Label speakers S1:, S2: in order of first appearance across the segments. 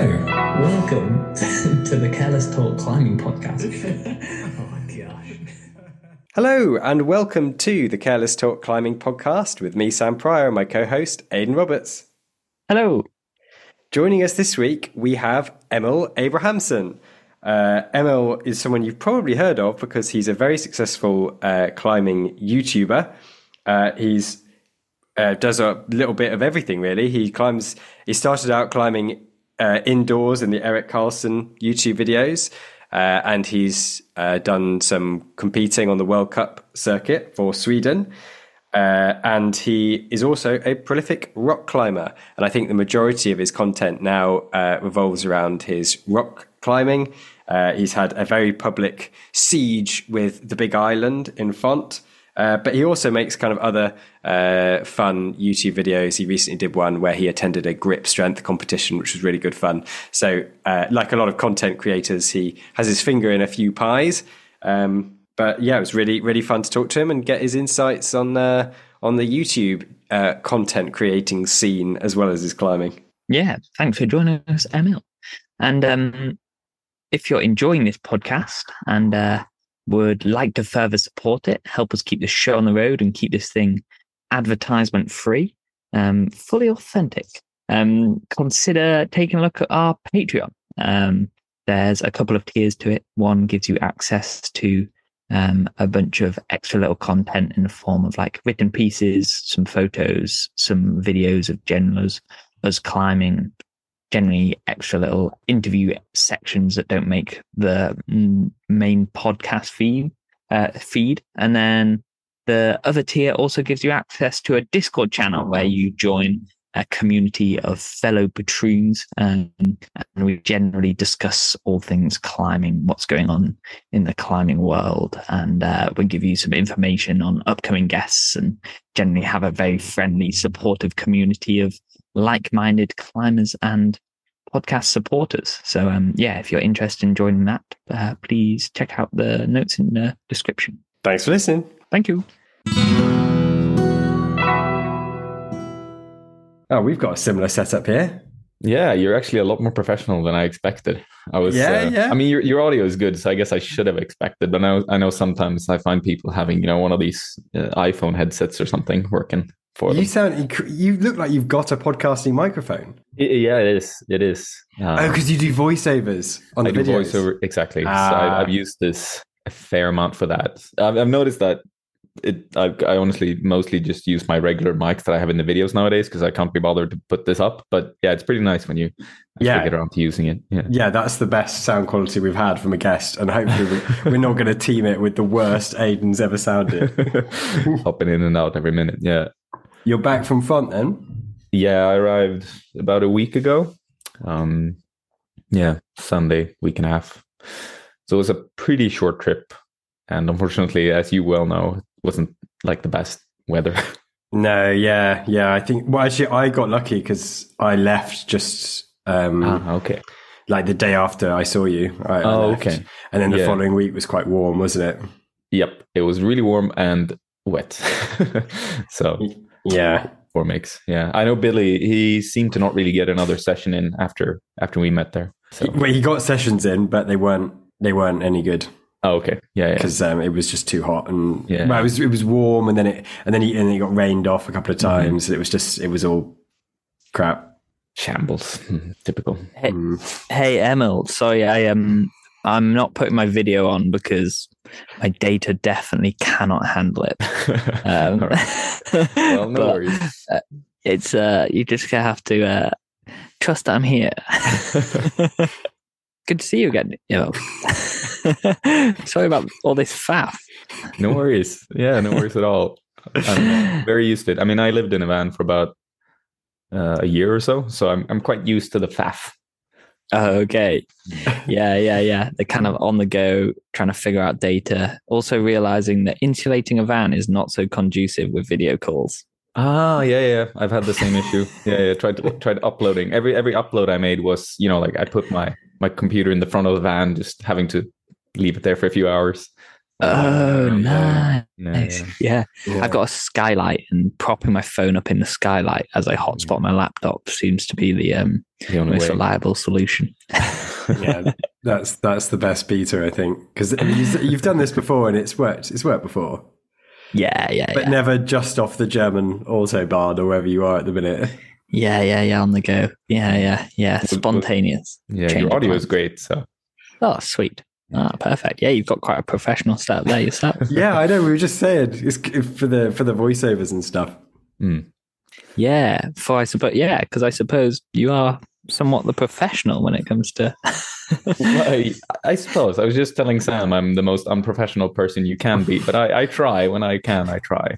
S1: Welcome to the Careless Talk Climbing Podcast. Oh my gosh.
S2: Hello, and welcome to the Careless Talk Climbing Podcast with me, Sam Pryor, and my co-host, Aidan Roberts.
S3: Hello.
S2: Joining us this week, we have Emil Abrahamsson. Emil is someone you've probably heard of because he's a very successful climbing YouTuber. He's does a little bit of everything, really. He started out climbing indoors in the Erik Karlsson YouTube videos, and he's done some competing on the World Cup circuit for Sweden. And he is also a prolific rock climber. And I think the majority of his content now revolves around his rock climbing. He's had a very public siege with the Big Island in Font. But he also makes kind of other fun YouTube videos. He recently did one where he attended a grip strength competition, which was really good fun. So like a lot of content creators, he has his finger in a few pies. But yeah, it was really, really fun to talk to him and get his insights on the YouTube content creating scene as well as his climbing.
S3: Yeah, thanks for joining us, Emil. And if you're enjoying this podcast and would like to further support it, help us keep the show on the road and keep this thing advertisement free, fully authentic, consider taking a look at our Patreon. There's a couple of tiers to it. One gives you access to a bunch of extra little content in the form of like written pieces, some photos, some videos of generals, us climbing, generally extra little interview sections that don't make the main podcast feed. And then the other tier also gives you access to a Discord channel where you join a community of fellow patroons, and we generally discuss all things climbing, what's going on in the climbing world, and we give you some information on upcoming guests and generally have a very friendly, supportive community of like-minded climbers and podcast supporters. So yeah, if you're interested in joining that, please check out the notes in the description.
S2: Thanks for listening.
S3: Thank you.
S2: Oh, we've got a similar setup here.
S4: Yeah, you're actually a lot more professional than I expected. I mean, your audio is good, so I guess I should have expected. But I know sometimes I find people having, one of these iPhone headsets or something working for them.
S2: You look like you've got a podcasting microphone.
S4: Yeah, it is.
S2: Because you do voiceovers on the videos.
S4: I do voiceover, exactly. So I've used this a fair amount for that. I've noticed that I honestly mostly just use my regular mics that I have in the videos nowadays because I can't be bothered to put this up. But yeah, it's pretty nice when you get around to using it.
S2: Yeah, that's the best sound quality we've had from a guest, and hopefully we're not going to team it with the worst Aidan's ever sounded.
S4: Hopping in and out every minute. Yeah.
S2: You're back from Font then?
S4: Yeah, I arrived about a week ago. Sunday, week and a half. So it was a pretty short trip. And unfortunately, as you well know, it wasn't like the best weather.
S2: No, yeah. I think, well, actually, I got lucky because I left just like the day after I saw you. I left. Okay. And then the following week was quite warm, wasn't it?
S4: Yep. It was really warm and wet. So,
S2: yeah.
S4: Poor mix. Yeah. I know Billy, he seemed to not really get another session in after we met there. So.
S2: He got sessions in, but they weren't any good.
S4: Oh, okay. Yeah.
S2: Because it was just too hot, and well, it was warm, and then it got rained off a couple of times. Mm-hmm. It was all crap.
S4: Shambles. Typical.
S3: Hey, Emil. Sorry, I'm not putting my video on because my data definitely cannot handle it.
S4: Well, no worries.
S3: It's you just have to trust I'm here. Good to see you again. Sorry about all this faff.
S4: No worries. Yeah, no worries at all. I'm very used to it. I mean, I lived in a van for about a year or so I'm quite used to the faff.
S3: Oh, okay. Yeah. They're kind of on the go, trying to figure out data. Also realizing that insulating a van is not so conducive with video calls.
S4: Yeah. I've had the same issue. Yeah. Tried uploading. Every upload I made was, like I put my computer in the front of the van, just having to leave it there for a few hours.
S3: Oh, nice.
S4: Yeah.
S3: Yeah. I've got a skylight, and propping my phone up in the skylight as I hotspot my laptop seems to be the
S4: only
S3: most
S4: way.
S3: reliable solution.
S2: Yeah, that's the best beta, I think, because you've done this before and it's worked. It's worked before,
S3: Yeah.
S2: but never just off the German autobahn or wherever you are at the minute.
S3: Yeah, on the go. Yeah. Spontaneous.
S4: Yeah,
S3: Change
S4: your
S3: of
S4: audio
S3: plans.
S4: is great. So
S3: Oh, sweet. Ah, perfect. Yeah, you've got quite a professional setup there yourself.
S2: Yeah, I know. We were just saying it's for the voiceovers and stuff.
S3: Yeah, because I suppose you are somewhat the professional when it comes to.
S4: I suppose I was just telling Sam I'm the most unprofessional person you can be, but I try when I can. I try.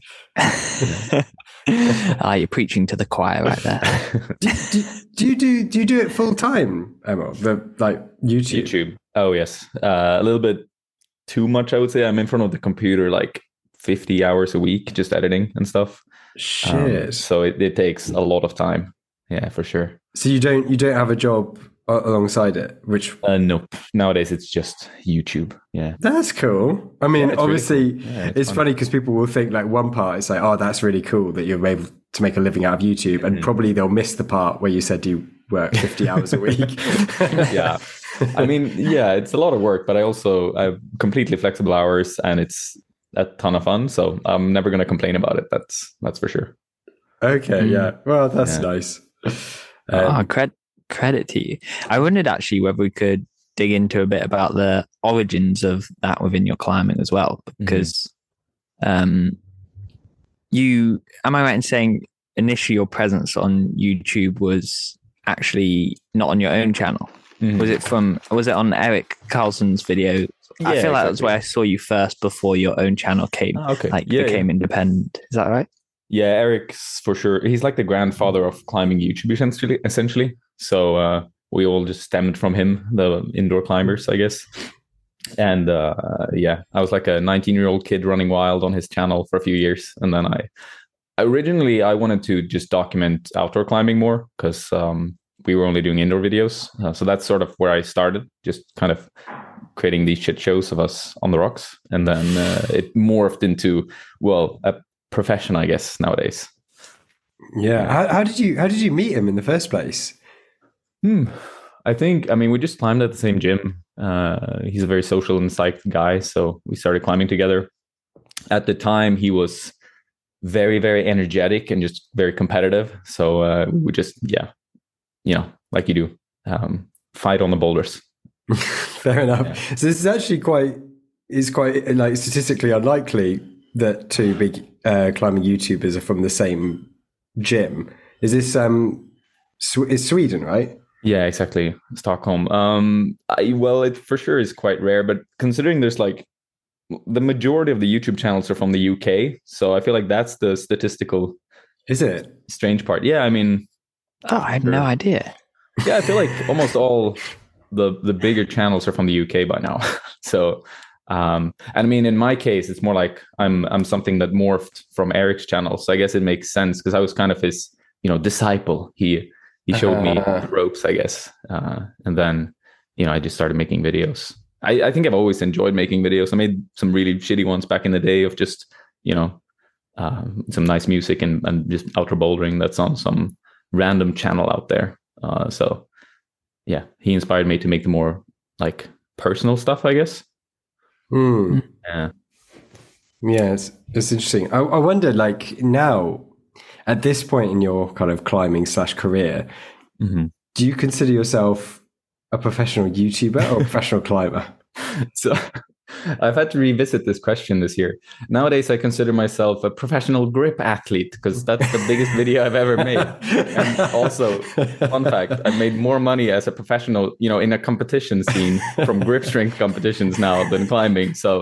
S3: You're preaching to the choir right there.
S2: Do you do it full time, Emma? Like YouTube?
S4: YouTube. Oh yes, a little bit too much, I would say. I'm in front of the computer like 50 hours a week, just editing and stuff.
S2: Shit.
S4: So it takes a lot of time. Yeah, for sure.
S2: So you don't have a job alongside it, which
S4: no, nowadays it's just YouTube. Yeah,
S2: that's cool. I mean,
S4: it's
S2: obviously,
S4: really cool. Yeah,
S2: it's funny because people will think like one part is like, oh, that's really cool that you're able to make a living out of YouTube, and probably they'll miss the part where you said you work 50 hours a week.
S4: Yeah. I mean, yeah, it's a lot of work, but I have completely flexible hours, and it's a ton of fun. So I'm never going to complain about it. That's for sure.
S2: Okay, yeah. Well, that's nice.
S3: Credit to you. I wondered actually whether we could dig into a bit about the origins of that within your climbing as well, because you, am I right in saying initially your presence on YouTube was actually not on your own channel? Was it on Eric Carlson's video?
S4: Yeah,
S3: I feel like that's
S4: exactly.
S3: where I saw you first before your own channel became independent. Is that right?
S4: Yeah, Eric's for sure. He's like the grandfather of climbing YouTube, essentially. So we all just stemmed from him, the indoor climbers, I guess. And I was like a 19-year-old kid running wild on his channel for a few years, and then originally I wanted to just document outdoor climbing more because we were only doing indoor videos. So that's sort of where I started, just kind of creating these shit shows of us on the rocks. And then it morphed into, a profession, I guess, nowadays.
S2: Yeah. How did you meet him in the first place?
S4: I think, we just climbed at the same gym. He's a very social and psyched guy. So we started climbing together. At the time, he was very, very energetic and just very competitive. So we just, like you do, fight on the boulders.
S2: Fair enough. Yeah. So this is actually quite like statistically unlikely that two big climbing YouTubers are from the same gym. Is this is Sweden, right?
S4: Yeah, exactly. Stockholm. It for sure is quite rare, but considering there's like the majority of the YouTube channels are from the UK, so I feel like that's the statistical.
S2: Is it
S4: strange part? Yeah,
S3: I had no idea.
S4: Yeah, I feel like almost all the bigger channels are from the UK by now. So, in my case, it's more like I'm something that morphed from Eric's channel. So I guess it makes sense because I was kind of his, disciple. He showed me the ropes, I guess. And then, I just started making videos. I think I've always enjoyed making videos. I made some really shitty ones back in the day of just, some nice music and just outdoor bouldering that's on some random channel out there. So yeah, he inspired me to make the more like personal stuff, I guess. Yeah,
S2: it's interesting. I wonder, like, now at this point in your kind of climbing / career, do you consider yourself a professional YouTuber or a professional climber?
S4: So I've had to revisit this question this year. Nowadays, I consider myself a professional grip athlete because that's the biggest video I've ever made. And also, fun fact, I've made more money as a professional, in a competition scene from grip strength competitions now than climbing. So,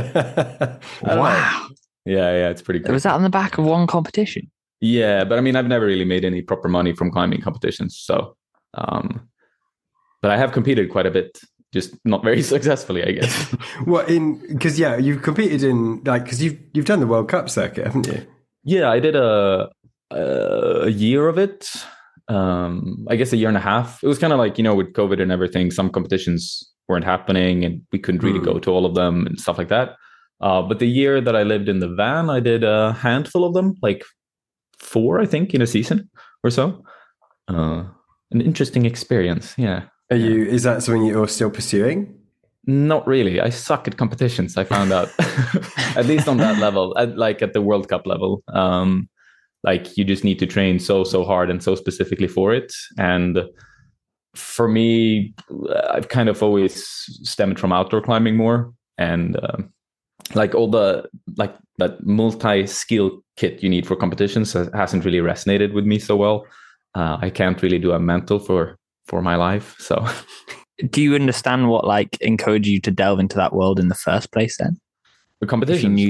S3: wow.
S4: Yeah, it's pretty cool.
S3: Was that on the back of one competition?
S4: Yeah, but I've never really made any proper money from climbing competitions. So, but I have competed quite a bit. Just not very successfully, I guess.
S2: Because you've competed in because you've done the World Cup circuit, haven't you?
S4: Yeah, I did a year of it. I guess a year and a half. It was kind of like with COVID and everything, some competitions weren't happening, and we couldn't really go to all of them and stuff like that. But the year that I lived in the van, I did a handful of them, like 4, I think, in a season or so. An interesting experience. Yeah.
S2: Is that something you're still pursuing?
S4: Not really. I suck at competitions. I found out, at least on that level, like at the World Cup level. Like you just need to train so hard and so specifically for it. And for me, I've kind of always stemmed from outdoor climbing more, and like all the like that multi-skill kit you need for competitions hasn't really resonated with me so well. I can't really do a mental for my life. So,
S3: do you understand what like encouraged you to delve into that world in the first place? Then
S4: the competitions,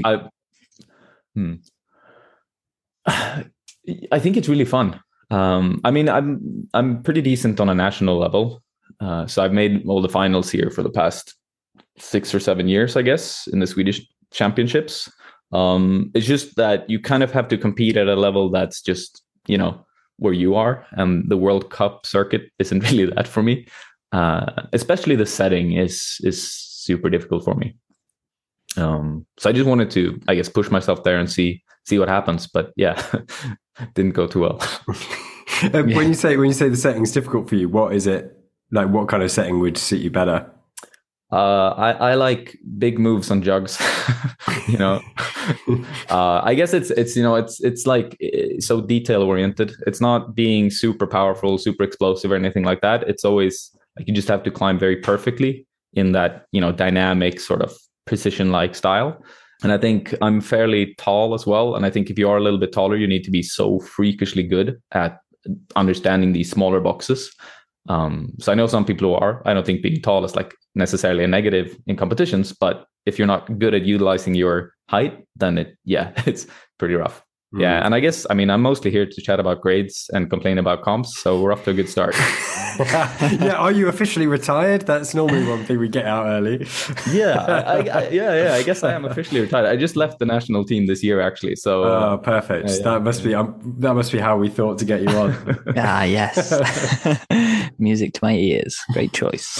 S4: I think it's really fun. I mean, I'm pretty decent on a national level, so I've made all the finals here for the past 6 or 7 years, I guess, in the Swedish championships. It's just that you kind of have to compete at a level that's just, you know, where you are, and the World Cup circuit isn't really that for me. Especially the setting is super difficult for me. So I just wanted to, I guess, push myself there and see what happens. But yeah, didn't go too well.
S2: When you say the setting's difficult for you, what is it like? What kind of setting would suit you better?
S4: I like big moves on jugs. You know, I guess it's you know it's like so detail oriented. It's not being super powerful, super explosive, or anything like that. It's always like you just have to climb very perfectly in that, you know, dynamic sort of precision like style. And I think I'm fairly tall as well. And I think if you are a little bit taller, you need to be so freakishly good at understanding these smaller boxes. So I know some people who are. I don't think being tall is like necessarily a negative in competitions, but if you're not good at utilizing your height, then it's pretty rough. Yeah, and I guess, I mean, I'm mostly here to chat about grades and complain about comps, so we're off to a good start.
S2: Yeah, are you officially retired? That's normally one thing we get out early.
S4: Yeah, I guess I am officially retired. I just left the national team this year, actually. So,
S2: oh, perfect. Yeah. That must be how we thought to get you on.
S3: Yes. Music to my ears. Great choice.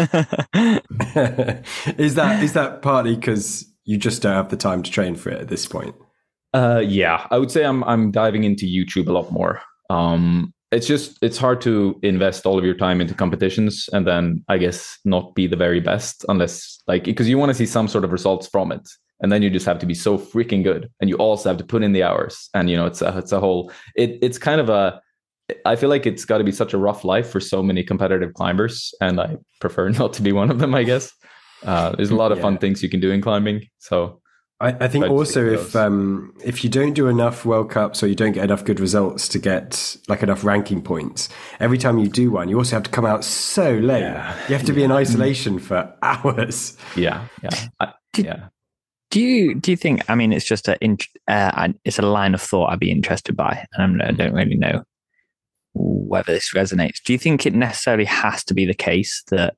S2: Is that partly because you just don't have the time to train for it at this point?
S4: Yeah, I would say I'm diving into YouTube a lot more. It's hard to invest all of your time into competitions and then I guess not be the very best unless like, because you want to see some sort of results from it. And then you just have to be so freaking good. And you also have to put in the hours. And, you know, it's a whole, it's kind of I feel like it's got to be such a rough life for so many competitive climbers. And I prefer not to be one of them, I guess. There's a lot of fun things you can do in climbing. So
S2: I think also if you don't do enough World Cups or you don't get enough good results to get like enough ranking points, every time you do one, you also have to come out so late. Yeah. You have to be in isolation for hours.
S4: Yeah.
S3: Do you think? I mean, it's just it's a line of thought I'd be interested by, and I don't really know whether this resonates. Do you think it necessarily has to be the case that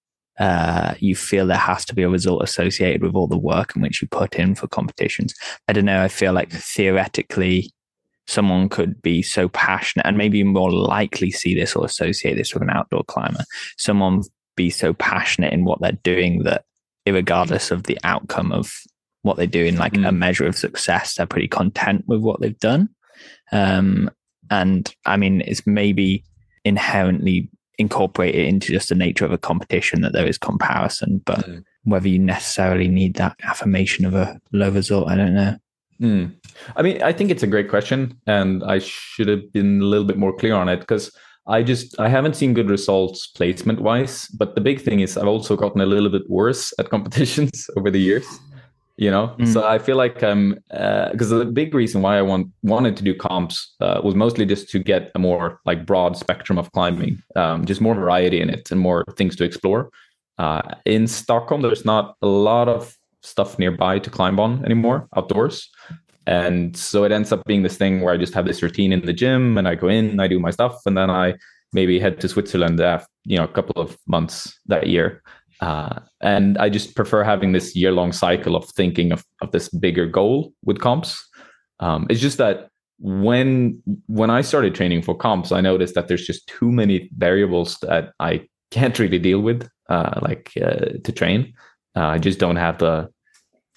S3: you feel there has to be a result associated with all the work in which you put in for competitions? I don't know. I feel like theoretically someone could be so passionate and maybe more likely see this or associate this with an outdoor climber. Someone be so passionate in what they're doing that irregardless of the outcome of what they do in like a measure of success, they're pretty content with what they've done. And I mean, it's maybe inherently incorporate it into just the nature of a competition that there is comparison, but whether you necessarily need that affirmation of a low result, I don't know.
S4: I mean, I think it's a great question, and I should have been a little bit more clear on it because I haven't seen good results placement wise, but the big thing is I've also gotten a little bit worse at competitions over the years. You know, so I feel like because the big reason why I wanted to do comps was mostly just to get a more like broad spectrum of climbing, just more variety in it and more things to explore. In Stockholm, there's not a lot of stuff nearby to climb on anymore outdoors, and so it ends up being this thing where I just have this routine in the gym, and I go in, I do my stuff, and then I maybe head to Switzerland after, a couple of months that year. And I just prefer having this year-long cycle of thinking of this bigger goal with comps. It's just that when I started training for comps, I noticed that there's just too many variables that I can't really deal with, to train. I just don't have the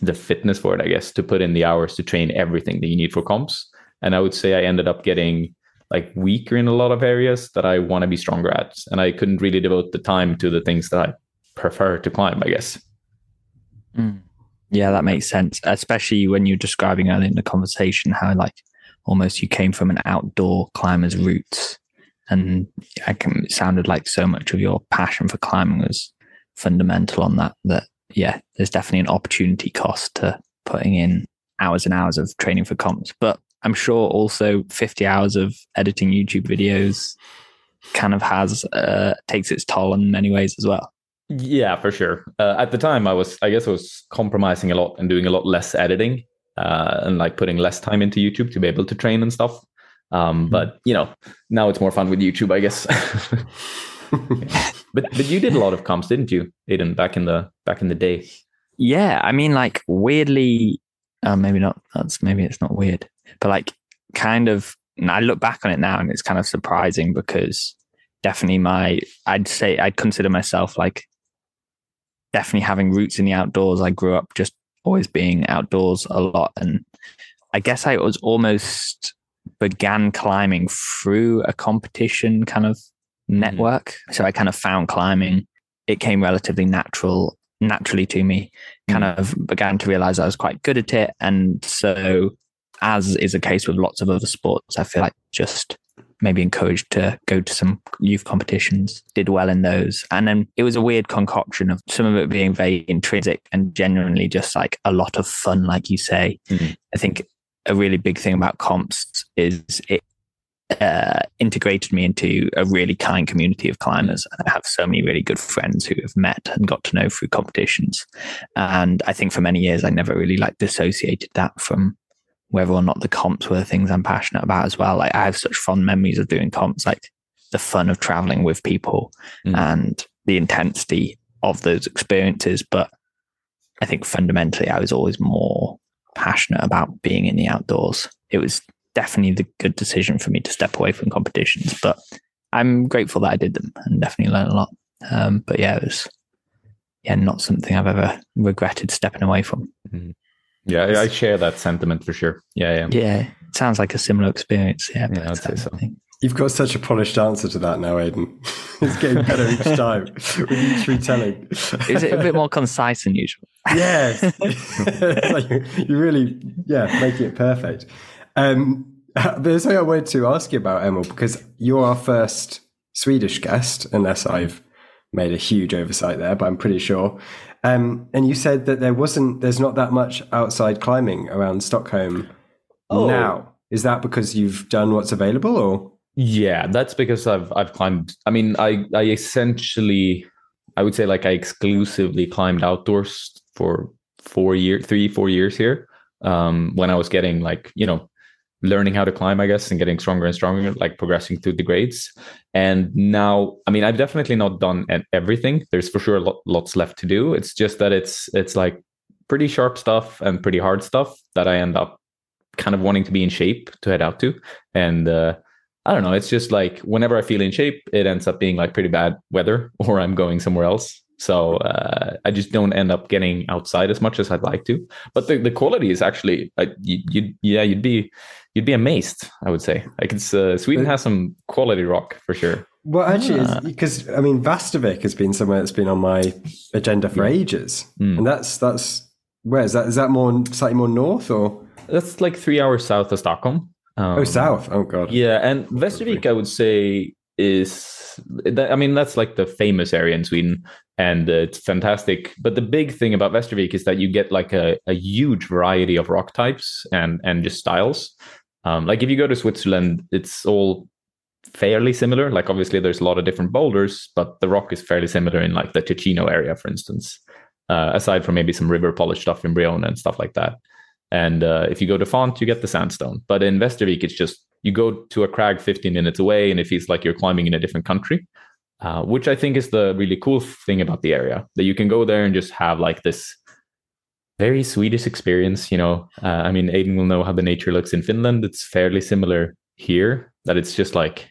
S4: the fitness for it, I guess, to put in the hours to train everything that you need for comps. And I would say I ended up getting like weaker in a lot of areas that I want to be stronger at. And I couldn't really devote the time to the things that I prefer to climb, I guess.
S3: Yeah, that makes sense. Especially when you're describing earlier in the conversation how like almost you came from an outdoor climber's roots. And it sounded like so much of your passion for climbing was fundamental on that, yeah, there's definitely an opportunity cost to putting in hours and hours of training for comps. But I'm sure also 50 hours of editing YouTube videos kind of takes its toll in many ways as well.
S4: Yeah, for sure. At the time, I was compromising a lot and doing a lot less editing and like putting less time into YouTube to be able to train and stuff. But now it's more fun with YouTube, I guess. But you did a lot of comps, didn't you, Aidan, back in the day?
S3: Yeah, I mean, like weirdly, maybe not. Maybe it's not weird, but like kind of. I look back on it now, and it's kind of surprising because definitely I'd consider myself like definitely having roots in the outdoors. I grew up just always being outdoors a lot, and I guess I was almost began climbing through a competition kind of network. So I kind of found climbing. It came relatively naturally to me, kind of began to realize I was quite good at it. And so, as is the case with lots of other sports, I feel like just maybe encouraged to go to some youth competitions, did well in those. And then it was a weird concoction of some of it being very intrinsic and genuinely just like a lot of fun, like you say. I think a really big thing about comps is it integrated me into a really kind community of climbers. And I have so many really good friends who have met and got to know through competitions. And I think for many years, I never really like dissociated that from whether or not the comps were the things I'm passionate about as well. Like I have such fond memories of doing comps, like the fun of traveling with people and the intensity of those experiences. But I think fundamentally, I was always more passionate about being in the outdoors. It was definitely the good decision for me to step away from competitions, but I'm grateful that I did them and definitely learned a lot. But yeah, it was not something I've ever regretted stepping away from.
S4: Yeah, I share that sentiment for sure. Yeah.
S3: It sounds like a similar experience. Yeah,
S4: I'd say so.
S2: You've got such a polished answer to that now, Aidan. It's getting better each time with each retelling.
S3: Is it a bit more concise than usual?
S2: Yes. Like you really, making it perfect. But there's something I wanted to ask you about, Emil, because you're our first Swedish guest, unless I've made a huge oversight there, but I'm pretty sure. And you said that there's not that much outside climbing around Stockholm now. Is that because you've done what's available, or?
S4: Yeah, that's because I've climbed. I mean, I essentially, I would say like I exclusively climbed outdoors for 4 years here. When I was getting like, learning how to climb, I guess, and getting stronger and stronger, like progressing through the grades. And now, I mean, I've definitely not done everything. There's for sure lots left to do. It's just that it's like pretty sharp stuff and pretty hard stuff that I end up kind of wanting to be in shape to head out to. And I don't know, it's just like whenever I feel in shape, it ends up being like pretty bad weather or I'm going somewhere else. So I just don't end up getting outside as much as I'd like to. But the quality is actually, you'd be amazed, I would say. Like Sweden has some quality rock for sure.
S2: Well, actually, because I mean, Västervik has been somewhere that's been on my agenda for ages, and that's where is that? Is that slightly more north, or
S4: that's like 3 hours south of Stockholm?
S2: South. Oh god.
S4: Yeah, and Västervik, I would say, that's like the famous area in Sweden, and it's fantastic. But the big thing about Västervik is that you get like a huge variety of rock types and just styles. Like if you go to Switzerland, it's all fairly similar. Like obviously there's a lot of different boulders, but the rock is fairly similar in like the Ticino area, for instance, aside from maybe some river polished stuff in Briona and stuff like that. And if you go to Font, you get the sandstone. But in Västervik, it's just you go to a crag 15 minutes away and it feels like you're climbing in a different country, which I think is the really cool thing about the area, that you can go there and just have like this very Swedish experience. I mean, Aidan will know how the nature looks in Finland. It's fairly similar here, that it's just like,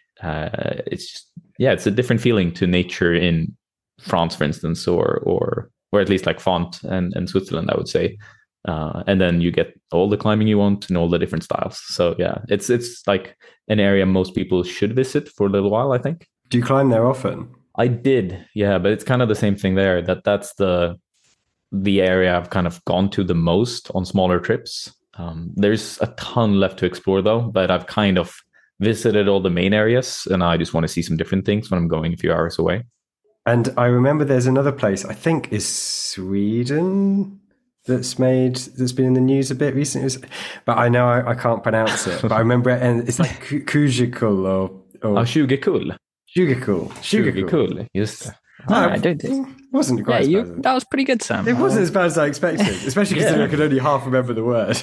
S4: it's a different feeling to nature in France, for instance, or at least like Font and Switzerland, I would say. And then you get all the climbing you want and all the different styles. So yeah, it's like an area most people should visit for a little while, I think.
S2: Do you climb there often?
S4: I did, yeah, but it's kind of the same thing there. That's the area I've kind of gone to the most on smaller trips. There's a ton left to explore though, but I've kind of visited all the main areas, and I just want to see some different things when I'm going a few hours away.
S2: And I remember there's another place, I think is Sweden, that's been in the news a bit recently. But I know I can't pronounce it. But I remember it, and it's like Kujikul or
S4: Tjugekull.
S2: Tjugekull.
S4: Yes.
S3: I don't think.
S2: It wasn't quite as bad.
S3: That was pretty good, Sam.
S2: It wasn't as bad as I expected, especially considering I could only half remember the word.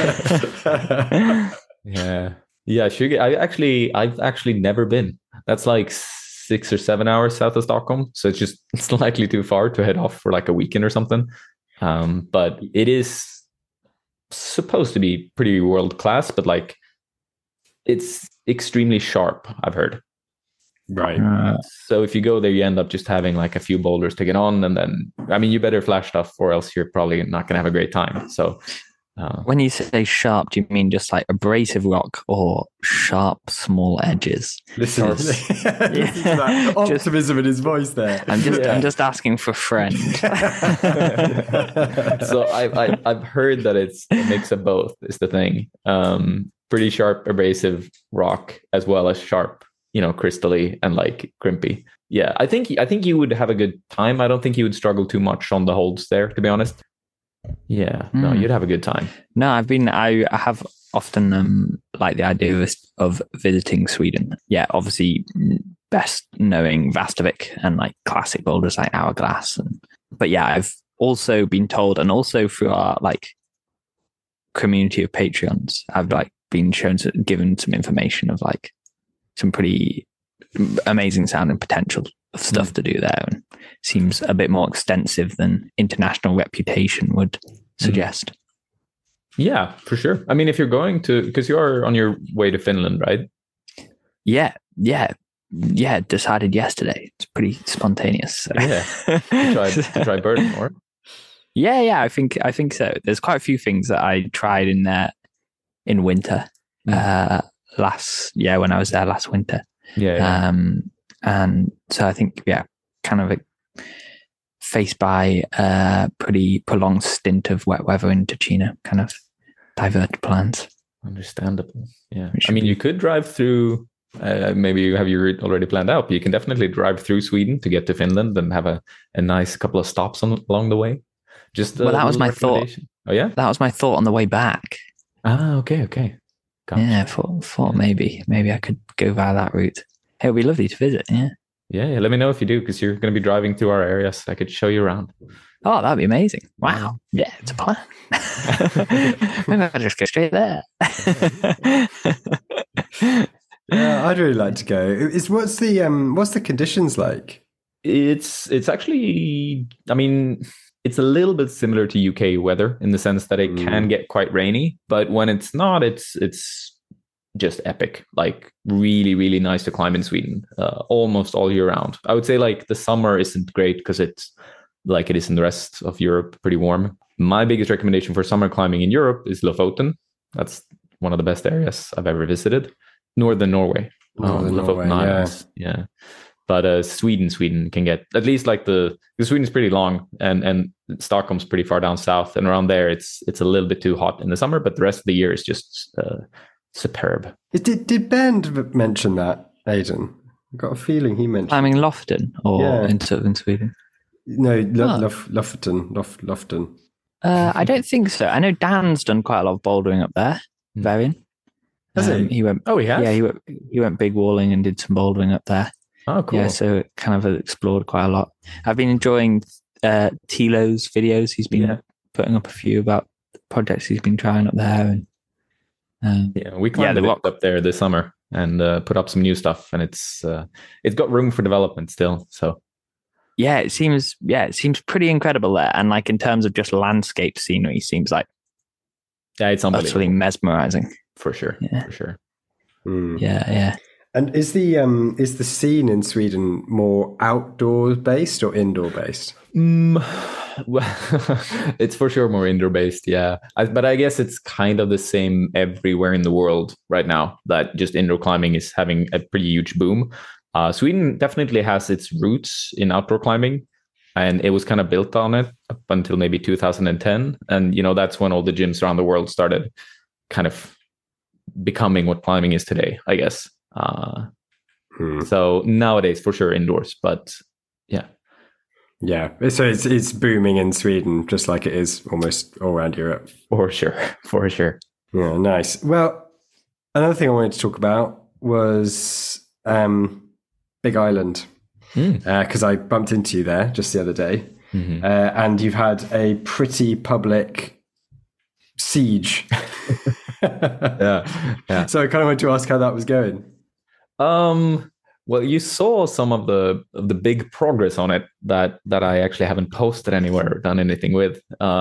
S4: Yeah. I've actually never been. That's like 6 or 7 hours south of Stockholm, so it's slightly too far to head off for like a weekend or something. But it is supposed to be pretty world class, but like it's extremely sharp, I've heard.
S2: Right.
S4: So if you go there, you end up just having like a few boulders to get on, and then you better flash stuff, or else you're probably not going to have a great time. So
S3: when you say sharp, do you mean just like abrasive rock or sharp small edges?
S2: Listen to that optimism in his voice there.
S3: I'm just asking for a friend.
S4: So I've heard that it's a mix of both is the thing. Pretty sharp abrasive rock as well as sharp, crystally and like crimpy. Yeah, I think you would have a good time. I don't think you would struggle too much on the holds there, to be honest. Yeah, no, you'd have a good time.
S3: No, I have often like the idea of visiting Sweden. Yeah, obviously best knowing Vastavik and like classic boulders like Hourglass. But yeah, I've also been told, and also through our like community of Patreons, I've like been given some information of like some pretty amazing sounding potential of stuff to do there, and seems a bit more extensive than international reputation would suggest.
S4: Yeah, for sure. I mean, if you're going to, because you're on your way to Finland, right?
S3: Yeah. Decided yesterday. It's pretty spontaneous. So.
S4: Yeah. to try Burden, or?
S3: Yeah. I think so. There's quite a few things that I tried in there in winter. When I was there last winter.
S4: Yeah.
S3: And so I think, kind of faced by a pretty prolonged stint of wet weather in Ticino, kind of diverted plans.
S4: Understandable. Yeah. I mean, you could drive through, maybe you have your route already planned out, but you can definitely drive through Sweden to get to Finland and have a nice couple of stops along the way.
S3: That was my thought.
S4: Oh, yeah?
S3: That was my thought on the way back.
S4: Ah, okay. Gotcha.
S3: Yeah, thought maybe I could go via that route. Hey, it'd be lovely to visit, yeah.
S4: Yeah, let me know if you do, because you're going to be driving through our areas. I could show you around.
S3: Oh, that'd be amazing. Wow. Yeah, it's a plan. Maybe I'll just go straight there.
S2: Yeah, I'd really like to go. What's the conditions like?
S4: It's actually, I mean, it's a little bit similar to UK weather in the sense that it can get quite rainy, but when it's not, it's just epic. Like really, really nice to climb in Sweden, almost all year round. I would say like the summer isn't great because it's like it is in the rest of Europe, pretty warm. My biggest recommendation for summer climbing in Europe is Lofoten. That's one of the best areas I've ever visited. Northern Norway.
S2: Norway,
S4: yeah. But Sweden can get at least like because Sweden's pretty long and Stockholm's pretty far down south, and around there it's a little bit too hot in the summer, but the rest of the year is just superb.
S2: Did Bernd mention that, Aidan? I've got a feeling he mentioned
S3: climbing Loften or in southern Sweden.
S2: No, Loften.
S3: I don't think so. I know Dan's done quite a lot of bouldering up there. Varian.
S2: Has he?
S3: He went.
S4: Oh, he has.
S3: Yeah, he went big walling and did some bouldering up there.
S4: Oh, cool.
S3: Yeah, so kind of explored quite a lot. I've been enjoying Tilo's videos. He's been putting up a few about the projects he's been trying up there. And
S4: we climbed the rock up there this summer and put up some new stuff, and it's got room for development still. So
S3: yeah, it seems pretty incredible there. And like in terms of just landscape scenery, seems like
S4: it's unbelievable.
S3: Absolutely mesmerizing.
S4: For sure.
S3: Yeah.
S4: For sure.
S3: Yeah.
S2: And is the scene in Sweden more outdoor based or indoor based?
S4: Well, it's for sure more indoor based, yeah. But I guess it's kind of the same everywhere in the world right now. That just indoor climbing is having a pretty huge boom. Sweden definitely has its roots in outdoor climbing, and it was kind of built on it up until maybe 2010. And that's when all the gyms around the world started kind of becoming what climbing is today, I guess. So nowadays, for sure, indoors, but yeah.
S2: Yeah, so it's booming in Sweden, just like it is almost all around Europe.
S4: For sure.
S2: Yeah, nice. Well, another thing I wanted to talk about was Big Island, because I bumped into you there just the other day, and you've had a pretty public siege.
S4: Yeah.
S2: So I kind of wanted to ask how that was going.
S4: Well, you saw some of the big progress on it that I actually haven't posted anywhere or done anything with.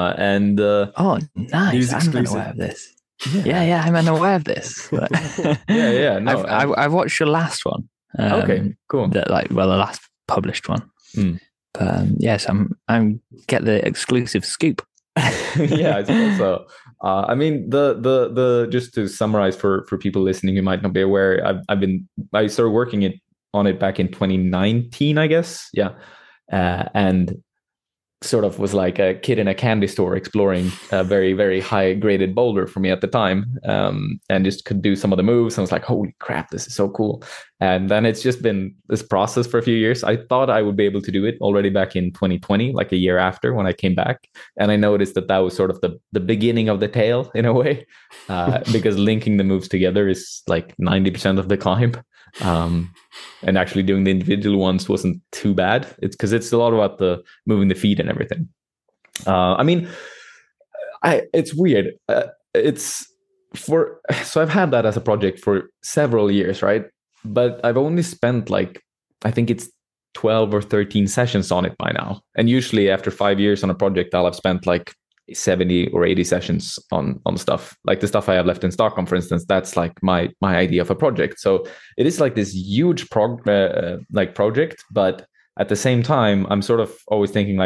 S3: Oh, nice! I'm unaware of this. Yeah, I'm unaware of this. But
S4: yeah. No,
S3: I watched your last one.
S4: Okay, cool.
S3: The last published one. But yes, I'm get the exclusive scoop.
S4: Yeah, I suppose so. I mean, the just to summarize for people listening who might not be aware, I started working on it back in 2019, I guess. Yeah, and sort of was like a kid in a candy store exploring a very, very high graded boulder for me at the time, and just could do some of the moves. And I was like, holy crap, this is so cool. And then it's just been this process for a few years. I thought I would be able to do it already back in 2020, like a year after when I came back. And I noticed that was sort of the beginning of the tail in a way, because linking the moves together is like 90% of the climb. And actually doing the individual ones wasn't too bad. It's because it's a lot about the moving the feet and everything. I mean, it's weird. So I've had that as a project for several years, right? But I've only spent I think it's 12 or 13 sessions on it by now. And usually after 5 years on a project, I'll have spent 70 or 80 sessions on stuff. Like the stuff I have left in Stockholm, for instance, that's my idea of a project. So it is this huge project, but at the same time, I'm sort of always thinking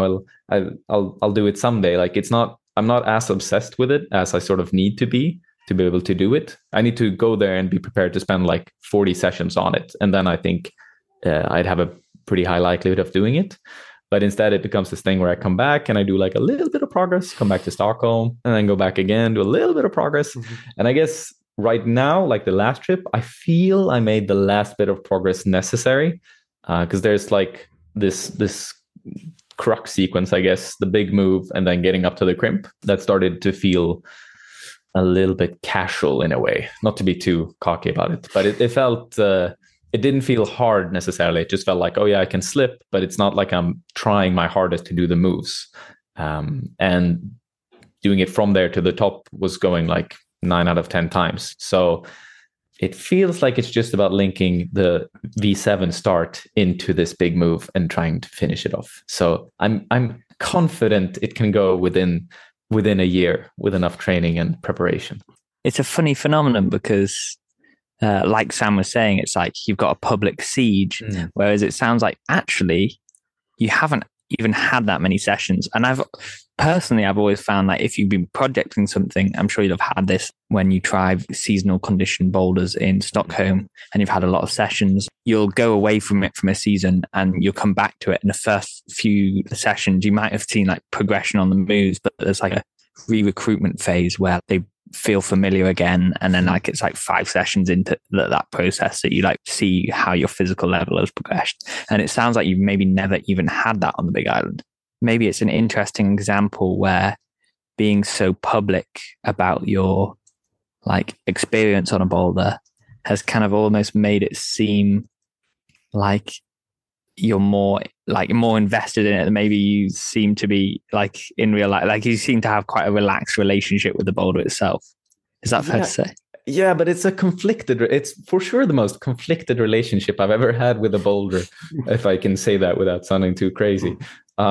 S4: I'll do it someday. I'm not as obsessed with it as I sort of need to be able to do it. I need to go there and be prepared to spend 40 sessions on it. And then I think I'd have a pretty high likelihood of doing it. But instead, it becomes this thing where I come back and I do a little bit of progress, come back to Stockholm, and then go back again, do a little bit of progress. And I guess right now, the last trip, I feel I made the last bit of progress necessary, because there's this crux sequence, I guess, the big move, and then getting up to the crimp that started to feel a little bit casual in a way. Not to be too cocky about it, but it felt... it didn't feel hard necessarily. It just felt like, oh yeah, I can slip, but it's not like I'm trying my hardest to do the moves. And doing it from there to the top was going 9 out of 10 times. So it feels like it's just about linking the V7 start into this big move and trying to finish it off. So I'm confident it can go within a year with enough training and preparation.
S3: It's a funny phenomenon because like Sam was saying, it's you've got a public siege, whereas it sounds like actually you haven't even had that many sessions. And I've always found if you've been projecting something, I'm sure you'll have had this when you try seasonal condition boulders in Stockholm and you've had a lot of sessions, you'll go away from it from a season and you'll come back to it. In the first few sessions, you might have seen progression on the moves, but there's a re-recruitment phase where they feel familiar again, and then it's 5 sessions into that process that you see how your physical level has progressed. And it sounds like you've maybe never even had that on the Big Island. Maybe it's an interesting example where being so public about your experience on a boulder has kind of almost made it seem like you're more invested in it than maybe you seem to be in real life. You seem to have quite a relaxed relationship with the boulder itself. Is that fair to say?
S4: Yeah, but it's it's for sure the most conflicted relationship I've ever had with a boulder, if I can say that without sounding too crazy.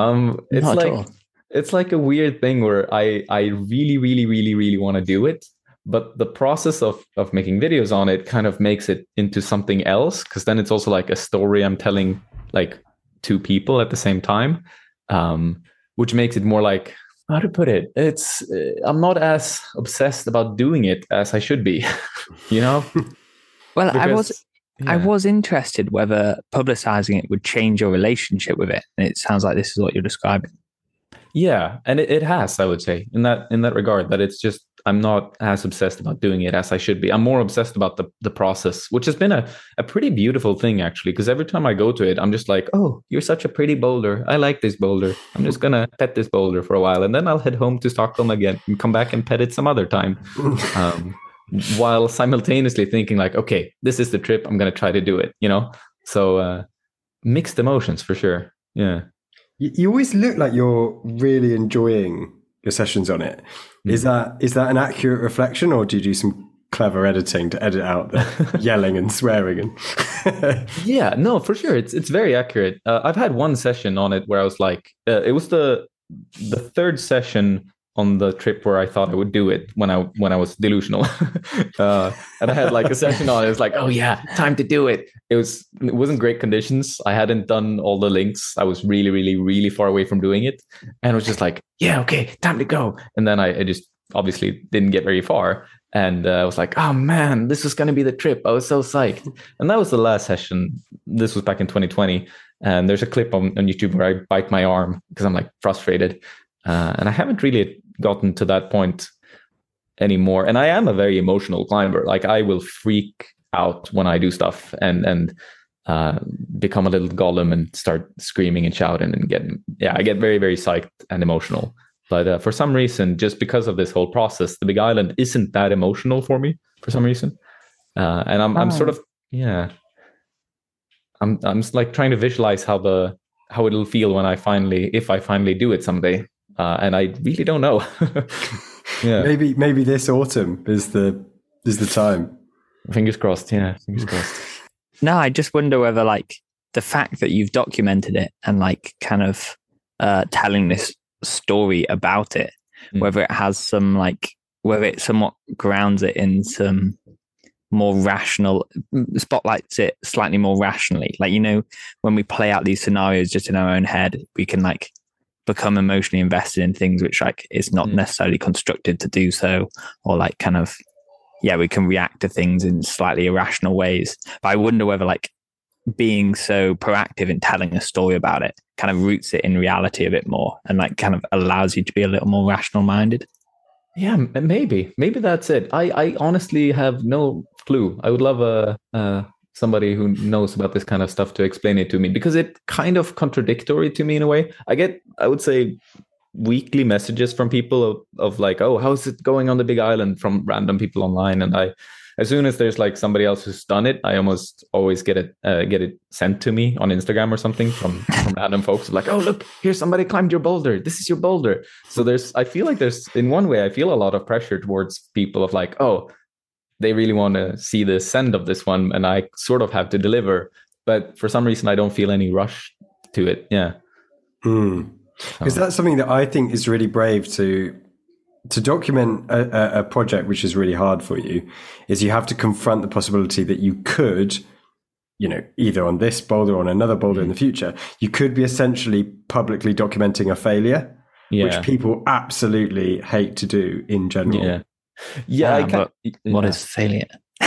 S4: It's a weird thing where I really, really, really, really want to do it, But the process of making videos on it kind of makes it into something else, because then it's also like a story I'm telling like two people at the same time, which makes it more like, how to put it? It's I'm not as obsessed about doing it as I should be, you know?
S3: Well,
S4: Because,
S3: I
S4: yeah.
S3: was interested whether publicizing it would change your relationship with it. And it sounds like this is what you're describing.
S4: Yeah, and it has, I would say, in that regard, that it's just I'm not as obsessed about doing it as I should be. I'm more obsessed about the process, which has been a pretty beautiful thing, actually, because every time I go to it, I'm just like, oh, you're such a pretty boulder. I like this boulder. I'm just gonna pet this boulder for a while, and then I'll head home to Stockholm again and come back and pet it some other time. While simultaneously thinking like, okay, this is the trip. I'm gonna try to do it, you know? So mixed emotions for sure. Yeah.
S2: You always look like you're really enjoying your sessions on it. Is that an accurate reflection, or do you do some clever editing to edit out the yelling and swearing? And
S4: Yeah, no, for sure, it's very accurate. I've had one session on it where I was like, it was the third session on the trip where I thought I would do it when I was delusional, and I had like a session on it. It was like, oh yeah, time to do it. It wasn't great conditions. I hadn't done all the links. I was really, really, really far away from doing it, and it was just like, yeah, okay, time to go. And then I just obviously didn't get very far, and I was like, oh man, this was gonna be the trip. I was so psyched, and that was the last session. This was back in 2020, and there's a clip on YouTube where I bite my arm because I'm like frustrated. And I haven't really gotten to that point anymore. And I am a very emotional climber. Like I will freak out when I do stuff and become a little Gollum and start screaming and shouting and I get very, very psyched and emotional. But for some reason, just because of this whole process, the Big Island isn't that emotional for me for some reason. And I'm sort of, yeah, I'm like trying to visualize how it'll feel when if I finally do it someday. And I really don't know. Yeah,
S2: maybe this autumn is the time.
S4: Fingers crossed. Yeah, fingers crossed.
S3: No, I just wonder whether like the fact that you've documented it and like kind of telling this story about it, whether it has some like, whether it somewhat grounds it in some more rational, spotlights it slightly more rationally. Like, you know, when we play out these scenarios just in our own head, we can like become emotionally invested in things which like it's not necessarily constructed to do so, or like kind of, yeah, we can react to things in slightly irrational ways. But I wonder whether like being so proactive in telling a story about it kind of roots it in reality a bit more and like kind of allows you to be a little more rational minded.
S4: Yeah, maybe that's it. I honestly have no clue. I would love somebody who knows about this kind of stuff to explain it to me, because it's kind of contradictory to me in a way. I get, I would say, weekly messages from people of like, oh, how's it going on the Big Island, from random people online. And as soon as there's like somebody else who's done it, I almost always get it sent to me on Instagram or something from random folks like, oh, look, here's somebody climbed your boulder. This is your boulder. So I feel like there's, in one way, I feel a lot of pressure towards people of like, oh, they really want to see the send of this one, and I sort of have to deliver. But for some reason, I don't feel any rush to it. Yeah.
S2: Because that's something that I think is really brave to document a project which is really hard for you, is you have to confront the possibility that you could, you know, either on this boulder or on another boulder in the future, you could be essentially publicly documenting a failure, which people absolutely hate to do in general.
S3: Yeah. What is failure?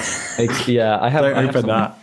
S4: I have.
S2: Don't open that.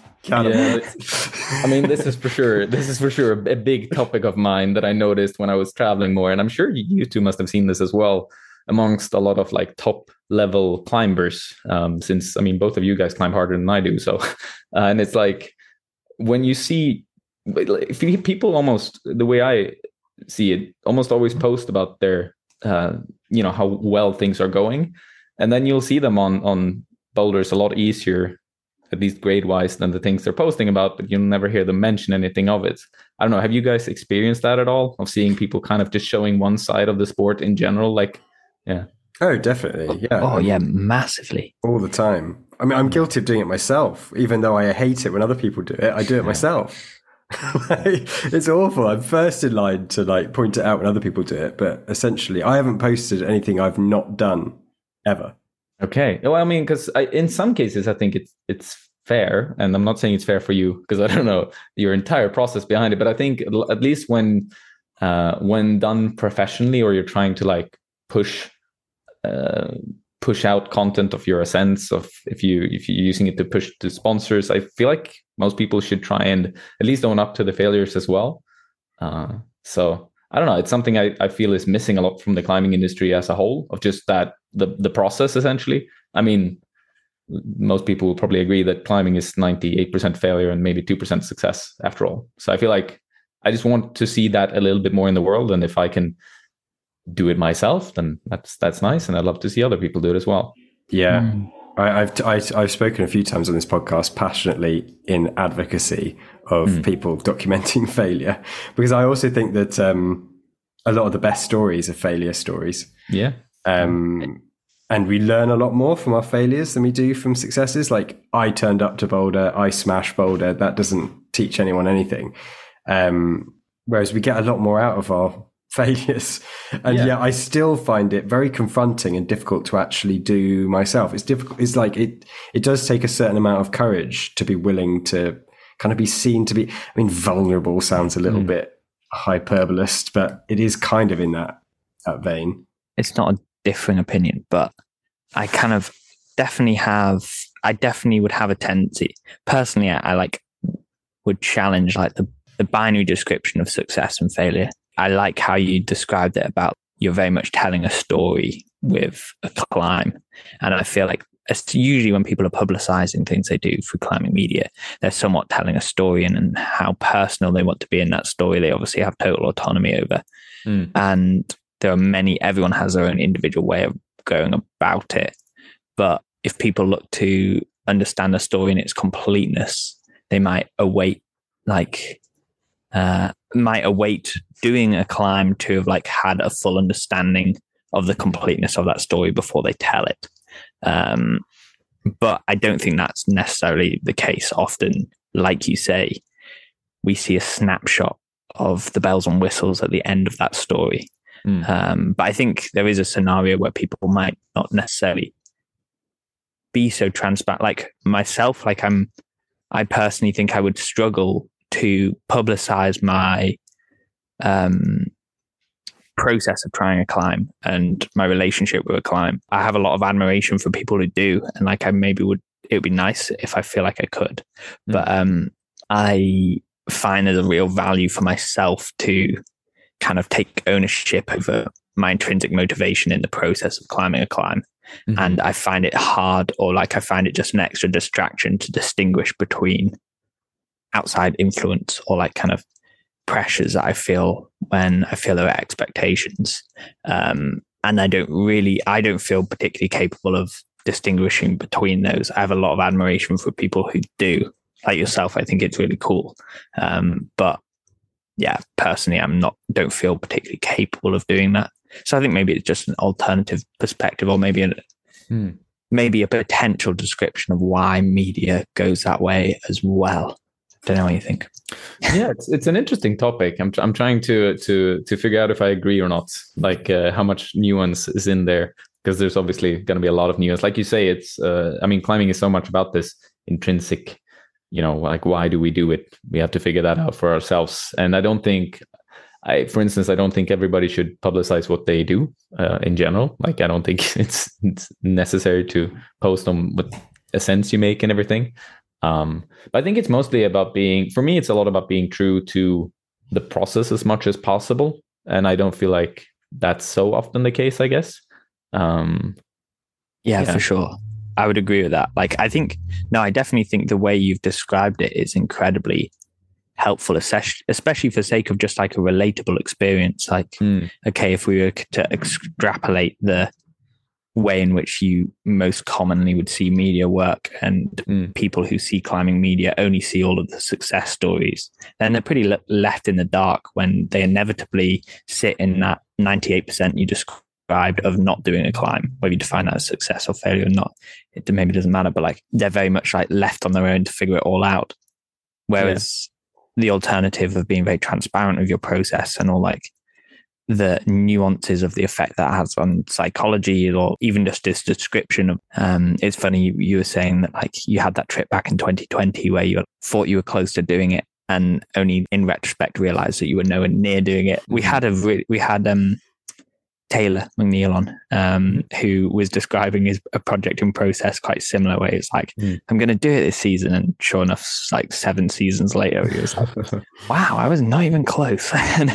S4: I mean, this is for sure a big topic of mine that I noticed when I was traveling more, and I'm sure you two must have seen this as well amongst a lot of like top level climbers. Since I mean, both of you guys climb harder than I do, so and it's like when you see people, almost the way I see it, almost always post about their how well things are going. And then you'll see them on boulders a lot easier, at least grade wise, than the things they're posting about, but you'll never hear them mention anything of it. I don't know. Have you guys experienced that at all, of seeing people kind of just showing one side of the sport in general? Like, yeah.
S2: Oh, definitely. Yeah.
S3: Oh, yeah, massively.
S2: All the time. I mean, I'm guilty of doing it myself, even though I hate it when other people do it. I do it myself. It's awful. I'm first in line to like point it out when other people do it, but essentially I haven't posted anything I've not done ever.
S4: Okay. Well, I mean, because in some cases, I think it's fair, and I'm not saying it's fair for you because I don't know your entire process behind it, but I think at least when done professionally, or you're trying to like push push out content of your Ascents, of if you're using it to push to sponsors, I feel like most people should try and at least own up to the failures as well. So I don't know. It's something I feel is missing a lot from the climbing industry as a whole, of just that the process essentially. I mean, most people will probably agree that climbing is 98% failure and maybe 2% success after all. So I feel like I just want to see that a little bit more in the world. And if I can do it myself, then that's nice. And I'd love to see other people do it as well.
S2: Yeah. I've spoken a few times on this podcast passionately in advocacy of people documenting failure, because I also think that a lot of the best stories are failure stories.
S4: Yeah.
S2: And we learn a lot more from our failures than we do from successes. Like, I turned up to Boulder, I smashed Boulder. That doesn't teach anyone anything. Whereas we get a lot more out of our failures. And yeah, I still find it very confronting and difficult to actually do myself. It's difficult. It's like, it does take a certain amount of courage to be willing to kind of be seen to be, I mean, vulnerable sounds a little bit hyperbolist, but it is kind of in that vein.
S3: It's not a differing opinion, but I kind of I definitely would have a tendency. Personally, I would challenge like the binary description of success and failure. I like how you described it about you're very much telling a story with a climb. And I feel like it's usually when people are publicizing things they do through climbing media, they're somewhat telling a story, and how personal they want to be in that story. They obviously have total autonomy over. And there are everyone has their own individual way of going about it. But if people look to understand a story in its completeness, they might await doing a climb to have like had a full understanding of the completeness of that story before they tell it. But I don't think that's necessarily the case. Often, like you say, we see a snapshot of the bells and whistles at the end of that story. But I think there is a scenario where people might not necessarily be so transparent. Like myself, I personally think I would struggle to publicize my process of trying a climb and my relationship with a climb. I have a lot of admiration for people who do, and like it would be nice if I feel like I could. But I find there's a real value for myself to kind of take ownership over my intrinsic motivation in the process of climbing a climb. And I find it hard, or like I find it just an extra distraction to distinguish between outside influence or like kind of pressures that I feel when I feel there are expectations. And I don't feel particularly capable of distinguishing between those. I have a lot of admiration for people who do, like yourself. I think it's really cool. But yeah, personally, don't feel particularly capable of doing that. So I think maybe it's just an alternative perspective, or maybe a potential description of why media goes that way as well. Don't know what you think.
S4: Yeah, it's an interesting topic. I'm trying to figure out if I agree or not. Like how much nuance is in there, because there's obviously going to be a lot of nuance. Like you say, it's climbing is so much about this intrinsic. Like, why do we do it? We have to figure that out for ourselves. And I don't think, for instance, I don't think everybody should publicize what they do in general. Like, I don't think it's necessary to post on what ascents you make and everything. But I think it's mostly about for me, it's a lot about being true to the process as much as possible. And I don't feel like that's so often the case, I guess.
S3: Yeah, for sure. I would agree with that. Like, I definitely think the way you've described it is incredibly helpful, especially for the sake of just like a relatable experience. Like, okay, if we were to extrapolate the way in which you most commonly would see media work, and people who see climbing media only see all of the success stories, then they're pretty left in the dark when they inevitably sit in that 98% you described of not doing a climb, whether you define that as success or failure or not. It maybe doesn't matter, but like they're very much like left on their own to figure it all out. Whereas the alternative of being very transparent with your process and all like the nuances of the effect that has on psychology, or even just this description of, it's funny, you were saying that like you had that trip back in 2020 where you thought you were close to doing it and only in retrospect realized that you were nowhere near doing it. We had Taylor McNeil on, who was describing a project in process quite similar, where it's like, I'm going to do it this season. And sure enough, like 7 seasons later, he was like, wow, I was not even close.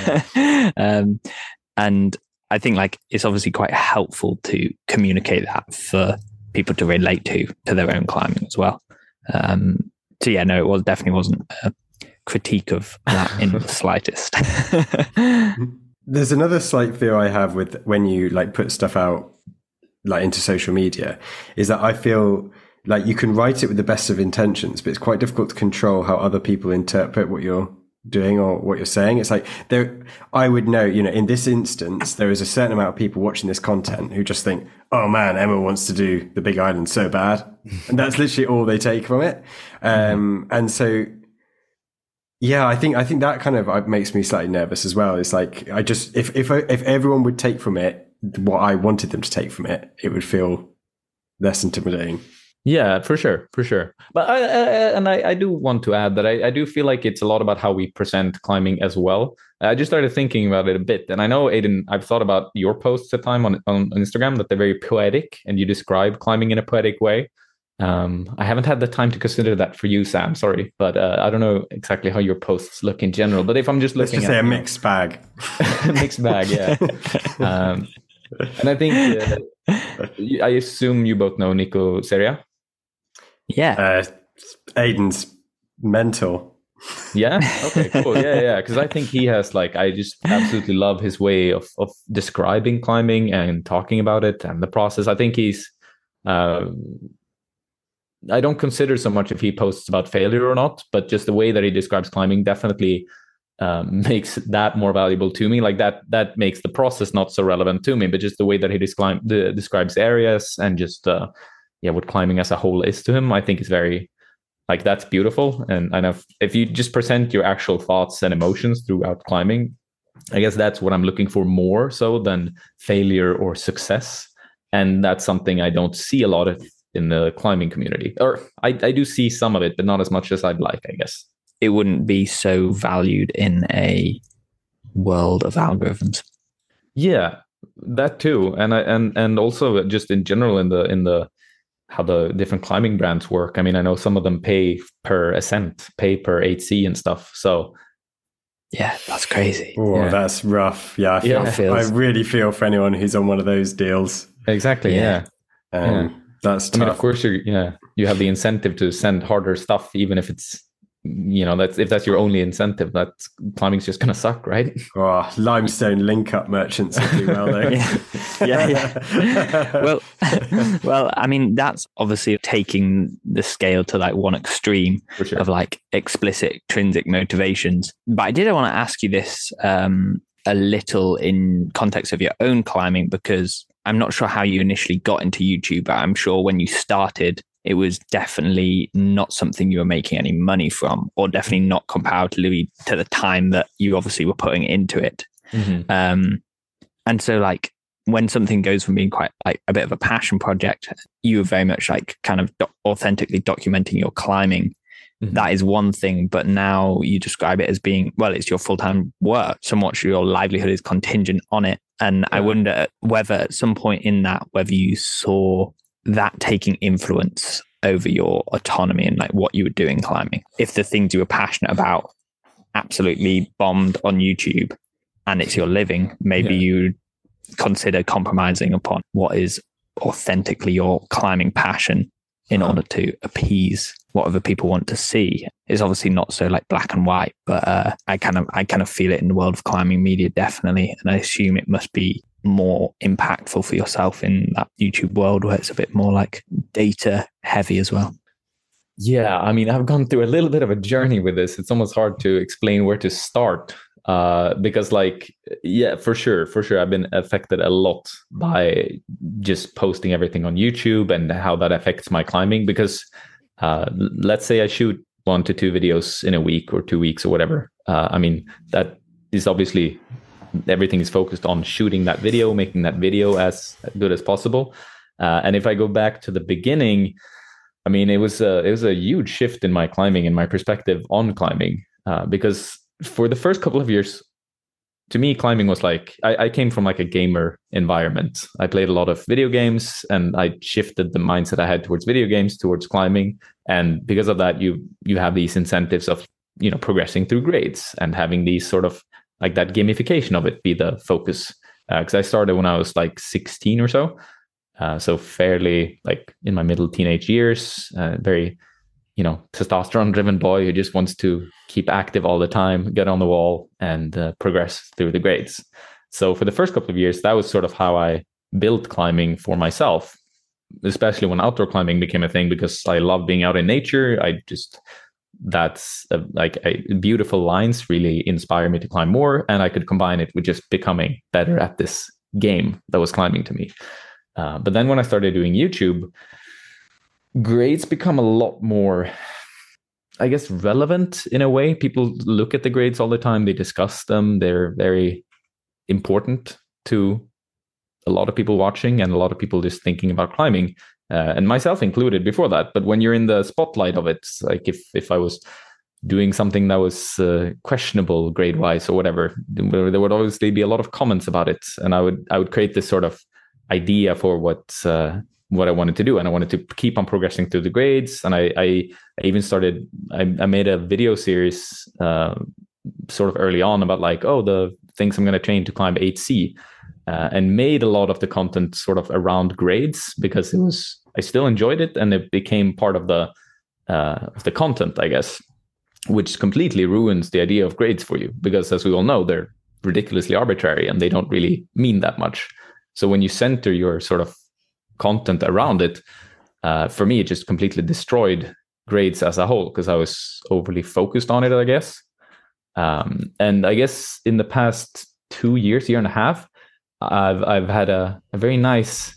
S3: And I think like it's obviously quite helpful to communicate that for people to relate to their own climbing as well. So yeah, no, it definitely wasn't a critique of that in the slightest.
S2: There's another slight fear I have with when you like put stuff out like into social media, is that I feel like you can write it with the best of intentions, but it's quite difficult to control how other people interpret what you're doing or what you're saying. It's like I would know, in this instance, there is a certain amount of people watching this content who just think, oh man, Emma wants to do the Big Island so bad. And that's literally all they take from it. And so, yeah, I think that kind of makes me slightly nervous as well. It's like, if everyone would take from it what I wanted them to take from it, it would feel less intimidating.
S4: Yeah, for sure. But I do want to add that I do feel like it's a lot about how we present climbing as well. I just started thinking about it a bit, and I know, Aidan, I've thought about your posts at time on Instagram, that they're very poetic and you describe climbing in a poetic way. I haven't had the time to consider that for you, Sam. Sorry, but I don't know exactly how your posts look in general. But if I'm just looking,
S2: let's just say a mixed bag,
S4: mixed bag, yeah. And I think I assume you both know Nico Seria.
S3: Yeah,
S2: Aidan's mentor.
S4: Yeah. Okay. Cool. Yeah. Because I think he has I just absolutely love his way of describing climbing and talking about it and the process. I think he's. I don't consider so much if he posts about failure or not, but just the way that he describes climbing definitely makes that more valuable to me. Like that makes the process not so relevant to me, but just the way that he describes areas and just what climbing as a whole is to him, I think is very that's beautiful. And if you just present your actual thoughts and emotions throughout climbing, I guess that's what I'm looking for more so than failure or success. And that's something I don't see a lot of in the climbing community, or I do see some of it, but not as much as I'd like, I guess.
S3: It wouldn't be so valued in a world of algorithms.
S4: Yeah, that too. And also just in general in the how the different climbing brands work. I mean, I know some of them pay per ascent, pay per 8C and stuff. So
S3: yeah, that's crazy.
S2: Oh, yeah. That's rough. Yeah, I really feel for anyone who's on one of those deals.
S4: Exactly. Yeah.
S2: That's tough.
S4: I mean, of course, you have the incentive to send harder stuff, even if it's, if that's your only incentive, that climbing's just gonna suck, right?
S2: Oh, limestone link up merchants will do well though.
S3: Yeah. Well, I mean, that's obviously taking the scale to one extreme of explicit intrinsic motivations. But I did want to ask you this a little in context of your own climbing, because I'm not sure how you initially got into YouTube, but I'm sure when you started, it was definitely not something you were making any money from, or definitely not comparatively to the time that you obviously were putting into it. Mm-hmm. And so when something goes from being quite a bit of a passion project, you were very much kind of authentically documenting your climbing. Mm-hmm. That is one thing, but now you describe it as being, well, it's your full-time work. So much of your livelihood is contingent on it. And I wonder whether at some point in that, whether you saw that taking influence over your autonomy and what you were doing climbing. If the things you were passionate about absolutely bombed on YouTube and it's your living, maybe you consider compromising upon what is authentically your climbing passion in order to appease what other people want to see. It's obviously not so black and white, but I kind of feel it in the world of climbing media, definitely. And I assume it must be more impactful for yourself in that YouTube world where it's a bit more data heavy as well.
S4: Yeah, I mean, I've gone through a little bit of a journey with this. It's almost hard to explain where to start. Because for sure, I've been affected a lot by just posting everything on YouTube and how that affects my climbing. Because let's say I shoot 1 to 2 videos in a week or 2 weeks or whatever. I mean, that is obviously everything is focused on shooting that video, making that video as good as possible. And if I go back to the beginning, I mean, it was a huge shift in my climbing and my perspective on climbing, because for the first couple of years, to me, climbing was like, I came from like a gamer environment. I played a lot of video games, and I shifted the mindset I had towards video games towards climbing. And because of that, you have these incentives of, you know, progressing through grades and having these sort of like that gamification of it be the focus. Because I started when I was like 16 or so. So fairly like in my middle teenage years, very, you know, testosterone driven boy who just wants to keep active all the time, get on the wall and progress through the grades. So for the first couple of years, that was sort of how I built climbing for myself, especially when outdoor climbing became a thing, because I love being out in nature. That's beautiful lines really inspire me to climb more. And I could combine it with just becoming better at this game that was climbing to me. But then when I started doing YouTube, grades become a lot more, I guess, relevant in a way. People look at the grades all the time. They discuss them. They're very important to a lot of people watching and a lot of people just thinking about climbing, and myself included before that. But when you're in the spotlight of it, like if I was doing something that was questionable grade-wise or whatever, there would obviously be a lot of comments about it. And I would create this sort of idea for what I wanted to do, and I wanted to keep on progressing through the grades. And I even started, I made a video series sort of early on about like, the things I'm going to train to climb 8C, and made a lot of the content sort of around grades, because I still enjoyed it, and it became part of the content, I guess, which completely ruins the idea of grades for you, because as we all know, they're ridiculously arbitrary and they don't really mean that much. So when you center your sort of content around it, for me, it just completely destroyed grades as a whole, because I was overly focused on it, I guess. And I guess in the past 2 years, year and a half, I've had a very nice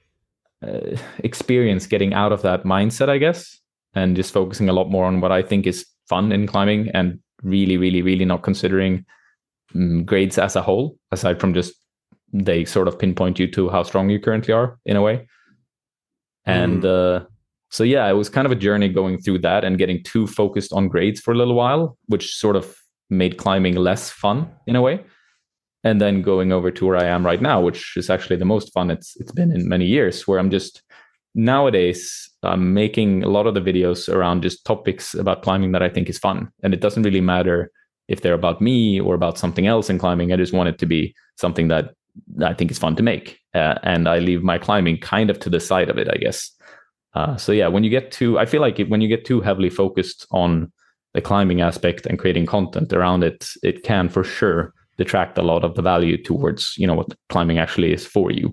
S4: experience getting out of that mindset, I guess, and just focusing a lot more on what I think is fun in climbing, and really, really, really not considering grades as a whole, aside from just they sort of pinpoint you to how strong you currently are in a way. And so, yeah, it was kind of a journey going through that and getting too focused on grades for a little while, which sort of made climbing less fun in a way. And then going over to where I am right now, which is actually the most fun it's been in many years, where I'm just nowadays I'm making a lot of the videos around just topics about climbing that I think is fun. And it doesn't really matter if they're about me or about something else in climbing. I just want it to be something that I think is fun to make. And I leave my climbing kind of to the side of it, I guess. So yeah, I feel like when you get too heavily focused on the climbing aspect and creating content around it, it can for sure detract a lot of the value towards, what climbing actually is for you.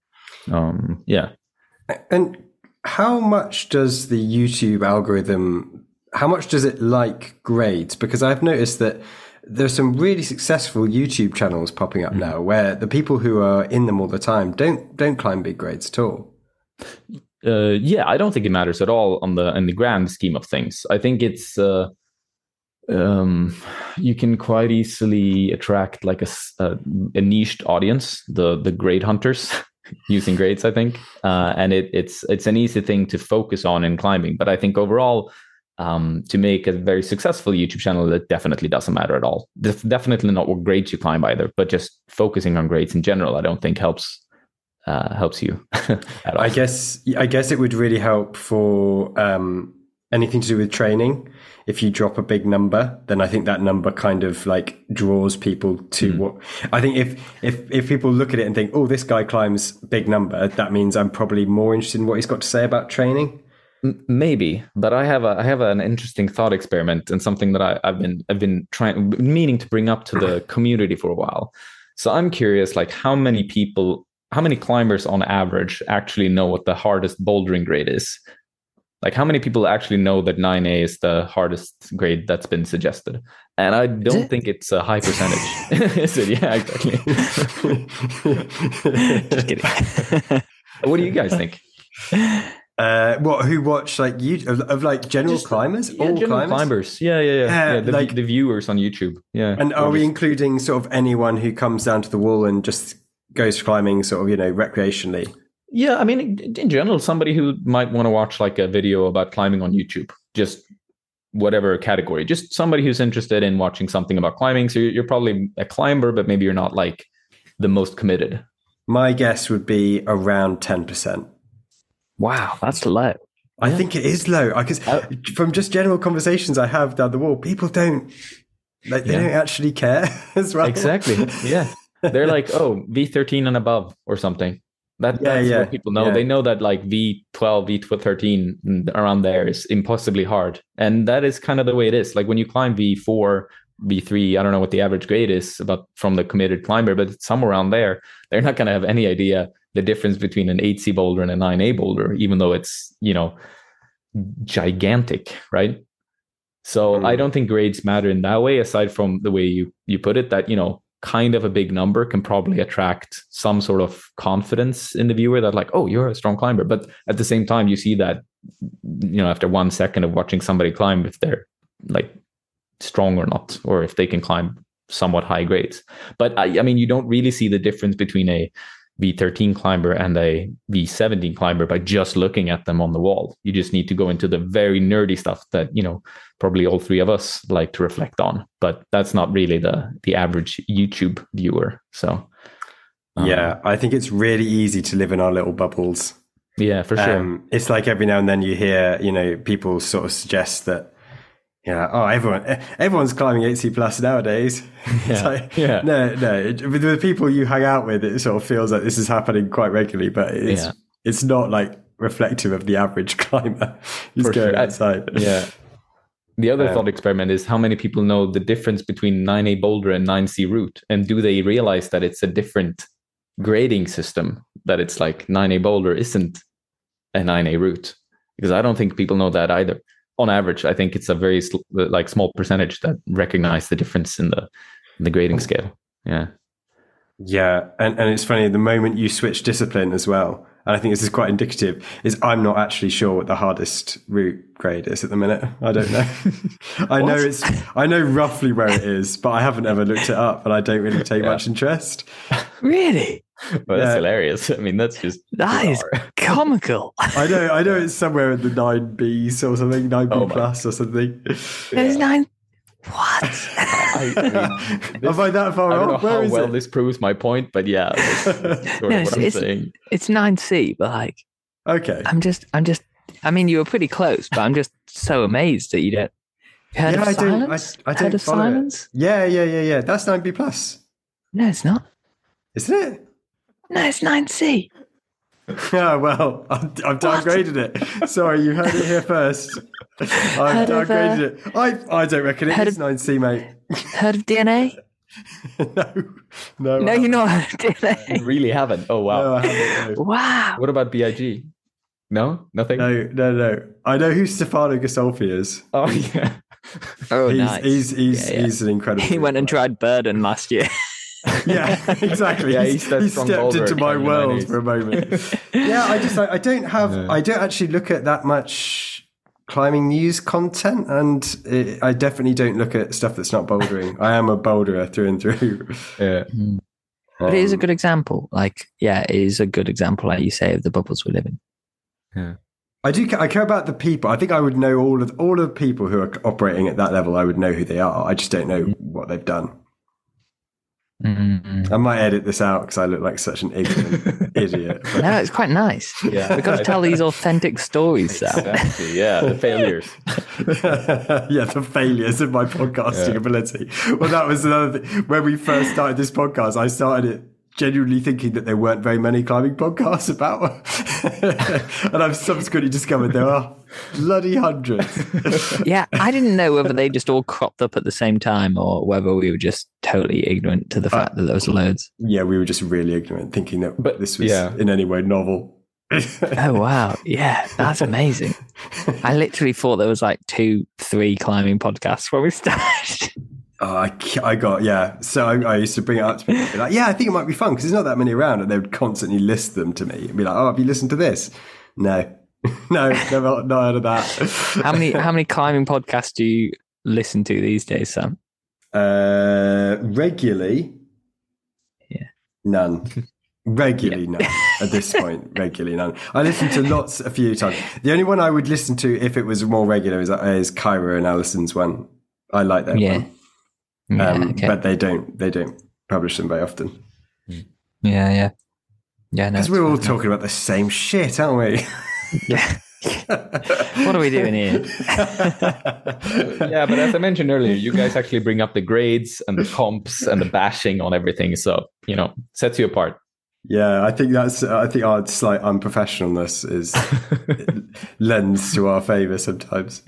S4: Yeah.
S2: And how much does the YouTube algorithm, how much does it like grades? Because I've noticed that there's some really successful YouTube channels popping up now where the people who are in them all the time don't climb big grades at all.
S4: Yeah, I don't think it matters at all in the grand scheme of things. I think it's you can quite easily attract like a niched audience, the grade hunters using grades, I think, and it's an easy thing to focus on in climbing. But I think overall, to make a very successful YouTube channel, it definitely doesn't matter at all. Definitely not what grades you climb either, but just focusing on grades in general, I don't think helps you at all.
S2: I guess it would really help for anything to do with training. If you drop a big number, then I think that number kind of like draws people to what I think. If people look at it and think, oh, this guy climbs big number, that means I'm probably more interested in what he's got to say about training.
S4: Maybe, but I have an interesting thought experiment and something that I've been meaning to bring up to the community for a while. So I'm curious, like how many climbers on average actually know what the hardest bouldering grade is? Like how many people actually know that 9A is the hardest grade that's been suggested? And I don't think it's a high percentage. Is it? Yeah, exactly.
S3: Just kidding.
S4: What do you guys think?
S2: What? Who watch like you of like general climbers?
S4: Yeah,
S2: All
S4: general climbers. Yeah. The viewers on YouTube. Yeah.
S2: And are we including sort of anyone who comes down to the wall and just goes climbing, sort of, recreationally?
S4: Yeah, I mean, in general, somebody who might want to watch like a video about climbing on YouTube, just whatever category, just somebody who's interested in watching something about climbing. So you're probably a climber, but maybe you're not like the most committed.
S2: My guess would be around 10%.
S3: Wow, that's low.
S2: I think it is low because from just general conversations I have down the wall, people don't they don't actually care as well.
S4: Exactly. Yeah, they're like, oh, V13 and above or something. That's what people know. Yeah. They know that like V12, V13 around there is impossibly hard, and that is kind of the way it is. Like when you climb V4, V3, I don't know what the average grade is about from the committed climber, but it's somewhere around there. They're not going to have any idea the difference between an 8C boulder and a 9A boulder, even though it's, gigantic, right? So I don't think grades matter in that way, aside from the way you put it, that, kind of a big number can probably attract some sort of confidence in the viewer that like, oh, you're a strong climber. But at the same time, you see that, after 1 second of watching somebody climb, if they're like strong or not, or if they can climb somewhat high grades. But I mean, you don't really see the difference between a V13 climber and a V17 climber by just looking at them on the wall. You just need to go into the very nerdy stuff that, probably all three of us like to reflect on, but that's not really the average YouTube viewer. So
S2: yeah, I think it's really easy to live in our little bubbles.
S4: Yeah, for sure.
S2: It's like every now and then you hear, people sort of suggest that, everyone's climbing 8C plus nowadays.
S4: Yeah.
S2: No. With the people you hang out with, it sort of feels like this is happening quite regularly, but it's not like reflective of the average climber who's going outside.
S4: Yeah. The other thought experiment is how many people know the difference between 9A boulder and 9C route, and do they realize that it's a different grading system? That it's like 9A boulder isn't a 9A route, because I don't think people know that either. On average, I think it's a very small percentage that recognize the difference in the grading scale. Yeah. And it's funny, the moment you switch discipline as well, and I think this is quite indicative, is I'm not actually sure what the hardest route grade is at the minute. I don't know. I know roughly where it is, but I haven't ever looked it up, and I don't really take much interest.
S3: Really?
S4: Well, that's hilarious. I mean, that
S3: is comical.
S2: I know it's somewhere in the 9Bs or something, 9B plus or something.
S3: There's 9. What?
S2: Am I that far off?
S4: Where is it? This proves my point, but yeah,
S3: I'm saying. It's 9C, but like,
S2: okay.
S3: I'm just. I mean, you were pretty close, but I'm just so amazed that you don't. Heard of Silence?
S2: I don't
S3: of Silence?
S2: Yeah. That's 9B plus.
S3: No, it's not.
S2: Isn't it?
S3: No, it's 9C.
S2: Oh, well, I've downgraded it. Sorry, you heard it here first. I've downgraded it. I don't reckon it is 9C, mate.
S3: Heard of DNA?
S2: No.
S3: No, you're not heard of DNA.
S4: You really haven't? Oh, wow.
S2: No, I haven't. No.
S3: Wow.
S4: What about BIG? No? Nothing?
S2: No. I know who Stefano Ghisolfi is.
S4: Oh, yeah.
S3: Oh, nice.
S2: He's an incredible.
S3: He went and tried Burden last year.
S2: Yeah, exactly.
S4: Yeah,
S2: he stepped into my world for a moment. Yeah, I don't actually look at that much climbing news content, and I definitely don't look at stuff that's not bouldering. I am a boulderer through and through.
S4: Yeah.
S3: But it is a good example. Like, it is a good example, like you say, of the bubbles we live in.
S4: Yeah.
S2: I care about the people. I think I would know all of the people who are operating at that level. I would know who they are. I just don't know what they've done.
S3: Mm-hmm.
S2: I might edit this out because I look like such an ignorant idiot. But...
S3: No, it's quite nice. Yeah, we've got to tell these authentic stories.
S4: Exactly. Yeah, the failures.
S2: The failures of my podcasting ability. Well, that was another thing. When we first started this podcast, I started it genuinely thinking that there weren't very many climbing podcasts about, and I've subsequently discovered there are bloody hundreds.
S3: Yeah, I didn't know whether they just all cropped up at the same time or whether we were just totally ignorant to the fact that there was loads.
S2: Yeah, we were just really ignorant, thinking that this was in any way novel.
S3: Oh wow, yeah, that's amazing. I literally thought there was like 2-3 climbing podcasts when we started.
S2: I got, so I used to bring it up to people, be like, I think it might be fun because there's not that many around, and they would constantly list them to me and be like, have you listened to this? No. No, never, not heard of that.
S3: How many climbing podcasts do you listen to these days, Sam?
S2: Regularly?
S3: Yeah.
S2: None. Regularly none. At this point, regularly none. I listen to lots a few times. The only one I would listen to if it was more regular is Kyra and Alison's one. I like that one. Okay. But they don't publish them very often.
S3: Yeah. No,
S2: because we're all talking about the same shit, aren't we?
S3: Yeah. What are we doing here?
S4: Yeah, but as I mentioned earlier, you guys actually bring up the grades and the comps and the bashing on everything. So, sets you apart.
S2: Yeah, I think our slight unprofessionalness is lends to our favour sometimes.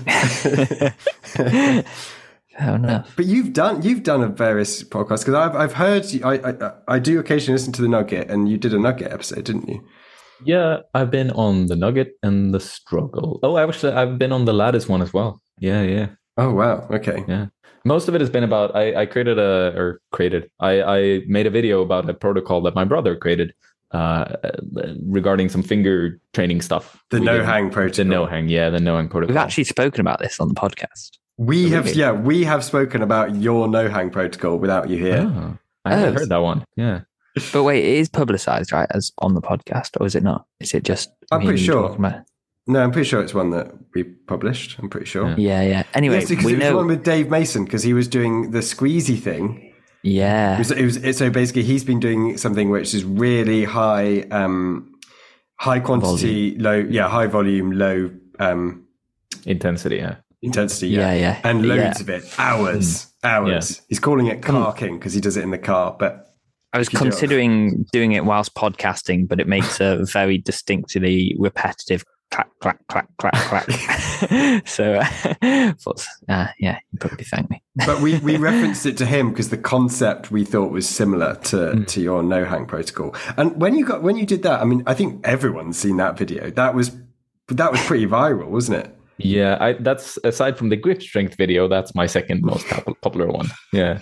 S3: Fair enough.
S2: But you've done a various podcasts, because I've heard I do occasionally listen to the Nugget, and you did a Nugget episode, didn't you?
S4: Yeah, I've been on the Nugget and the Struggle. Oh, I've been on the Lattice one as well. Yeah.
S2: Oh wow, okay.
S4: Yeah, most of it has been about I made a video about a protocol that my brother created regarding some finger training stuff.
S2: The no hang protocol.
S4: The no hang protocol.
S3: We've actually spoken about this on the podcast.
S2: We have spoken about your no hang protocol without you here.
S4: Oh, I haven't heard that one. Yeah.
S3: But wait, it is publicized, right, as on the podcast, or is it not? Is it just?
S2: I'm pretty sure. No, I'm pretty sure it's one that we published. I'm pretty sure.
S3: Yeah. Anyway,
S2: yes, because it was one with Dave Mason, because he was doing the squeezy thing.
S3: Yeah.
S2: So basically, he's been doing something which is really high quantity, high volume, low
S4: intensity. Yeah.
S2: Intensity, yeah. And loads of it, hours. Yeah. He's calling it car king because he does it in the car, but.
S3: I was considering doing it whilst podcasting, but it makes a very distinctly repetitive clack, clack, clack, clack, clack. So, you probably thank me.
S2: But we referenced it to him because the concept we thought was similar to your no hang protocol. And when you did that, I mean, I think everyone's seen that video. That was pretty viral, wasn't it?
S4: Yeah, that's aside from the grip strength video, that's my second most popular one. Yeah.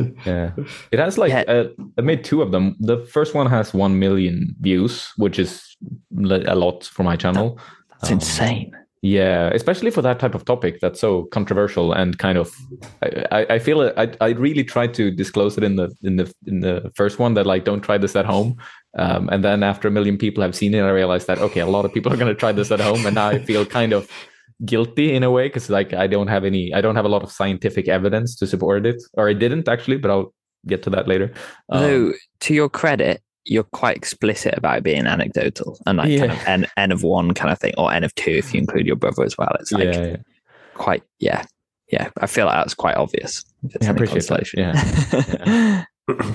S4: It has I made two of them. The first one has 1 million views, which is a lot for my channel.
S3: That's insane.
S4: Yeah, especially for that type of topic that's so controversial and kind of. I feel it. I really tried to disclose it in the first one that don't try this at home. And then after 1 million people have seen it, I realized that a lot of people are going to try this at home, and now I feel kind of guilty in a way because I don't have a lot of scientific evidence to support it, or I didn't actually, but I'll get to that later.
S3: Though to your credit, you're quite explicit about it being anecdotal and kind of n of 1 kind of thing, or n of 2 if you include your brother as well. It's quite I feel like that's quite obvious.
S4: I appreciate that. Yeah.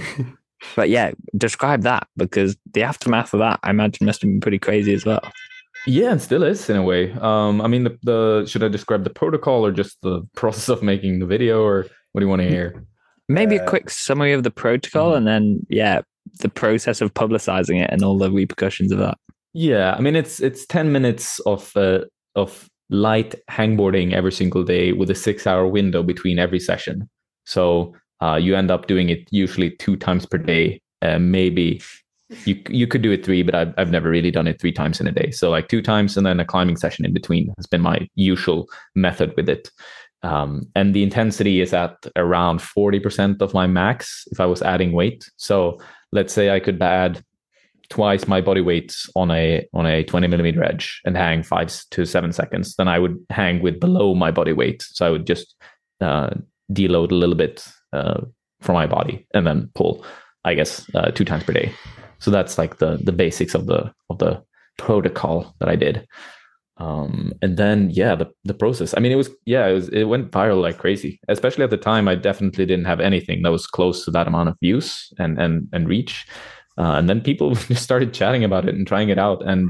S3: But describe that, because the aftermath of that I imagine must have been pretty crazy as well.
S4: Yeah, it still is in a way. I mean, the should I describe the protocol or just the process of making the video, or what do you want to hear?
S3: Maybe a quick summary of the protocol, and then the process of publicizing it and all the repercussions of that.
S4: Yeah, I mean, it's 10 minutes of light hangboarding every single day with a 6-hour window between every session. So you end up doing it usually 2 times per day, maybe. You could do it 3, but I've never really done it 3 times in a day. So 2 times and then a climbing session in between has been my usual method with it. And the intensity is at around 40% of my max if I was adding weight. So let's say I could add twice my body weight on a 20 millimeter edge and hang 5 to 7 seconds. Then I would hang with below my body weight. So I would just deload a little bit from my body and then pull, I guess, 2 times per day. So that's the basics of the protocol that I did. And then the process. I mean, it went viral like crazy. Especially at the time, I definitely didn't have anything that was close to that amount of views and reach. And then people just started chatting about it and trying it out. And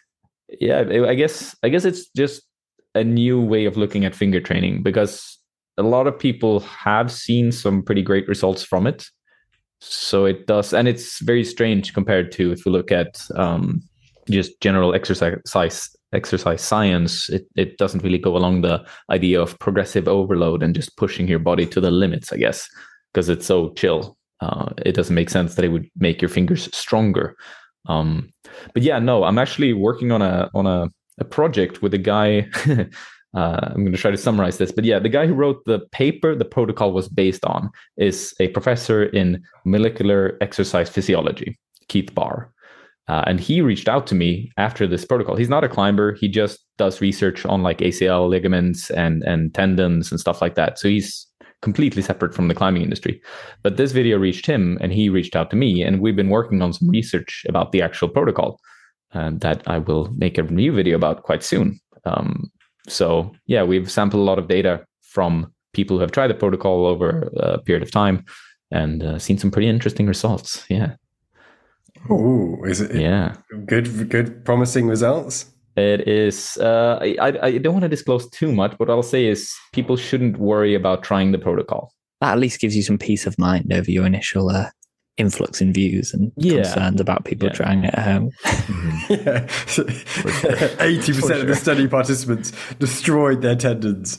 S4: I guess it's just a new way of looking at finger training, because a lot of people have seen some pretty great results from it. So it does, and it's very strange compared to if you look at just general exercise science. It doesn't really go along the idea of progressive overload and just pushing your body to the limits, I guess, because it's so chill. It doesn't make sense that it would make your fingers stronger. But I'm actually working on a a project with a guy. I'm going to try to summarize this, but yeah, the guy who wrote the paper the protocol was based on is a professor in molecular exercise physiology, Keith Barr. And he reached out to me after this protocol. He's not a climber. He just does research on like ACL ligaments and tendons and stuff like that. So he's completely separate from the climbing industry. But this video reached him and he reached out to me, and we've been working on some research about the actual protocol that I will make a new video about quite soon. So yeah, we've sampled a lot of data from people who have tried the protocol over a period of time and seen some pretty interesting results. Yeah.
S2: Oh, is it?
S4: Yeah.
S2: Good, promising results.
S4: It is. I don't want to disclose too much. What I'll say is people shouldn't worry about trying the protocol.
S3: That at least gives you some peace of mind over your initial influx in views and concerns about people trying it at home.
S2: Yeah. 80% of the study participants destroyed their tendons.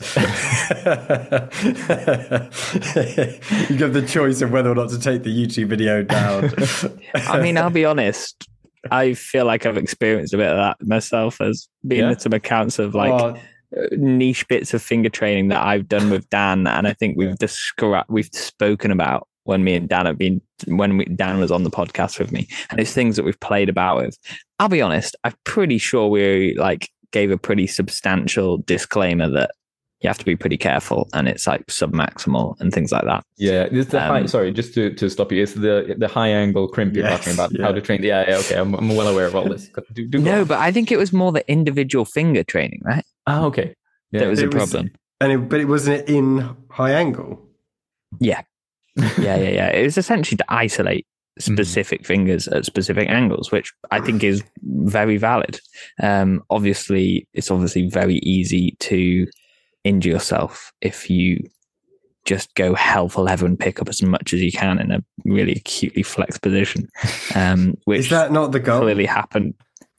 S2: You have the choice of whether or not to take the YouTube video down.
S3: I mean, I'll be honest. I feel like I've experienced a bit of that myself, as being at some accounts of like niche bits of finger training that I've done with Dan, and I think we've spoken about when me and Dan Dan was on the podcast with me, and it's things that we've played about with. I'll be honest, I'm pretty sure we like gave a pretty substantial disclaimer that you have to be pretty careful and it's like submaximal and things like that.
S4: Yeah, it's the high, sorry, just to stop you, it's the high angle crimp you're talking about, how to train. Yeah, okay, I'm well aware of all this.
S3: No, but I think it was more the individual finger training, right?
S4: Oh, okay.
S3: Yeah. That was a problem.
S2: But it wasn't in high angle.
S3: Yeah. Yeah. It was essentially to isolate specific fingers at specific angles, which I think is very valid. Obviously, it's very easy to injure yourself if you just go hell for leather and pick up as much as you can in a really acutely flexed position. Which
S2: is that not the goal?
S3: Clearly happened.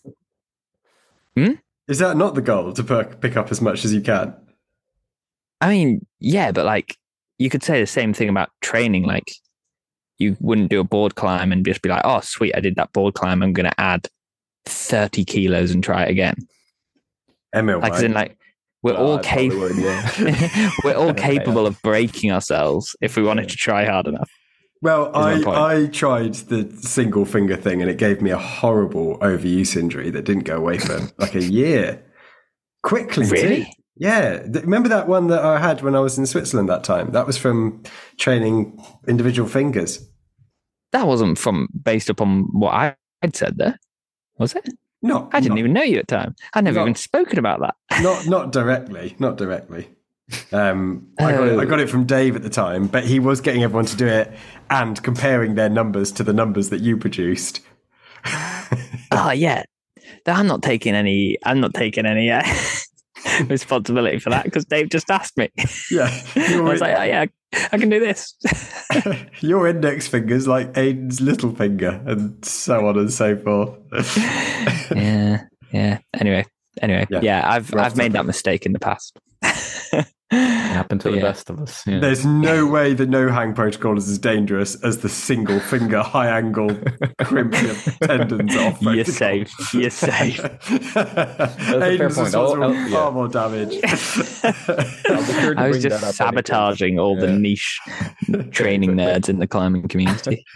S2: Is that not the goal, to pick up as much as you can?
S3: I mean, yeah, but like you could say the same thing about training. Like you wouldn't do a board climb and just be like, oh, sweet, I did that board climb. I'm going to add 30 kilos and try it again.
S2: Emil,
S3: like, as in, like, we're all capable. We're all capable of breaking ourselves if we wanted to try hard enough.
S2: Well, I tried the single finger thing and it gave me a horrible overuse injury that didn't go away for like a year. Quickly,
S3: really?
S2: Too. Yeah. Remember that one that I had when I was in Switzerland that time? That was from training individual fingers.
S3: That wasn't based upon what I'd said there, was it?
S2: No,
S3: I didn't even know you at the time. I'd never even spoken about that.
S2: Not directly. I got it from Dave at the time, but he was getting everyone to do it and comparing their numbers to the numbers that you produced.
S3: Oh yeah, I'm not taking any responsibility for that because Dave just asked me.
S2: Yeah,
S3: I was like, oh yeah, I can do this.
S2: Your index finger's like Aiden's little finger, and so on and so forth.
S3: Yeah. Anyway, I've made that mistake in the past.
S4: Happened to the best of us. Yeah.
S2: There's no way the no hang protocol is as dangerous as the single finger high angle crimping of tendons off.
S3: You're safe.
S2: Aiden's responsible for far more damage.
S3: I was just sabotaging all the niche training nerds in the climbing community.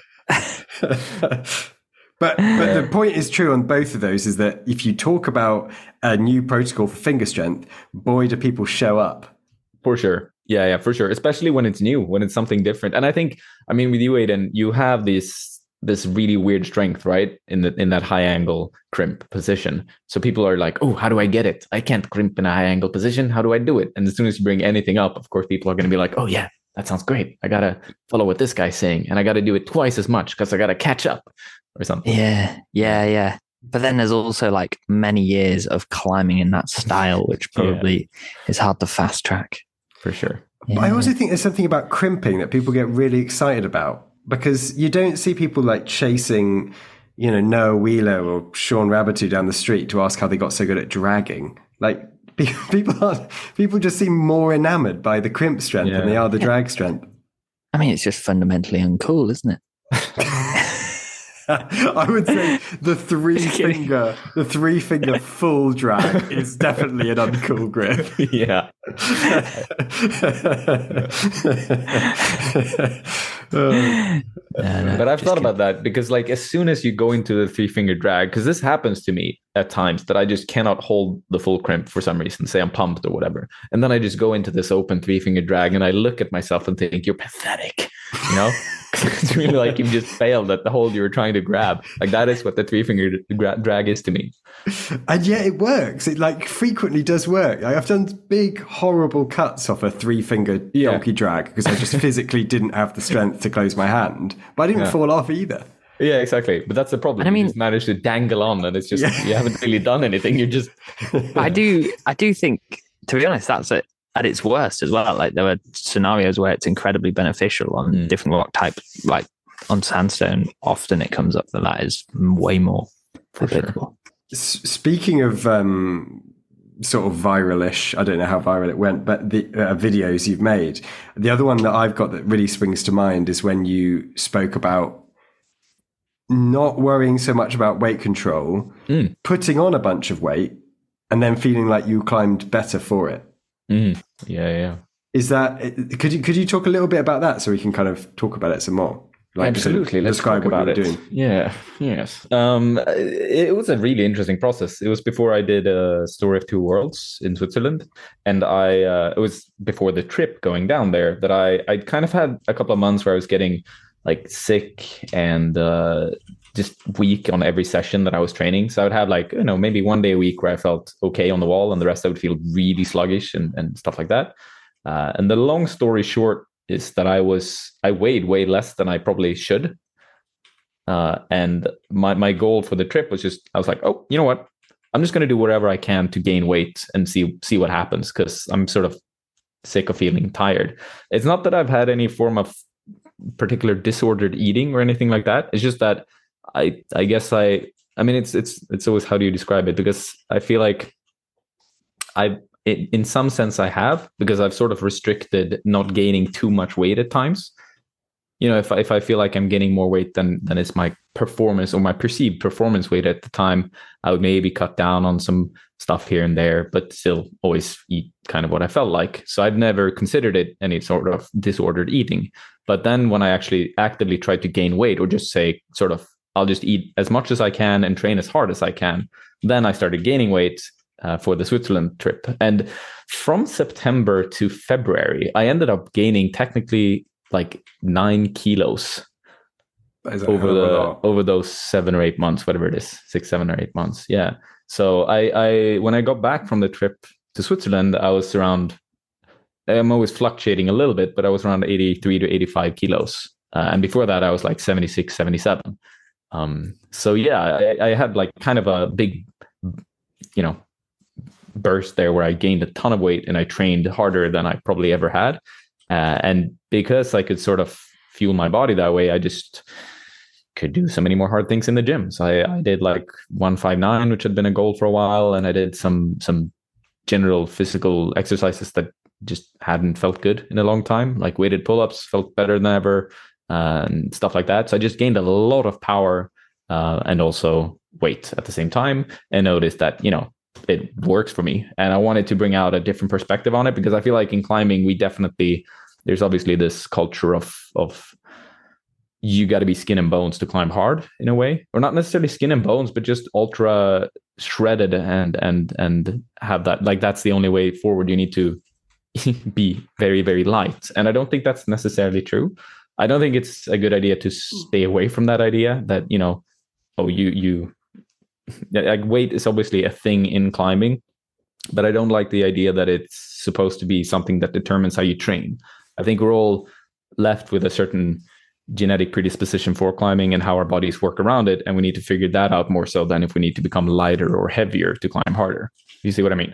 S2: But the point is true on both of those, is that if you talk about a new protocol for finger strength, boy, do people show up.
S4: For sure. Yeah, for sure. Especially when it's new, when it's something different. And I think, with you, Aiden, you have this really weird strength, right? In that high angle crimp position. So people are like, oh, how do I get it? I can't crimp in a high angle position. How do I do it? And as soon as you bring anything up, of course, people are going to be like, oh yeah, that sounds great. I got to follow what this guy's saying. And I got to do it twice as much because I got to catch up or something.
S3: Yeah. But then there's also like many years of climbing in that style, which probably is hard to fast track.
S4: For sure.
S2: But I also think there's something about crimping that people get really excited about, because you don't see people like chasing, Noah Wheeler or Sean Rabbitoux down the street to ask how they got so good at dragging. Like people just seem more enamored by the crimp strength than they are the drag strength.
S3: I mean, it's just fundamentally uncool, isn't it?
S2: I would say the three finger full drag is definitely an uncool grip.
S4: Yeah. But I've thought about that because, like, as soon as you go into the 3-finger drag, because this happens to me at times that I just cannot hold the full crimp for some reason, say I'm pumped or whatever. And then I just go into this open 3-finger drag and I look at myself and think, you're pathetic, you know? It's really like you've just failed at the hold you were trying to grab. Like, that is what the 3-finger drag is to me.
S2: And yet it works. It like frequently does work. I've done big, horrible cuts off a 3-finger donkey drag because I just physically didn't have the strength to close my hand. But I didn't fall off either.
S4: Yeah, exactly. But that's the problem. And I mean, you just managed to dangle on, and it's just you haven't really done anything. You're just.
S3: I do think, to be honest, that's it at its worst as well. Like, there were scenarios where it's incredibly beneficial on different rock types, like on sandstone. Often it comes up that is way more applicable.
S2: Speaking of sort of viral-ish, I don't know how viral it went, but the videos you've made, the other one that I've got that really springs to mind is when you spoke about not worrying so much about weight control, putting on a bunch of weight, and then feeling like you climbed better for it.
S4: Yeah.
S2: Is that, could you talk a little bit about that so we can kind of talk about it some more? Like,
S4: absolutely. Let's describe what you're doing. Yeah. Yes. It was a really interesting process. It was before I did a Story of Two Worlds in Switzerland, and it was before the trip going down there that I kind of had a couple of months where I was getting like sick and just weak on every session that I was training. So I would have like, maybe one day a week where I felt okay on the wall, and the rest I would feel really sluggish and stuff like that. And the long story short is that I weighed way less than I probably should. And my goal for the trip was I was like, oh, you know what? I'm just going to do whatever I can to gain weight and see what happens, because I'm sort of sick of feeling tired. It's not that I've had any form of particular disordered eating or anything like that. It's just that I guess I mean, it's always, how do you describe it? Because I feel like in some sense I have, because I've sort of restricted not gaining too much weight at times. If I feel like I'm gaining more weight than it's my performance or my perceived performance weight at the time, I would maybe cut down on some stuff here and there, but still always eat kind of what I felt like. So I've never considered it any sort of disordered eating. But then when I actually actively tried to gain weight, or just say sort of, I'll just eat as much as I can and train as hard as I can, then I started gaining weight for the Switzerland trip. And from September to February, I ended up gaining technically like 9 kilos over those 7 or 8 months, whatever it is, 6, 7 or 8 months. Yeah. So I when I got back from the trip to Switzerland, I was around, I'm always fluctuating a little bit, but I was around 83 to 85 kilos. And before that, I was like 76, 77. So yeah, I had like kind of a big, burst there where I gained a ton of weight and I trained harder than I probably ever had. And because I could sort of fuel my body that way, I just could do so many more hard things in the gym. So I did like 159, which had been a goal for a while. And I did some general physical exercises that just hadn't felt good in a long time, like weighted pull-ups felt better than ever, and stuff like that. So I just gained a lot of power and also weight at the same time, and noticed that, it works for me. And I wanted to bring out a different perspective on it, because I feel like in climbing, there's obviously this culture of you got to be skin and bones to climb hard in a way, or not necessarily skin and bones, but just ultra shredded and have that, like, that's the only way forward. You need to be very, very light. And I don't think that's necessarily true. I don't think it's a good idea to stay away from that idea that, like, weight is obviously a thing in climbing, but I don't like the idea that it's supposed to be something that determines how you train. I think we're all left with a certain genetic predisposition for climbing and how our bodies work around it. And we need to figure that out more so than if we need to become lighter or heavier to climb harder. You see what I mean?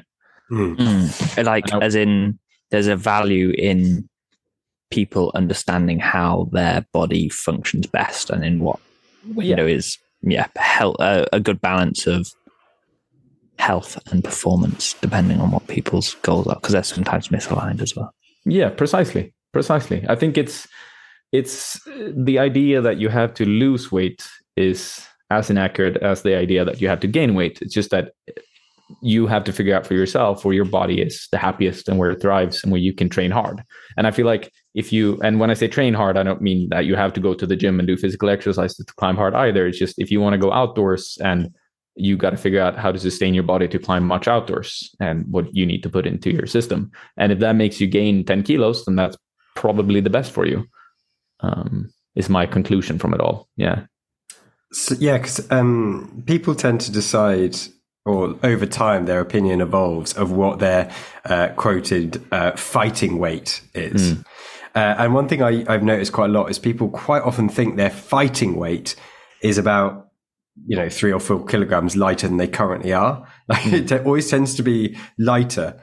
S3: As in, there's a value in people understanding how their body functions best and in what is a good balance of health and performance, depending on what people's goals are, because they're sometimes misaligned as well.
S4: Yeah, precisely. I think it's the idea that you have to lose weight is as inaccurate as the idea that you have to gain weight. It's just that you have to figure out for yourself where your body is the happiest and where it thrives and where you can train hard. And I feel like and when I say train hard, I don't mean that you have to go to the gym and do physical exercise to climb hard either. It's just if you want to go outdoors, and you got to figure out how to sustain your body to climb much outdoors and what you need to put into your system. And if that makes you gain 10 kilos, then that's probably the best for you, is my conclusion from it all. Yeah.
S2: So, yeah, because people tend to decide, or over time, their opinion evolves of what their quoted fighting weight is. And one thing I've noticed quite a lot is people quite often think their fighting weight is about 3 or 4 kilograms lighter than they currently are. Like it always tends to be lighter.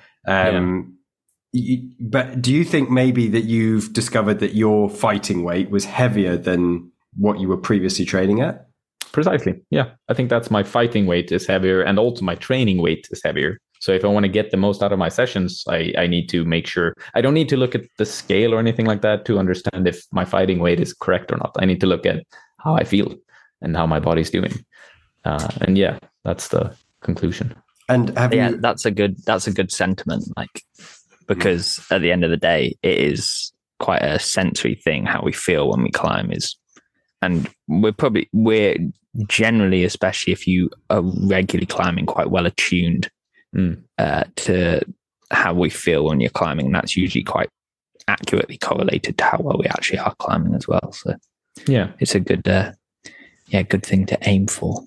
S2: But do you think maybe that you've discovered that your fighting weight was heavier than what you were previously training at?
S4: Precisely. Yeah. I think that's my fighting weight is heavier, and also my training weight is heavier. So if I want to get the most out of my sessions, I need to make sure I don't need to look at the scale or anything like that to understand if my fighting weight is correct or not. I need to look at how I feel and how my body's doing. And yeah, that's the conclusion.
S2: And
S3: that's a good sentiment, like, because at the end of the day, it is quite a sensory thing how we feel when we climb and we're generally, especially if you are regularly climbing, quite well attuned to how we feel when you're climbing. And that's usually quite accurately correlated to how well we actually are climbing as well. So
S4: yeah,
S3: it's a good thing to aim for.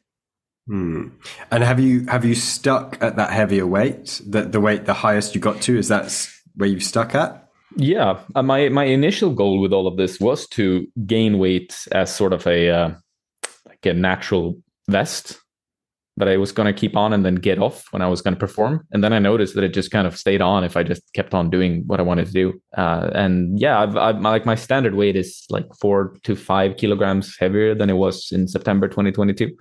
S2: And have you stuck at that heavier weight, the highest you got to? Is that where you've stuck at?
S4: Yeah, my initial goal with all of this was to gain weight as sort of a natural vest that I was going to keep on and then get off when I was going to perform. And then I noticed that it just kind of stayed on if I just kept on doing what I wanted to do. And yeah, I've like my standard weight is like 4 to 5 kilograms heavier than it was in September 2022.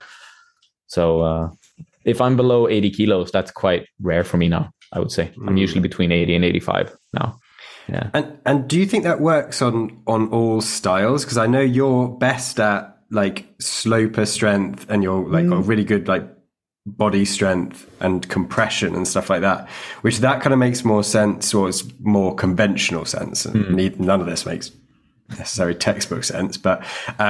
S4: So if I'm below 80 kilos, that's quite rare for me now, I would say. I'm usually between 80 and 85 now. Yeah.
S2: And do you think that works on all styles? Because I know you're best at like sloper strength, and you're like got really good like body strength and compression and stuff like that, which that kind of makes more sense, or it's more conventional sense. And none of this makes necessary textbook sense, but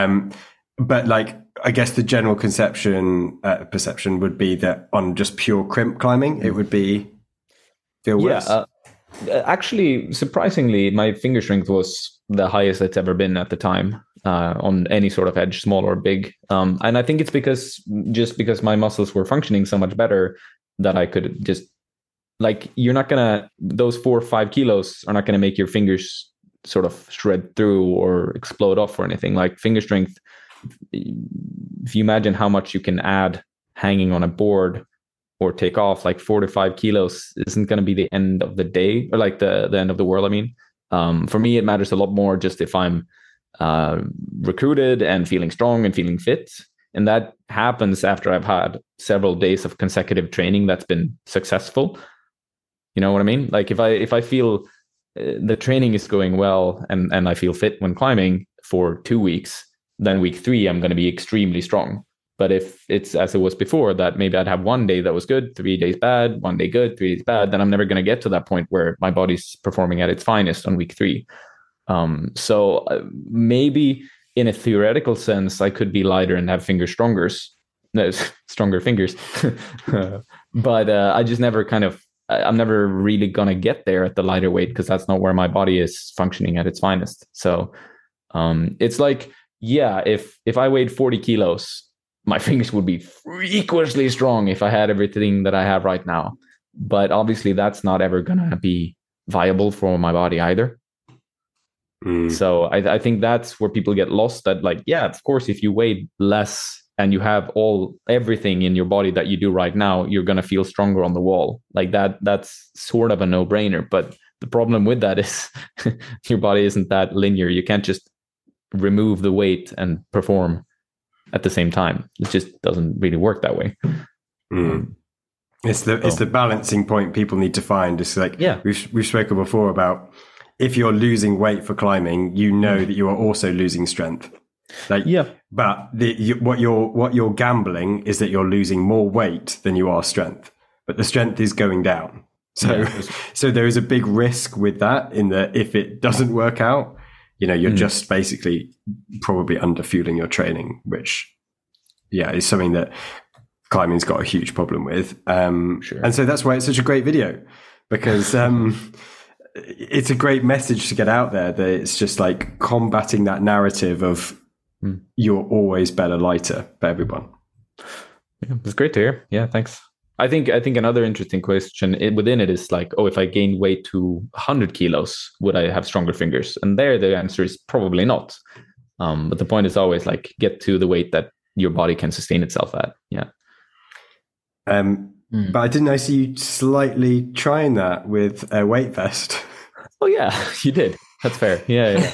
S2: like I guess the general perception would be that on just pure crimp climbing, it would feel worse.
S4: Actually, surprisingly, my finger strength was the highest it's ever been at the time on any sort of edge, small or big. And I think it's because my muscles were functioning so much better that I could just like, those 4 or 5 kilos are not going to make your fingers sort of shred through or explode off or anything. Like finger strength, if you imagine how much you can add hanging on a board or take off, like 4 to 5 kilos isn't going to be the end of the day, or like the end of the world. I mean, for me, it matters a lot more just if I'm recruited and feeling strong and feeling fit. And that happens after I've had several days of consecutive training that's been successful. You know what I mean? Like if I feel the training is going well and I feel fit when climbing for 2 weeks, then week 3, I'm going to be extremely strong. But if it's as it was before, that maybe I'd have 1 day that was good, 3 days bad, 1 day good, 3 days bad, then I'm never going to get to that point where my body's performing at its finest on week 3. So maybe in a theoretical sense, I could be lighter and have stronger fingers. But I just never I'm never really going to get there at the lighter weight, because that's not where my body is functioning at its finest. So it's like, yeah, if I weighed 40 kilos, my fingers would be freakishly strong if I had everything that I have right now. But obviously that's not ever going to be viable for my body either. So I think that's where people get lost, that like, yeah, of course, if you weigh less and you have everything in your body that you do right now, you're going to feel stronger on the wall. Like that's sort of a no-brainer. But the problem with that is your body isn't that linear. You can't just remove the weight and perform at the same time. It just doesn't really work that way.
S2: It's the balancing point people need to find. It's like,
S4: yeah,
S2: we've spoken before about if you're losing weight for climbing, you know that you are also losing strength. Like,
S4: Yeah.
S2: but what you're gambling is that you're losing more weight than you are strength, but the strength is going down. So, so there is a big risk with that in that if it doesn't work out, you're just basically probably underfueling your training, which, is something that climbing's got a huge problem with.
S4: Sure.
S2: And so that's why it's such a great video, because it's a great message to get out there, that it's just like combating that narrative of you're always better lighter for everyone.
S4: Yeah, it's great to hear. Yeah, thanks. I think another interesting question within it is like, if I gain weight to 100 kilos, would I have stronger fingers? And there the answer is probably not. But the point is always like, get to the weight that your body can sustain itself at. Yeah.
S2: But I didn't see you slightly trying that with a weight vest.
S4: Oh yeah, you did. That's fair. Yeah.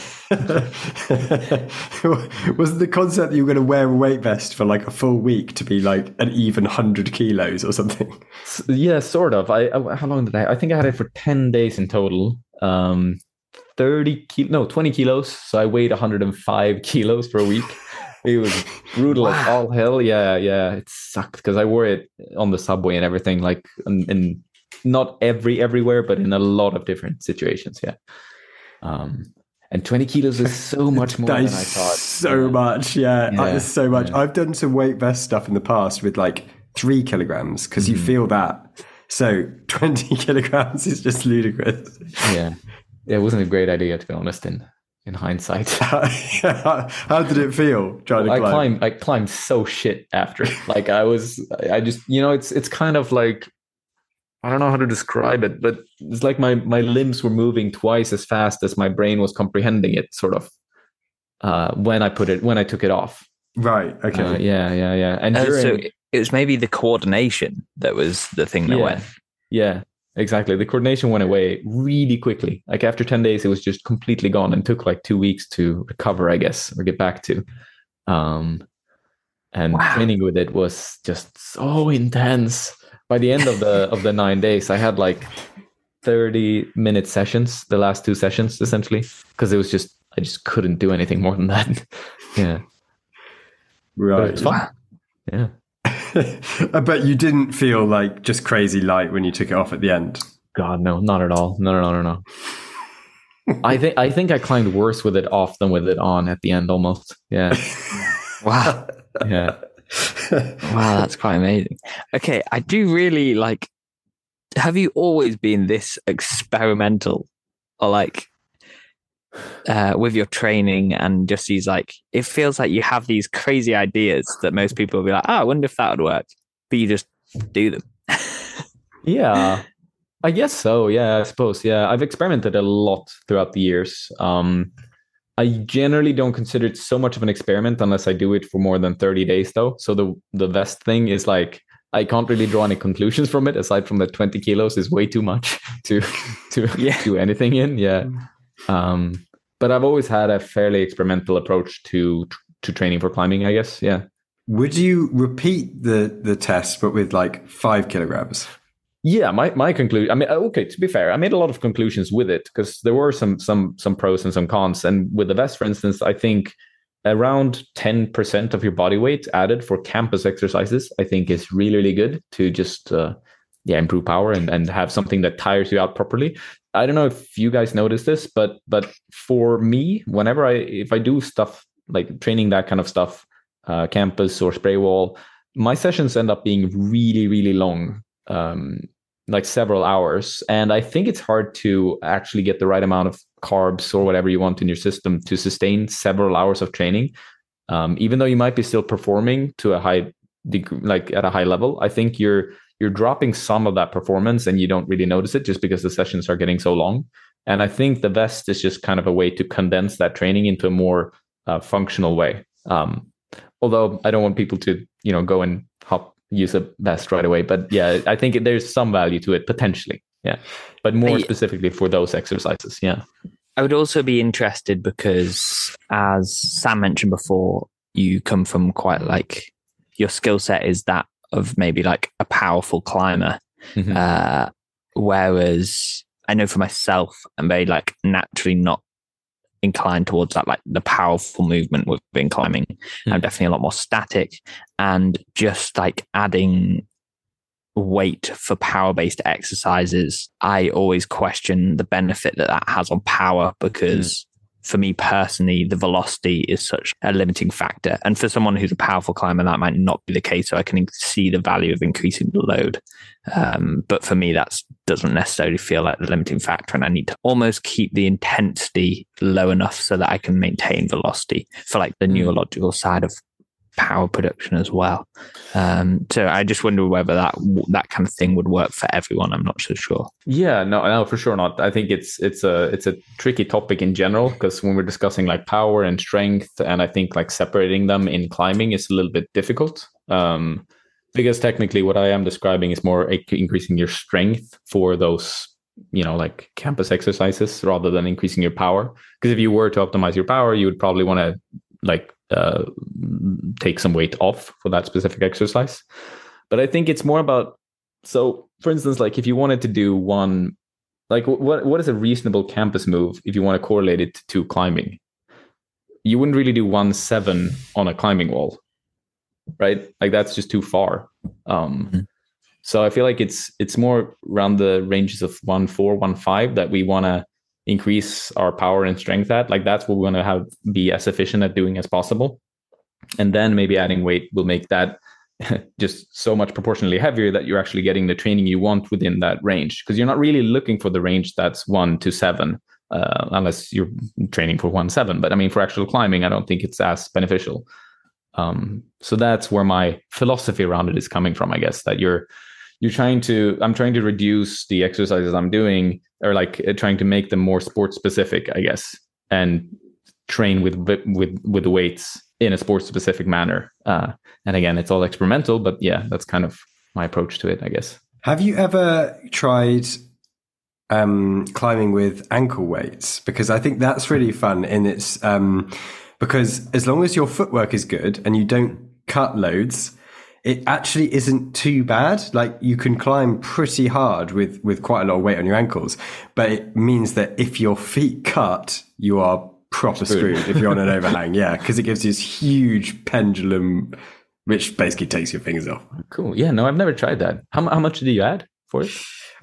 S2: Was the concept that you were going to wear a weight vest for like a full week to be like an even 100 kilos or something?
S4: Yeah, sort of. How long did I think I had it for 10 days in total. 20 kilos. So I weighed 105 kilos for a week. It was brutal as all hell. Yeah. It sucked because I wore it on the subway and everything, like in not everywhere, but in a lot of different situations. Yeah. And 20 kilos is so much more than I thought.
S2: So much. Yeah. It's so much. Yeah. I've done some weight vest stuff in the past with like 3 kilograms because you feel that. So 20 kilograms is just ludicrous.
S4: Yeah. It wasn't a great idea, to be honest, in hindsight.
S2: How did it feel trying to climb?
S4: I climbed so shit after. Like I just, it's kind of like, I don't know how to describe it, but it's like my limbs were moving twice as fast as my brain was comprehending it, sort of, when I took it off.
S2: Right. Okay.
S4: Yeah. And
S3: so it was maybe the coordination that was the thing that went.
S4: Yeah. Exactly. The coordination went away really quickly. Like after 10 days, it was just completely gone and took like 2 weeks to recover, I guess, or get back to. Training with it was just so intense. By the end of the 9 days, I had like 30-minute sessions, the last 2 sessions, essentially, because I just couldn't do anything more than that. Yeah.
S2: Right.
S4: It's fun. Yeah.
S2: I bet you didn't feel like just crazy light when you took it off at the end.
S4: God, no, not at all. No. I think I climbed worse with it off than with it on at the end, almost. Yeah.
S3: Wow.
S4: Yeah.
S3: Wow, that's quite amazing. Okay, I do really like. Have you always been this experimental, or like, with your training and just these like? It feels like you have these crazy ideas that most people will be like, "Oh, I wonder if that would work," but you just do them.
S4: Yeah, I guess so. Yeah, I suppose. Yeah, I've experimented a lot throughout the years. I generally don't consider it so much of an experiment unless I do it for more than 30 days, though. So the vest thing is like, I can't really draw any conclusions from it aside from that 20 kilos is way too much to do anything in. Yeah. But I've always had a fairly experimental approach to training for climbing, I guess. Yeah.
S2: Would you repeat the test, but with like 5 kilograms?
S4: Yeah, my conclusion. I mean, okay. To be fair, I made a lot of conclusions with it because there were some pros and some cons. And with the vest, for instance, I think around 10% of your body weight added for campus exercises, I think is really, really good to just improve power and have something that tires you out properly. I don't know if you guys notice this, but for me, whenever if I do stuff like training, that kind of stuff, campus or spray wall, my sessions end up being really, really long. Like several hours, and I think it's hard to actually get the right amount of carbs or whatever you want in your system to sustain several hours of training, even though you might be still performing to a high degree, like at a high level. I think you're dropping some of that performance and you don't really notice it just because the sessions are getting so long. And I think the vest is just kind of a way to condense that training into a more functional way, although I don't want people to go and use a vest right away, but yeah, I think there's some value to it potentially. Yeah, but more specifically for those exercises. Yeah,
S3: I would also be interested because, as Sam mentioned before, you come from quite like your skill set is that of maybe like a powerful climber, whereas I know for myself, I'm very like naturally not inclined towards that, like the powerful movement within climbing. I'm definitely a lot more static, and just like adding weight for power-based exercises, I always question the benefit that has on power, because for me personally, the velocity is such a limiting factor. And for someone who's a powerful climber, that might not be the case. So I can see the value of increasing the load. But for me, that doesn't necessarily feel like the limiting factor. And I need to almost keep the intensity low enough so that I can maintain velocity for like the neurological side of power production as well. So I just wonder whether that kind of thing would work for everyone. I'm not so sure.
S4: Yeah, no, for sure not. I think it's a tricky topic in general, because when we're discussing like power and strength, and I think like separating them in climbing is a little bit difficult. Because technically what I am describing is more increasing your strength for those, like campus exercises, rather than increasing your power. Because if you were to optimize your power, you would probably want to like take some weight off for that specific exercise. But I think it's more about, so for instance, like if you wanted to do one, like what is a reasonable campus move if you want to correlate it to climbing? You wouldn't really do 1.7 on a climbing wall, right? Like that's just too far. So I feel like it's more around the ranges of 1.4, 1.5 that we want to increase our power and strength at. Like that's what we want to be as efficient at doing as possible. And then maybe adding weight will make that just so much proportionally heavier that you're actually getting the training you want within that range. Because you're not really looking for the range that's 1 to 7, unless you're training for 1.7. But I mean, for actual climbing, I don't think it's as beneficial. So that's where my philosophy around it is coming from, I guess, that I'm trying to reduce the exercises I'm doing, or like trying to make them more sports specific, I guess, and train with the weights in a sports specific manner. And again, it's all experimental, but yeah, that's kind of my approach to it, I guess.
S2: Have you ever tried climbing with ankle weights? Because I think that's really fun, and it's because as long as your footwork is good and you don't cut loads, it actually isn't too bad. Like you can climb pretty hard with quite a lot of weight on your ankles, but it means that if your feet cut, you are proper screwed if you're on an overhang. Yeah, because it gives you this huge pendulum, which basically takes your fingers off.
S4: Cool. Yeah, no, I've never tried that. How much did you add for it?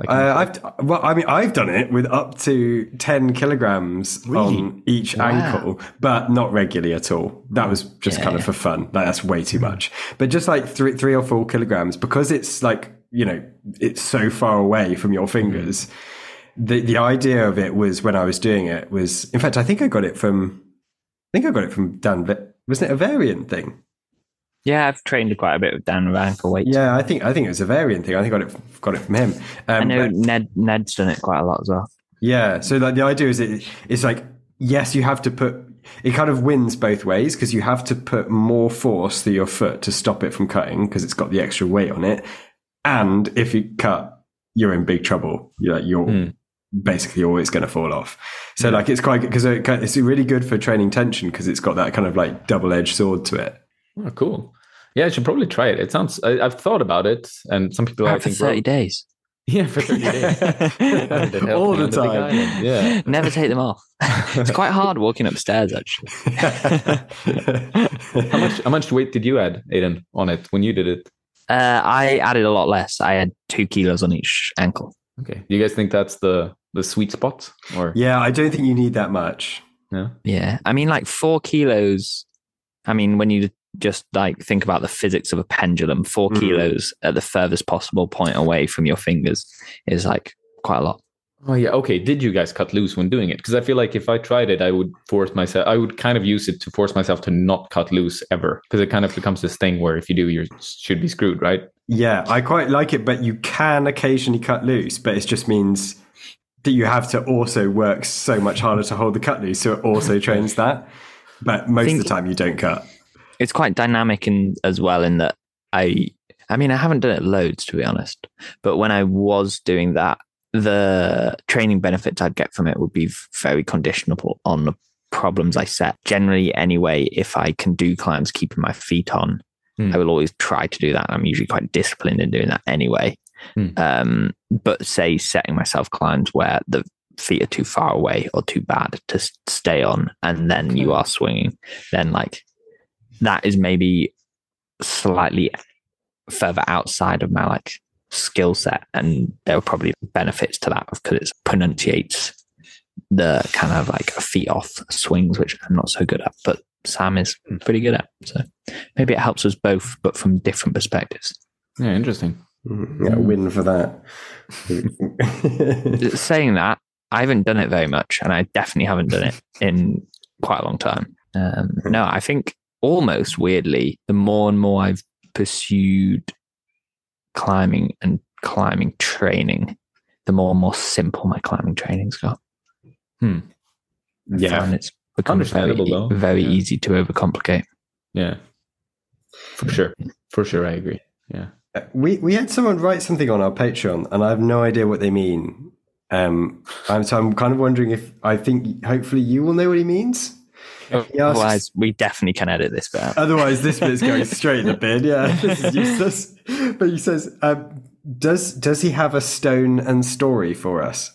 S2: I've done it with up to 10 kilograms on each ankle, but not regularly at all. That was just kind of for fun. Like that's way too much. But just like 3 or 4 kilograms, because it's like, it's so far away from your fingers. The idea of it was, when I was doing it, was, in fact, I think I got it from Dan. Wasn't it a variant thing?
S3: Yeah, I've trained quite a bit with Dan with ankle weights.
S2: Yeah, I think it was a variant thing. I think I got it from him.
S3: I know Ned's done it quite a lot as well.
S2: Yeah, so like the idea is it's like, yes, you have to put, it kind of wins both ways, because you have to put more force through your foot to stop it from cutting, because it's got the extra weight on it. And if you cut, you're in big trouble. You're basically always going to fall off. So like it's quite good, because it's really good for training tension, because it's got that kind of like double-edged sword to it.
S4: Oh, cool. Yeah, I should probably try it. It sounds, I've thought about it, and some people
S3: for 30 days.
S4: Yeah, for 30 days.
S2: All the time.
S4: Yeah.
S3: Never take them off. It's quite hard walking upstairs, actually.
S4: How much weight did you add, Aidan, on it when you did it?
S3: I added a lot less. I had 2 kilos on each ankle.
S4: Okay. Do you guys think that's the sweet spot? Or
S2: yeah, I don't think you need that much.
S3: Yeah. I mean, like 4 kilos. I mean, when you just like think about the physics of a pendulum, 4 kilos at the furthest possible point away from your fingers is like quite a lot.
S4: Oh yeah. Okay. Did you guys cut loose when doing it? Because I feel like if I tried it, I would kind of use it to force myself to not cut loose ever. Because it kind of becomes this thing where if you do, you should be screwed, right? Yeah,
S2: I quite like it, but you can occasionally cut loose, but it just means that you have to also work so much harder to hold the cut loose. So it also trains that. But most of the time you don't cut.
S3: It's quite dynamic as well in that I mean, I haven't done it loads, to be honest. But when I was doing that, the training benefits I'd get from it would be very conditional on the problems I set. Generally, anyway, if I can do climbs keeping my feet on, I will always try to do that. I'm usually quite disciplined in doing that anyway. But say setting myself climbs where the feet are too far away or too bad to stay on, and then you are swinging, then like that is maybe slightly further outside of my like skill set, and there are probably benefits to that because it pronunciates the kind of like feet off swings, which I'm not so good at, but Sam is pretty good at. So maybe it helps us both, but from different perspectives.
S4: Yeah, interesting.
S2: Yeah, win for that.
S3: Saying that, I haven't done it very much, and I definitely haven't done it in quite a long time. No, I think almost weirdly, the more and more I've pursued climbing and climbing training, the more and more simple my climbing training's got.
S2: Yeah,
S3: and it's become
S4: understandable,
S3: very easy to overcomplicate.
S4: Yeah, for sure, I agree. Yeah,
S2: we had someone write something on our Patreon, and I have no idea what they mean. So I'm kind of wondering if I think hopefully you will know what he means.
S3: Otherwise, we definitely can edit this bit out.
S2: Otherwise, this bit's going straight in the bin. Yeah, this is useless. But he says, does he have a stone and story for us?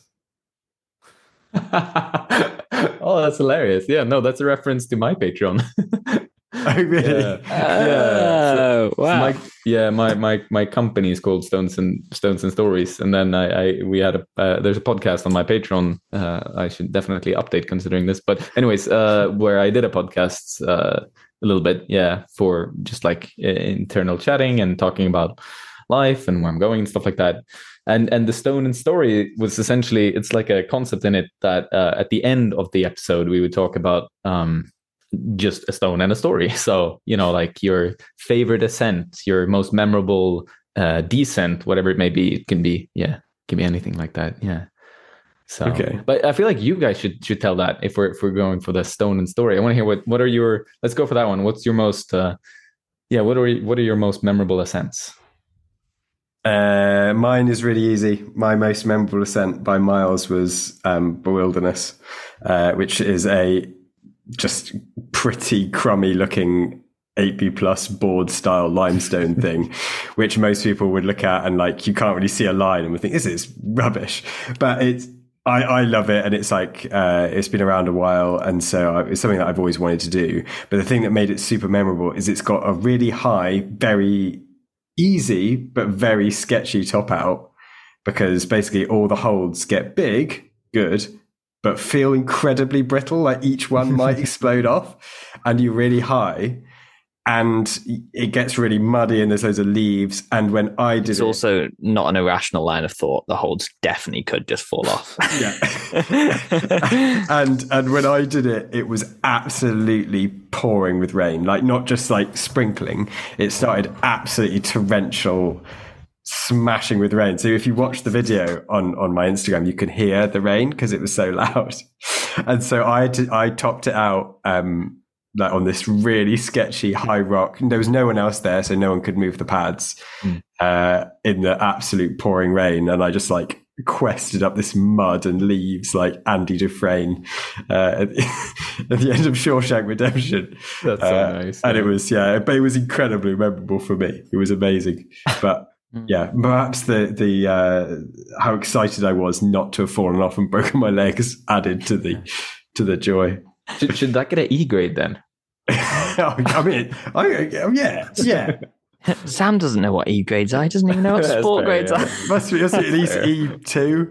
S4: Oh, that's hilarious. Yeah, no, that's a reference to my Patreon.
S2: Oh, really?
S3: Oh, wow.
S4: My company is called Stones and Stories, and then we had there's a podcast on my Patreon. I should definitely update considering this, but anyways, where I did a podcast a little bit, for just like internal chatting and talking about life and where I'm going and stuff like that. And the stone and story was essentially, it's like a concept in it that at the end of the episode we would talk about just a stone and a story. So, like your favorite ascent, your most memorable descent, whatever it may be. It can be anything like that. Yeah. So,
S2: okay.
S4: But I feel like you guys should tell that if we're going for the stone and story. I want to hear what are your, let's go for that one. What's your most, what are your most memorable ascents?
S2: Mine is really easy. My most memorable ascent by miles was Bewilderness, which is a just pretty crummy looking 8B plus board style limestone thing, which most people would look at and like, you can't really see a line and would think this is rubbish, but I love it. And it's like, it's been around a while. And so it's something that I've always wanted to do. But the thing that made it super memorable is it's got a really high, very easy, but very sketchy top out, because basically all the holds get big, good, but feel incredibly brittle, like each one might explode off, and you're really high, and it gets really muddy, and there's loads of leaves. And when I did
S3: it's also not an irrational line of thought. The holds definitely could just fall off.
S2: Yeah. and when I did it, it was absolutely pouring with rain, like not just like sprinkling. It started absolutely torrential, smashing with rain. So if you watch the video on my Instagram, you can hear the rain because it was so loud. And so I topped it out like on this really sketchy high rock. There was no one else there, so no one could move the pads in the absolute pouring rain. And I just like quested up this mud and leaves like Andy Dufresne at the end of Shawshank Redemption.
S4: That's so nice.
S2: And it was, but it was incredibly memorable for me. It was amazing. But yeah, perhaps the how excited I was not to have fallen off and broken my legs added to the joy.
S4: Should that get an E grade then?
S2: I mean, yeah.
S3: Sam doesn't know what E grades are. He doesn't even know what sport grades are.
S2: Must be at least E2.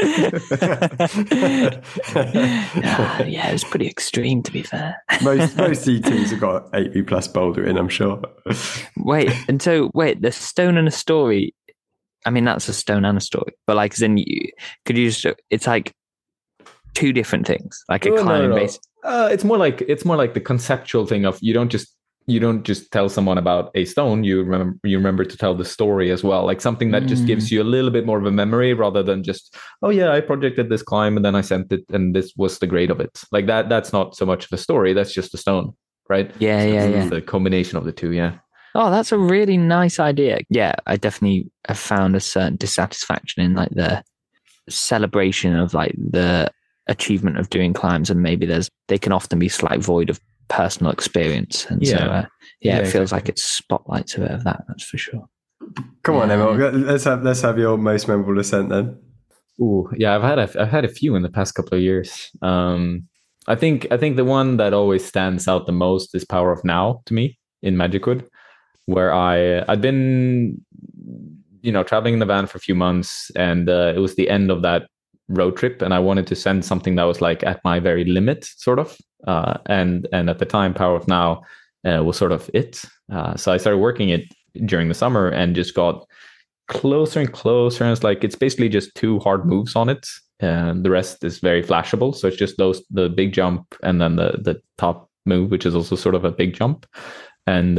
S3: Yeah, it was pretty extreme, to be fair.
S2: Most E2s have got 8B plus boulder in, I'm sure.
S3: Wait, the stone and a story. I mean, that's a stone and a story, but like, then it's like two different things, like a climbing base.
S4: It's more like the conceptual thing of you don't just tell someone about a stone. You remember to tell the story as well, like something that just gives you a little bit more of a memory rather than just, oh yeah, I projected this climb and then I sent it and this was the grade of it. Like that. That's not so much of a story. That's just a stone, right?
S3: Yeah.
S4: It's the combination of the two. Yeah.
S3: Oh, that's a really nice idea. Yeah, I definitely have found a certain dissatisfaction in like the celebration of like the achievement of doing climbs, and maybe they can often be slight void of personal experience, and so it feels like it spotlights a bit of that. That's for sure.
S2: Come on, Emil, let's have your most memorable ascent then.
S4: Ooh, yeah, I've had a few in the past couple of years. I think the one that always stands out the most is Power of Now to me in Magicwood, where I'd been, traveling in the van for a few months, and it was the end of that road trip, and I wanted to send something that was like at my very limit, sort of. And at the time, Power of Now was sort of it. So I started working it during the summer and just got closer and closer. And it's like it's basically just two hard moves on it, and the rest is very flashable. So it's just the big jump and then the top move, which is also sort of a big jump. And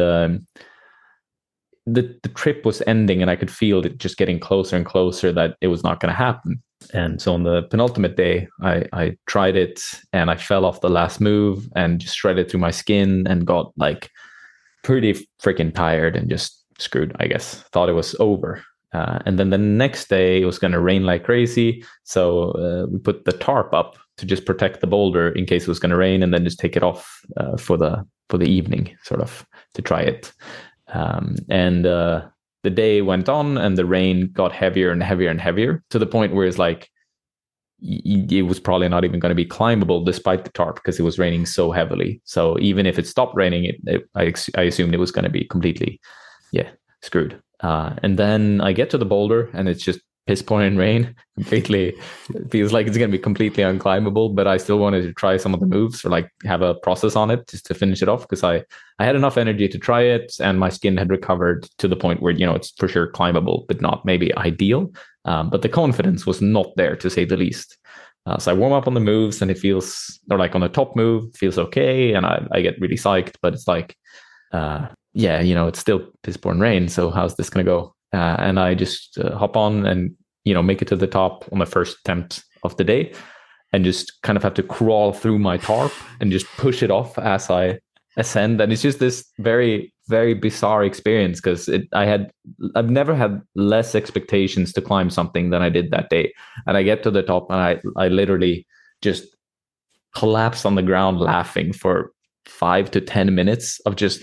S4: the trip was ending, and I could feel it just getting closer and closer that it was not going to happen. And so on the penultimate day, I tried it, and I fell off the last move and just shredded through my skin and got like pretty freaking tired and just screwed, I guess. Thought it was over. And then the next day it was going to rain like crazy. So we put the tarp up to just protect the boulder in case it was going to rain, and then just take it off for the evening, sort of, to try it. And the day went on, and the rain got heavier and heavier and heavier, to the point where it's like it was probably not even going to be climbable despite the tarp, because it was raining so heavily. So even if it stopped raining, I assumed it was going to be completely, screwed. And then I get to the boulder, and it's just piss pouring rain. Completely, it feels like it's going to be completely unclimbable. But I still wanted to try some of the moves, or like have a process on it just to finish it off, because I had enough energy to try it, and my skin had recovered to the point where it's for sure climbable, but not maybe ideal. But the confidence was not there, to say the least. So I warm up on the moves, and it feels, or like on the top move, it feels okay, and I get really psyched. But it's like, it's still piss pouring rain. So how's this going to go? And I just hop on and, make it to the top on the first attempt of the day, and just kind of have to crawl through my tarp and just push it off as I ascend. And it's just this very, very bizarre experience, because I've never had less expectations to climb something than I did that day. And I get to the top, and I literally just collapse on the ground laughing for 5 to 10 minutes of just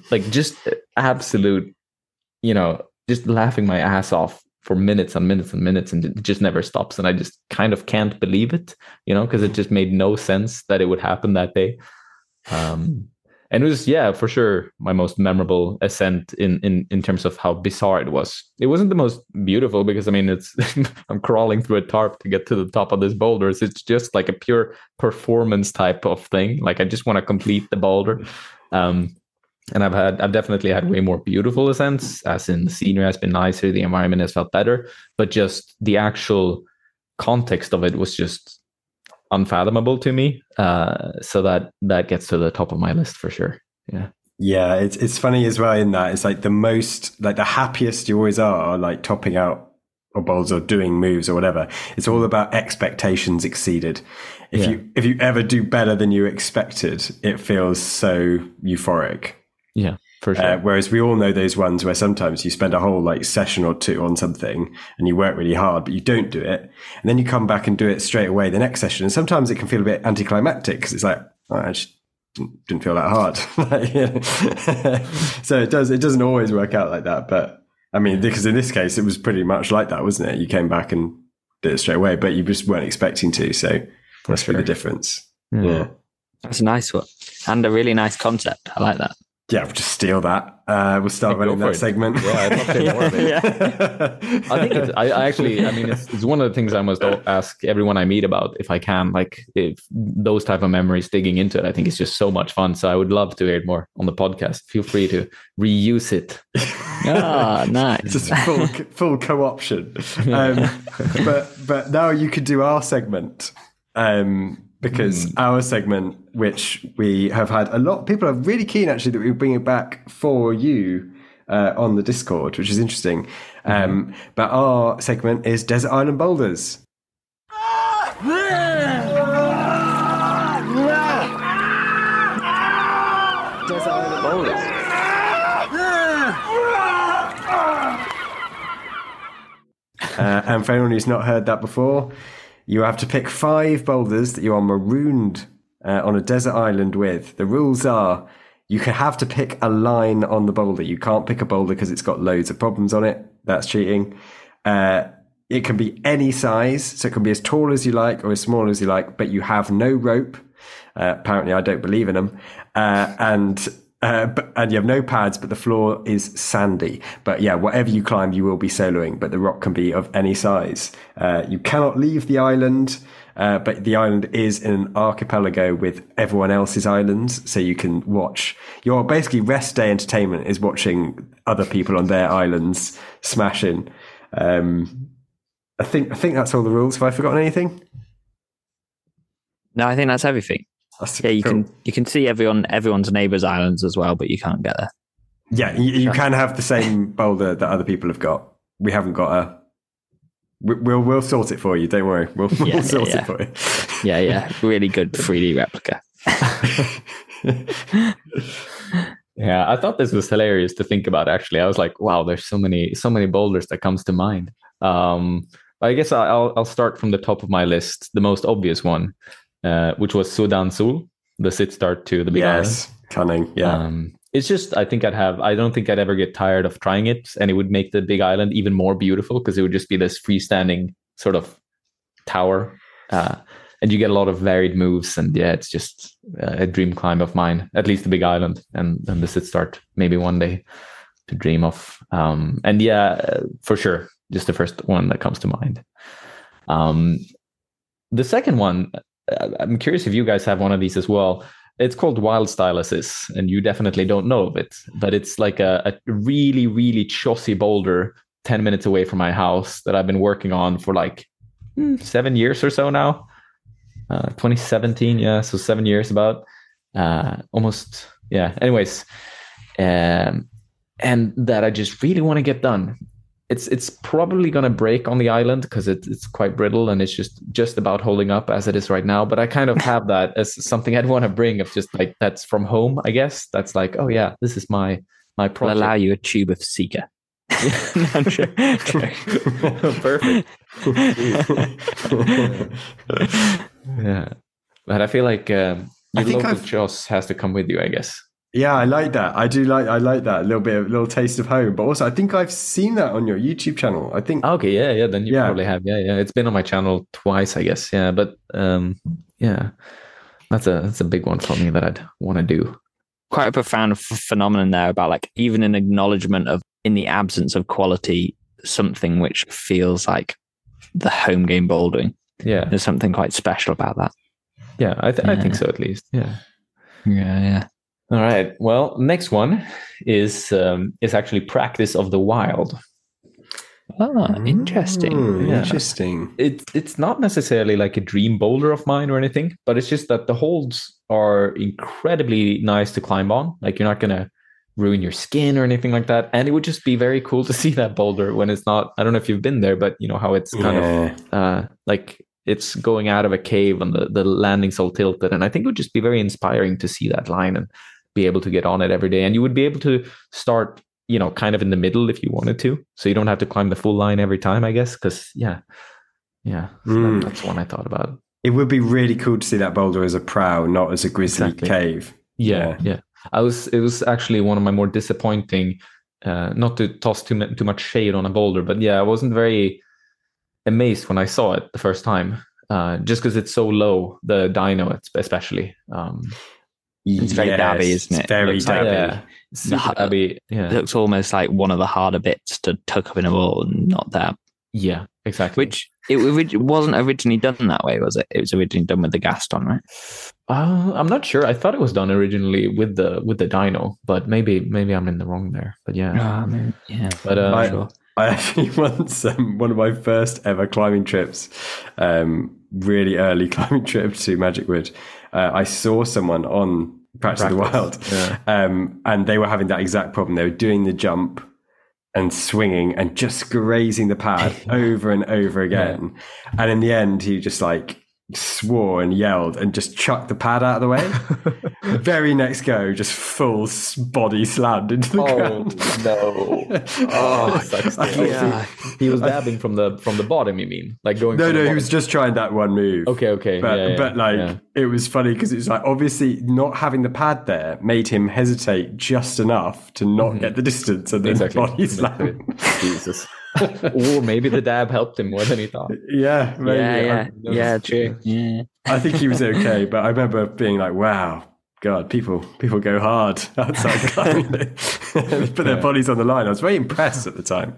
S4: absolute, just laughing my ass off for minutes and minutes and minutes, and it just never stops. And I just kind of can't believe it, because it just made no sense that it would happen that day. And it was, for sure, my most memorable ascent in terms of how bizarre it was. It wasn't the most beautiful, because it's I'm crawling through a tarp to get to the top of this boulder. It's just like a pure performance type of thing. Like, I just want to complete the boulder. And I've definitely had way more beautiful ascents, as in the scenery has been nicer, the environment has felt better, but just the actual context of it was just unfathomable to me. So that gets to the top of my list for sure.
S2: Yeah, it's funny as well in that it's like the happiest you always are, like topping out or bowls or doing moves or whatever. It's all about expectations exceeded. If you ever do better than you expected, it feels so euphoric.
S4: Yeah, for sure.
S2: Whereas we all know those ones where sometimes you spend a whole session or two on something and you work really hard, but you don't do it. And then you come back and do it straight away the next session. And sometimes it can feel a bit anticlimactic, because it's like, I just didn't feel that hard. So it doesn't always work out like that. But because in this case, it was pretty much like that, wasn't it? You came back and did it straight away, but you just weren't expecting to. So that's really the difference. Yeah.
S3: That's a nice one. And a really nice concept. I like that.
S2: Yeah, we'll just steal that. We'll start running that segment.
S4: Yeah, I'd love to hear more of it. I think it's one of the things I must ask everyone I meet about, if I can, like, if those type of memories, digging into it. I think it's just so much fun. So I would love to hear it more on the podcast. Feel free to reuse it.
S3: Nice.
S2: Just full co-option. But now you could do our segment. Because our segment, which we have had a lot, people are really keen actually that we bring it back for you on the Discord, which is interesting. But our segment is Desert Island Boulders. Desert Island Boulders. And for anyone who's not heard that before, you have to pick 5 boulders that you are marooned on a desert island with. The rules are you have to pick a line on the boulder. You can't pick a boulder because it's got loads of problems on it. That's cheating. It can be any size, so it can be as tall as you like or as small as you like, but you have no rope. Apparently, I don't believe in them. And you have no pads, but the floor is sandy. But yeah, whatever you climb, you will be soloing, but the rock can be of any size. You cannot leave the island, but the island is in an archipelago with everyone else's islands, so you can watch. Your basically rest day entertainment is watching other people on their islands smashing. I think that's all the rules. Have I forgotten anything?
S3: No, I think that's everything. You can see everyone's neighbour's islands as well, but you can't get there.
S2: Yeah, you can have the same boulder that other people have got. We haven't got We'll sort it for you. Don't worry. We'll sort it for you.
S3: Yeah. Really good 3D replica.
S4: Yeah, I thought this was hilarious to think about. Actually, I was like, wow, there's so many boulders that comes to mind. I guess I'll start from the top of my list, the most obvious one, which was Sudan Sul, the sit start to the Big Island.
S2: Yes, cunning. Yeah.
S4: It's just, I don't think I'd ever get tired of trying it, and it would make the Big Island even more beautiful because it would just be this freestanding sort of tower, and you get a lot of varied moves. And yeah, it's just a dream climb of mine, at least the Big Island and the sit start, maybe one day to dream of. And yeah, for sure, just the first one that comes to mind. The second one, I'm curious if you guys have one of these as well. It's called Wild Styluses, and you definitely don't know of it, but it's like a really, really chossy boulder 10 minutes away from my house that I've been working on for like 7 years or so now. 2017, yeah, so 7 years about. Almost, yeah. Anyways, and that I just really want to get done. It's probably going to break on the island because it's quite brittle and it's just about holding up as it is right now. But I kind of have that as something I'd want to bring of just like, that's from home, I guess. That's like, oh yeah, this is my project.
S3: I'll allow you a tube of Sika. No, I'm sure.
S4: Perfect. Yeah. But I feel like your local Joss has to come with you, I guess.
S2: Yeah, I like that. I like that. A little taste of home. But also, I think I've seen that on your YouTube channel. I think.
S4: Okay, yeah. Then you probably have. Yeah. It's been on my channel twice, I guess. Yeah, but yeah, that's a big one for me that I'd want to do.
S3: Quite a profound phenomenon there about like even an acknowledgement of, in the absence of quality, something which feels like the home game bouldering.
S4: Yeah,
S3: there's something quite special about that.
S4: Yeah, I think so at least. Yeah. All right. Well, next one is actually Practice of the Wild.
S3: Oh, interesting.
S2: Interesting.
S4: It's not necessarily like a dream boulder of mine or anything, but it's just that the holds are incredibly nice to climb on. Like you're not going to ruin your skin or anything like that. And it would just be very cool to see that boulder when it's not, I don't know if you've been there, but you know how it's kind of like it's going out of a cave and the landing's all tilted. And I think it would just be very inspiring to see that line and be able to get on it every day. And you would be able to start, you know, kind of in the middle if you wanted to. So you don't have to climb the full line every time, I guess. Because, so that's one I thought about.
S2: It would be really cool to see that boulder as a prow, not as a grisly cave.
S4: Yeah. It was actually one of my more disappointing, not to toss too much shade on a boulder, but yeah, I wasn't very amazed when I saw it the first time, just because it's so low, the dino especially.
S3: It's very dabby, isn't it?
S2: It's very dabby.
S4: Yeah. Super dabby. Yeah.
S3: It looks almost like one of the harder bits to tuck up in a ball and not dab.
S4: Yeah, exactly.
S3: Which it wasn't originally done that way, was it? It was originally done with the Gaston, right?
S4: I'm not sure. I thought it was done originally with the dino, but maybe I'm in the wrong there. But yeah,
S2: But sure. I actually once one of my first ever climbing trips, really early climbing trip to Magic Wood. I saw someone on Practice of the Wild, and they were having that exact problem. They were doing the jump and swinging and just grazing the pad over and over again. And in the end, he just like swore and yelled and just chucked the pad out of the way. Very next go, just full body slammed into the ground.
S4: No! He was dabbing from the bottom. You mean like going?
S2: No, he was just trying that one move.
S4: Okay.
S2: But it was funny because it was like obviously not having the pad there made him hesitate just enough to not get the distance and then body slam.
S4: Jesus. Or maybe the dab helped him more than he thought.
S2: Yeah, maybe.
S3: Yeah, true. Yeah.
S2: I think he was okay, but I remember being like, "Wow, God, people go hard outside climbing. They put their bodies on the line." I was very impressed at the time.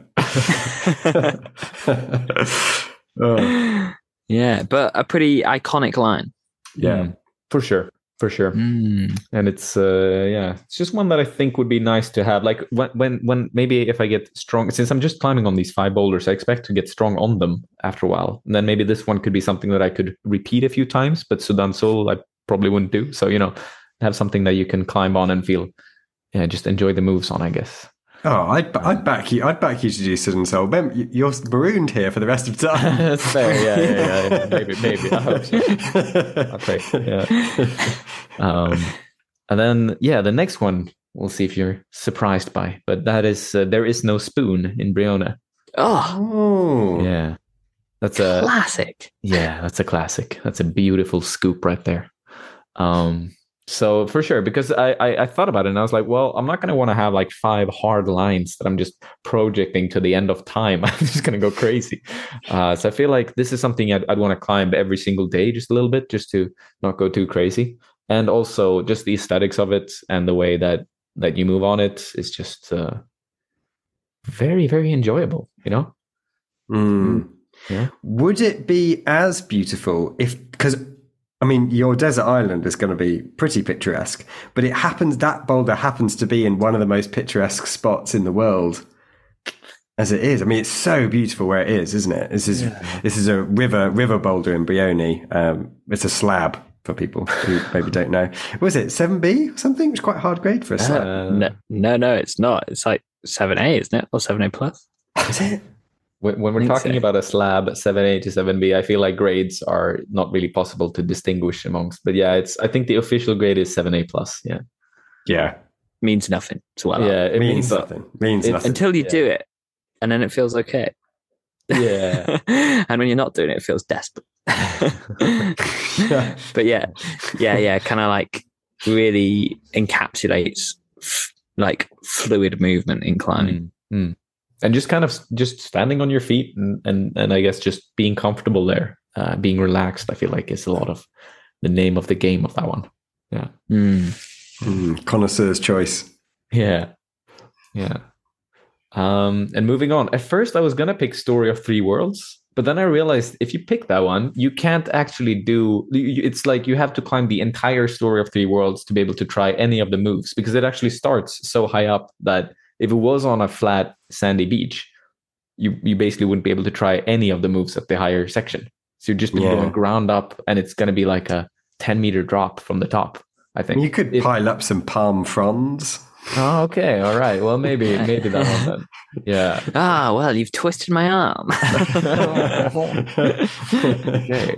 S3: Yeah, but a pretty iconic line.
S2: Yeah,
S4: for sure. And it's it's just one that I think would be nice to have. Like when maybe if I get strong, since I'm just climbing on these 5 boulders, I expect to get strong on them after a while. And then maybe this one could be something that I could repeat a few times, but Sudan Sol I probably wouldn't do. So, have something that you can climb on and feel, just enjoy the moves on, I guess.
S2: Oh, I'd back you. I'd back you to do Sudan Sol. You're marooned here for the rest of the time.
S4: That's fair. Yeah. Maybe. I hope so. I'll take. Yeah. And then the next one we'll see if you're surprised by, but that is There Is No Spoon in Briona.
S3: Oh,
S4: yeah, that's
S3: a classic.
S4: Yeah, that's a classic. That's a beautiful scoop right there. So for sure, because I thought about it and I was like, well, I'm not going to want to have like 5 hard lines that I'm just projecting to the end of time. I'm just going to go crazy. So I feel like this is something I'd want to climb every single day, just a little bit, just to not go too crazy. And also just the aesthetics of it and the way that you move on it is just very, very enjoyable,
S2: Yeah. Would it be as beautiful because your desert island is going to be pretty picturesque, but that boulder happens to be in one of the most picturesque spots in the world as it is. It's so beautiful where it is, isn't it? This is a river boulder in Brioni. It's a slab for people who maybe don't know. Was it 7B or something? It's quite hard grade for a slab.
S3: No, it's not. It's like 7A, isn't it? Or 7A plus.
S2: Is it?
S4: When we're talking about a slab 7A to 7B, I feel like grades are not really possible to distinguish amongst. But I think the official grade is 7A plus. Yeah.
S2: Yeah.
S3: Means nothing. So
S2: it means nothing. Means nothing
S3: until you do it, and then it feels okay.
S4: Yeah.
S3: And when you're not doing it, it feels desperate. But yeah, kind of like really encapsulates like fluid movement in climbing.
S4: And just kind of just standing on your feet and I guess just being comfortable there, being relaxed, I feel like is a lot of the name of the game of that one. Yeah.
S2: Connoisseur's choice.
S4: Yeah. And moving on. At first I was going to pick Story of Three Worlds, but then I realized if you pick that one, you can't actually it's like you have to climb the entire Story of Three Worlds to be able to try any of the moves, because it actually starts so high up that if it was on a flat, sandy beach, you basically wouldn't be able to try any of the moves at the higher section. So you're just going ground up, and it's going to be like a 10-meter drop from the top, I think.
S2: You could pile up some palm fronds.
S4: Oh, okay. All right. Well, maybe that one then. Yeah.
S3: Well, you've twisted my arm.
S4: Okay.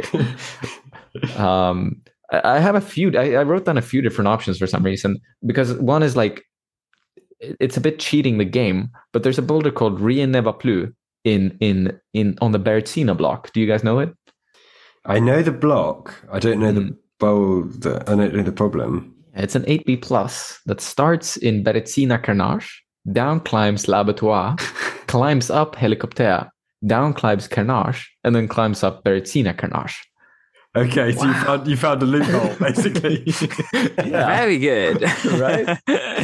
S4: I have a few. I wrote down a few different options for some reason, because one is like, it's a bit cheating the game, but there's a boulder called Rien ne va plus in on the Berezina block. Do you guys know it?
S2: I know the block. I don't know the boulder. I don't know the problem.
S4: It's an 8B plus that starts in Berezina Carnage, down climbs L'Abattoir, climbs up Helicopter, down climbs Carnage, and then climbs up Berezina Carnage.
S2: Okay, so you found a loophole, basically.
S3: Yeah. Very good.
S2: Right?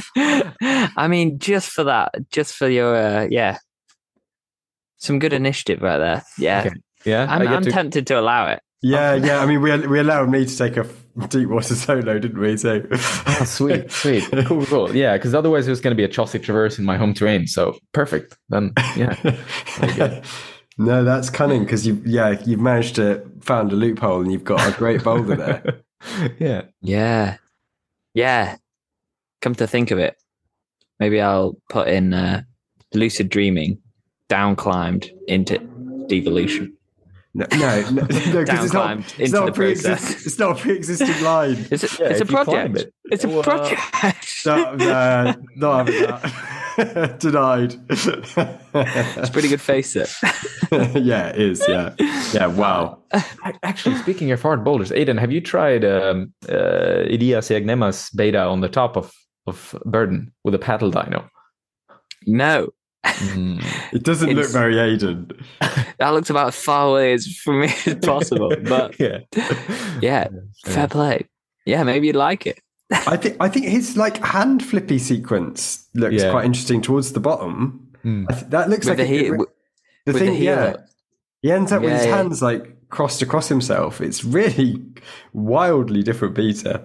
S3: Just for that, just for your, some good initiative right there. Yeah. Okay.
S4: Yeah.
S3: I'm tempted to allow it.
S2: Yeah. We allowed me to take a deep water solo, didn't we? So,
S4: sweet. Cool. Yeah, because otherwise it was going to be a chossy traverse in my home terrain. So perfect. Then, yeah. Very good.
S2: No, that's cunning, because you've managed to find a loophole and you've got a great boulder there.
S3: Yeah. Come to think of it, maybe I'll put in lucid dreaming, down climbed into devolution.
S2: No, because it's not a pre-existing line.
S3: It's a project. It's a project.
S2: Not having that. Denied.
S3: It's a pretty good face it.
S2: Yeah, it is. Yeah. Wow.
S4: Actually, speaking of hard boulders, Aiden, have you tried Ilia Siagnema's beta on the top of Burden with a paddle dyno?
S3: No.
S2: It doesn't look
S3: It's-
S2: very Aiden.
S3: That looks about as far away as from me as possible. But
S4: Yeah.
S3: yeah, fair play. Yeah, maybe you'd like it.
S2: I think his like hand flippy sequence looks
S4: Yeah.
S2: quite interesting towards the bottom.
S4: Mm.
S2: That looks
S3: With
S2: like
S3: the heel,
S2: the
S3: with
S2: thing.
S3: the heel
S2: Yeah,
S3: up.
S2: he ends up with
S3: Yeah,
S2: his
S3: yeah.
S2: hands like crossed across himself. It's really wildly different Peter.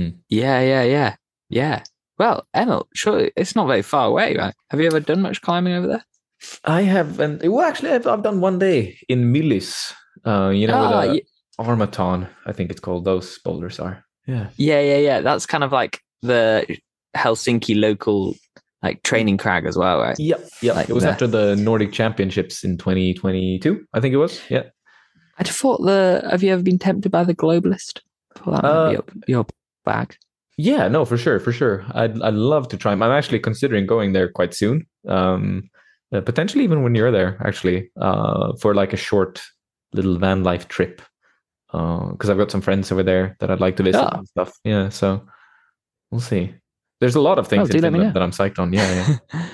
S3: Yeah. Well, Emil, surely it's not very far away, right? Have you ever done much climbing over there?
S4: I have, and well, actually, I've done one day in Millis. With a Armaton, I think it's called. Those boulders are. Yeah.
S3: Yeah. That's kind of like the Helsinki local like training crag as well, right?
S4: Yep.
S3: Like
S4: It was
S3: the-
S4: after the Nordic Championships in 2022, I think it was. Yeah.
S3: I'd thought have you ever been tempted by the Globalist? I thought that might be up your bag.
S4: Yeah, no, for sure. I'd love to try. I'm actually considering going there quite soon. Potentially even when you're there, actually, for like a short little van life trip. Because I've got some friends over there that I'd like to visit and stuff. Yeah, so we'll see. There's a lot of things
S3: do
S4: in
S3: let me know.
S4: Finland that I'm psyched on. Yeah.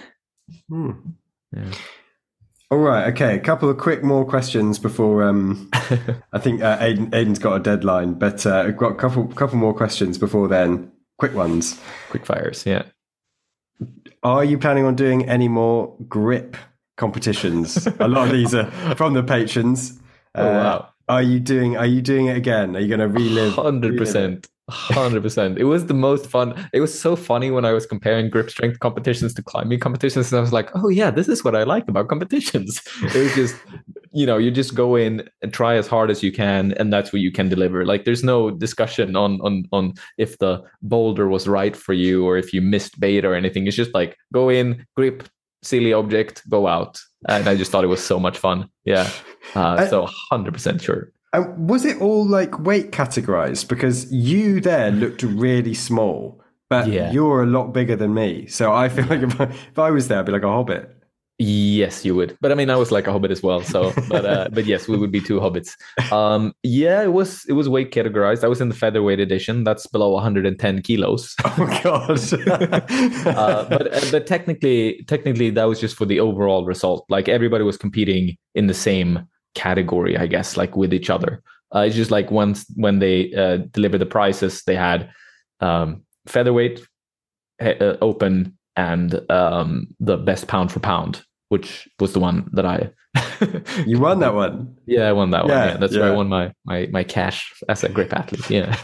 S2: Hmm. All right. Okay. A couple of more questions before. I think Aiden's got a deadline, but I've got a couple more questions before then. Quick ones.
S4: Quick fires. Yeah.
S2: Are you planning on doing any more grip competitions? A lot of these are from the patrons.
S4: Oh wow.
S2: Are you doing it again? Are you going to relive?
S4: 100%. 100%. It was the most fun. It was so funny when I was comparing grip strength competitions to climbing competitions. And I was like, oh, yeah, this is what I like about competitions. It was just, you just go in and try as hard as you can. And that's what you can deliver. Like, there's no discussion on if the boulder was right for you or if you missed bait or anything. It's just like, go in, grip, silly object, go out. And I just thought it was so much fun. Yeah. So 100% sure.
S2: And was it all like weight categorized? Because you there looked really small, but you're a lot bigger than me. So I feel like if I was there, I'd be like a hobbit.
S4: Yes, you would. But I mean, I was like a hobbit as well. So, but yes, we would be two hobbits. Yeah, it was weight categorized. I was in the featherweight edition. That's below 110 kilos.
S2: Oh God.
S4: But technically, that was just for the overall result. Like everybody was competing in the same category, I guess, like with each other. It's just like when they delivered the prizes, they had featherweight, open, and the best pound for pound, which was the one that I
S2: You won that one.
S4: Yeah, I won that one. Yeah, that's where I
S2: yeah.
S4: won my cash as a grip athlete. Yeah.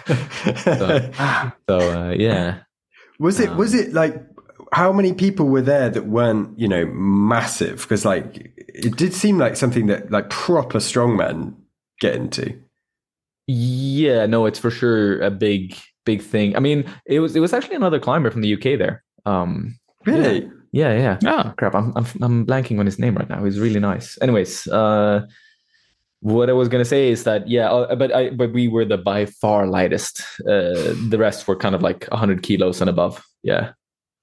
S4: So yeah.
S2: Was it like how many people were there that weren't, massive? Because like it did seem like something that like proper strongmen get into.
S4: Yeah, no, it's for sure a big thing. I mean, it was actually another climber from the UK there.
S2: Really?
S4: Yeah.
S3: Oh.
S4: Crap, I'm blanking on his name right now. He's really nice. Anyways, what I was gonna say is that but we were the by far lightest. The rest were kind of like 100 kilos and above. Yeah.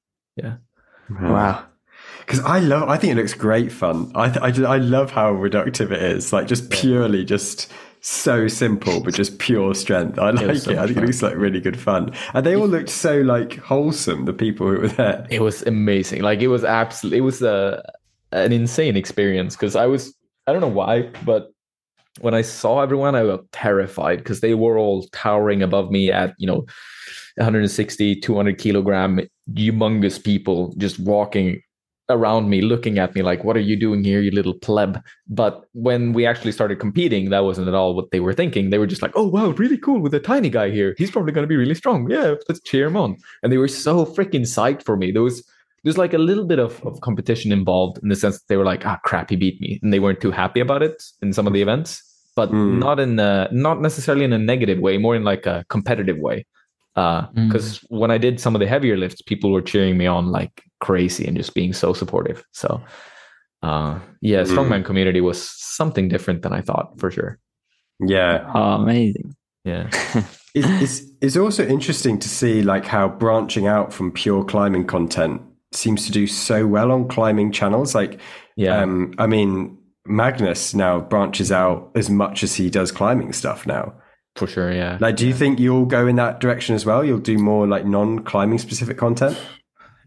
S2: Wow. Because I think it looks great fun. I love how reductive it is. Like just purely just so simple, but just pure strength. I like it. I think it looks like really good fun. And they all looked so like wholesome, the people who were there.
S4: It was amazing. Like it was an insane experience because I don't know why, but when I saw everyone, I was terrified because they were all towering above me at, 160, 200 kilogram, humongous people just walking around me, looking at me like, what are you doing here, you little pleb? But when we actually started competing, that wasn't at all what they were thinking. They were just like, oh, wow, really cool with a tiny guy here. He's probably going to be really strong. Yeah, let's cheer him on. And they were so freaking psyched for me. There's like a little bit of competition involved in the sense that they were like, crap, he beat me. And they weren't too happy about it in some of the events, but not necessarily in a negative way, more in like a competitive way. Because when I did some of the heavier lifts, people were cheering me on like crazy and just being so supportive. So, strongman community was something different than I thought, for sure.
S2: Yeah.
S3: Oh, amazing.
S4: Yeah.
S2: It's also interesting to see like how branching out from pure climbing content seems to do so well on climbing channels. Like, I mean, Magnus now branches out as much as he does climbing stuff now.
S4: For sure, yeah.
S2: Like, do you think you'll go in that direction as well? You'll do more like non-climbing specific content?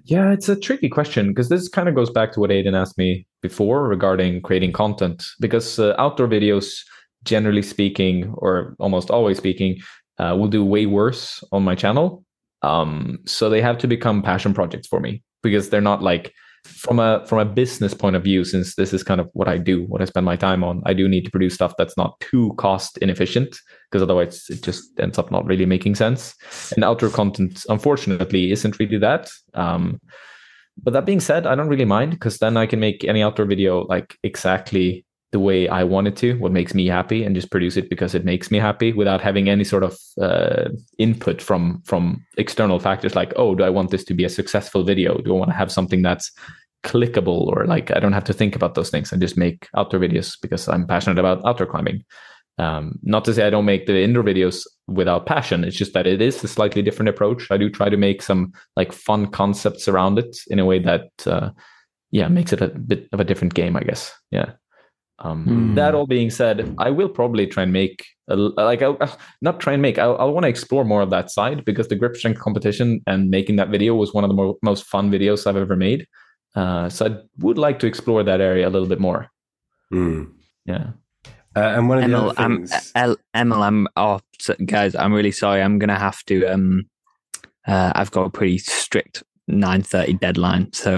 S4: Yeah, it's a tricky question because this kind of goes back to what Aiden asked me before regarding creating content. Because outdoor videos, generally speaking, or almost always speaking, will do way worse on my channel. So they have to become passion projects for me because they're not like from a business point of view. Since this is kind of what I do, what I spend my time on, I do need to produce stuff that's not too cost inefficient because otherwise it just ends up not really making sense. And outdoor content, unfortunately, isn't really that. But that being said, I don't really mind because then I can make any outdoor video like exactly the way I want it to, what makes me happy, and just produce it because it makes me happy without having any sort of input from external factors like, oh, do I want this to be a successful video? Do I want to have something that's clickable? Or like, I don't have to think about those things. I just make outdoor videos because I'm passionate about outdoor climbing. Not to say I don't make the indoor videos without passion. It's just that it is a slightly different approach. I do try to make some like fun concepts around it in a way that, makes it a bit of a different game, I guess. Yeah. That all being said, I will probably try and make not try and make. I'll want to explore more of that side because the grip strength competition and making that video was one of the most fun videos I've ever made. So I would like to explore that area a little bit more. Yeah.
S2: And one of the other things,
S3: Emil, guys, I'm really sorry. I'm gonna have to. I've got a pretty strict 9:30 deadline, so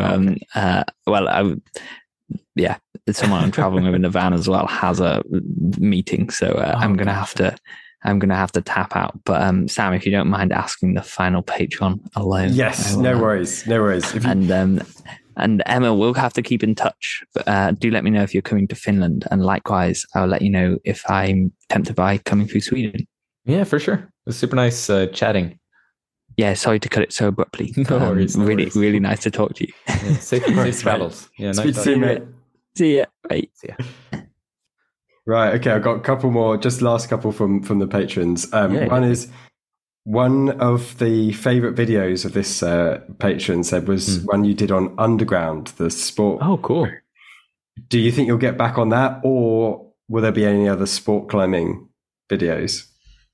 S3: someone I'm traveling with in the van as well has a meeting, so I'm gonna have to tap out. But Sam, if you don't mind asking the final Patreon alone.
S2: Yes, no worries.
S3: And Emma, we'll have to keep in touch. But do let me know if you're coming to Finland, and likewise, I'll let you know if I'm tempted by coming through Sweden.
S4: Yeah, for sure. It was super nice chatting.
S3: Yeah, sorry to cut it so abruptly.
S4: No worries.
S3: Really nice to talk to you.
S4: Yeah, safe travels. Yeah,
S2: nice to see you, mate.
S3: See ya. Bye.
S4: See ya.
S2: Right. Okay. I've got a couple more. Just last couple from the patrons. One is one of the favorite videos of this patron said was one you did on Underground, the sport.
S4: Oh, cool.
S2: Do you think you'll get back on that, or will there be any other sport climbing videos?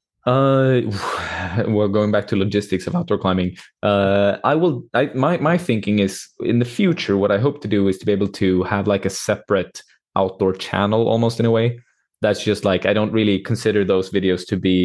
S4: Well, going back to logistics of outdoor climbing, my thinking is in the future, what I hope to do is to be able to have like a separate outdoor channel almost in a way. That's just like, I don't really consider those videos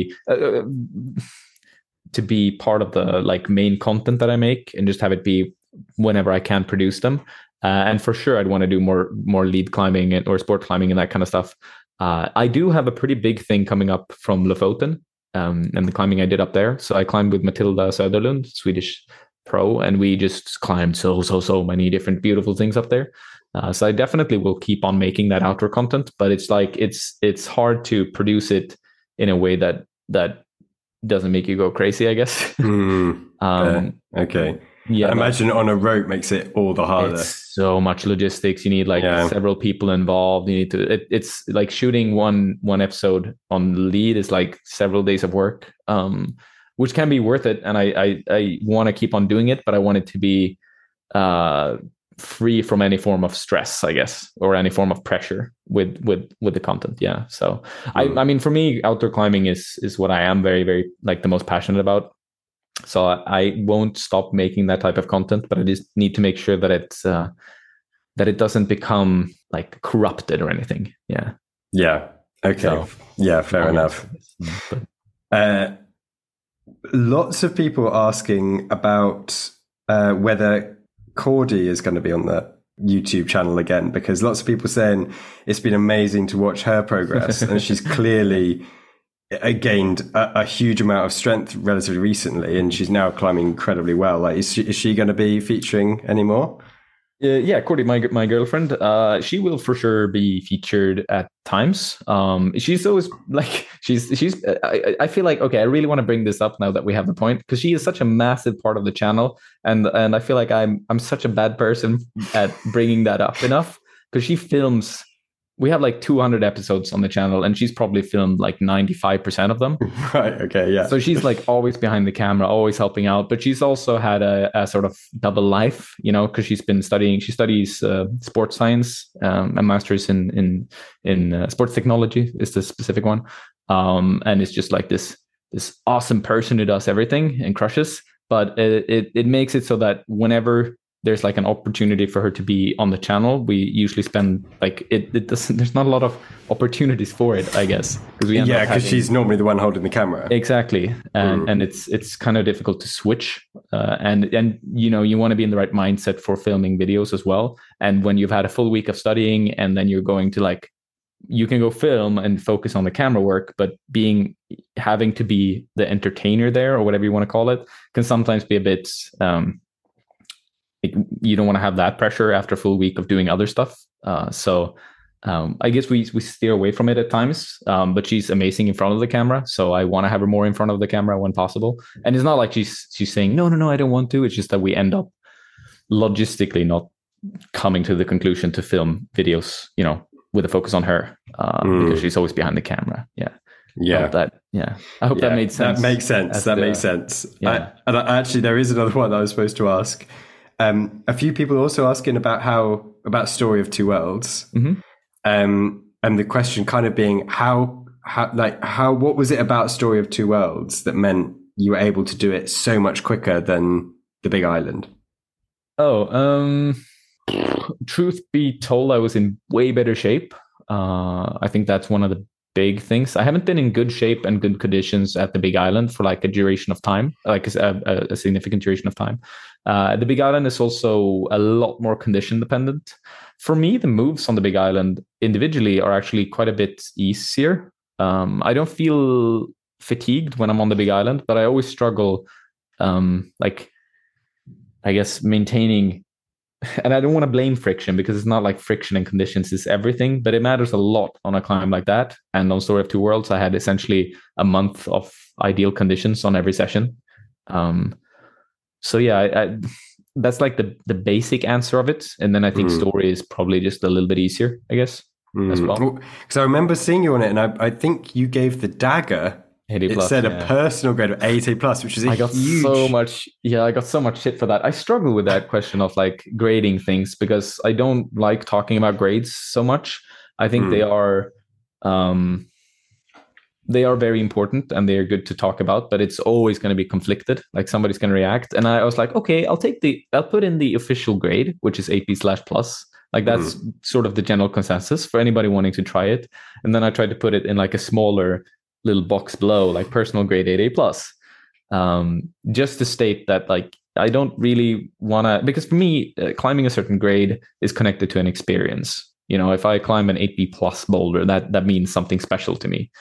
S4: to be part of the like main content that I make, and just have it be whenever I can produce them. And for sure, I'd want to do more lead climbing or sport climbing and that kind of stuff. I do have a pretty big thing coming up from Lofoten. And the climbing I did up there. So I climbed with Matilda Söderlund, Swedish pro, and we just climbed so many different beautiful things up there. So I definitely will keep on making that outdoor content, but it's like it's hard to produce it in a way that doesn't make you go crazy, I guess.
S2: Okay. Yeah, I imagine on a rope makes it all the harder.
S4: It's so much logistics. You need several people involved. You need to. It's like shooting one episode on lead is like several days of work, which can be worth it. And I want to keep on doing it, but I want it to be free from any form of stress, I guess, or any form of pressure with the content. Yeah. So I mean, for me, outdoor climbing is what I am very, very like the most passionate about. So I won't stop making that type of content, but I just need to make sure that it's that it doesn't become like corrupted or anything. Yeah.
S2: Yeah. Okay. So, yeah. Fair enough. Lots of people asking about whether Cordy is going to be on the YouTube channel again, because lots of people saying it's been amazing to watch her progress, and she's clearly gained a huge amount of strength relatively recently, and she's now climbing incredibly well. Like, is she going to be featuring anymore?
S4: Yeah, Cordy, my girlfriend, she will for sure be featured at times. She's always like, I feel like, okay, I really want to bring this up now that we have the point, because she is such a massive part of the channel, and I feel like I'm such a bad person at bringing that up enough, because she films. We have like 200 episodes on the channel, and she's probably filmed like 95% of them.
S2: Right. Okay. Yeah.
S4: So she's like always behind the camera, always helping out. But she's also had a sort of double life, you know, because she's been studying. She studies sports science, a master's in sports technology is the specific one, and it's just like this awesome person who does everything and crushes. but it makes it so that whenever there's like an opportunity for her to be on the channel, we usually spend like it doesn't. There's not a lot of opportunities for it, I guess,
S2: because she's normally the one holding the camera.
S4: Exactly, and it's kind of difficult to switch, and you want to be in the right mindset for filming videos as well. And when you've had a full week of studying, and then you're going to like, you can go film and focus on the camera work, but having to be the entertainer there, or whatever you want to call it, can sometimes be a bit. You don't want to have that pressure after a full week of doing other stuff. So I guess we steer away from it at times. But she's amazing in front of the camera, so I want to have her more in front of the camera when possible. And it's not like she's saying no, I don't want to. It's just that we end up logistically not coming to the conclusion to film videos, with a focus on her, because she's always behind the camera. Yeah. I hope that made sense.
S2: That makes sense. Makes sense.
S4: Yeah.
S2: Actually, there is another one that I was supposed to ask. A few people also asking about Story of Two Worlds, and the question kind of being what was it about Story of Two Worlds that meant you were able to do it so much quicker than The Big Island?
S4: Truth be told, I was in way better shape. I think that's one of the big things. I haven't been in good shape and good conditions at the Big Island for like a duration of time, like a significant duration of time. The Big Island is also a lot more condition dependent. For me, the moves on the Big Island individually are actually quite a bit easier. I don't feel fatigued when I'm on the Big Island, but I always struggle, I guess, maintaining. And I don't want to blame friction, because it's not like friction and conditions is everything, but it matters a lot on a climb like that. And on Story of Two Worlds, I had essentially a month of ideal conditions on every session. So yeah, that's like the basic answer of it. And then I think Story is probably just a little bit easier, I guess, as well.
S2: Because I remember seeing you on it, and I think you gave the dagger. It said a personal grade of 8A+, which is huge.
S4: I got so much shit for that. I struggle with that question of like grading things, because I don't like talking about grades so much. I think they are very important and they are good to talk about, but it's always going to be conflicted. Like somebody's going to react. And I was like, okay, I'll put in the official grade, which is 8B/+. Like that's sort of the general consensus for anybody wanting to try it. And then I tried to put it in like a smaller little box below, like personal grade 8A+, just to state that like I don't really want to, because for me, climbing a certain grade is connected to an experience. If I climb an 8B+ boulder, that means something special to me.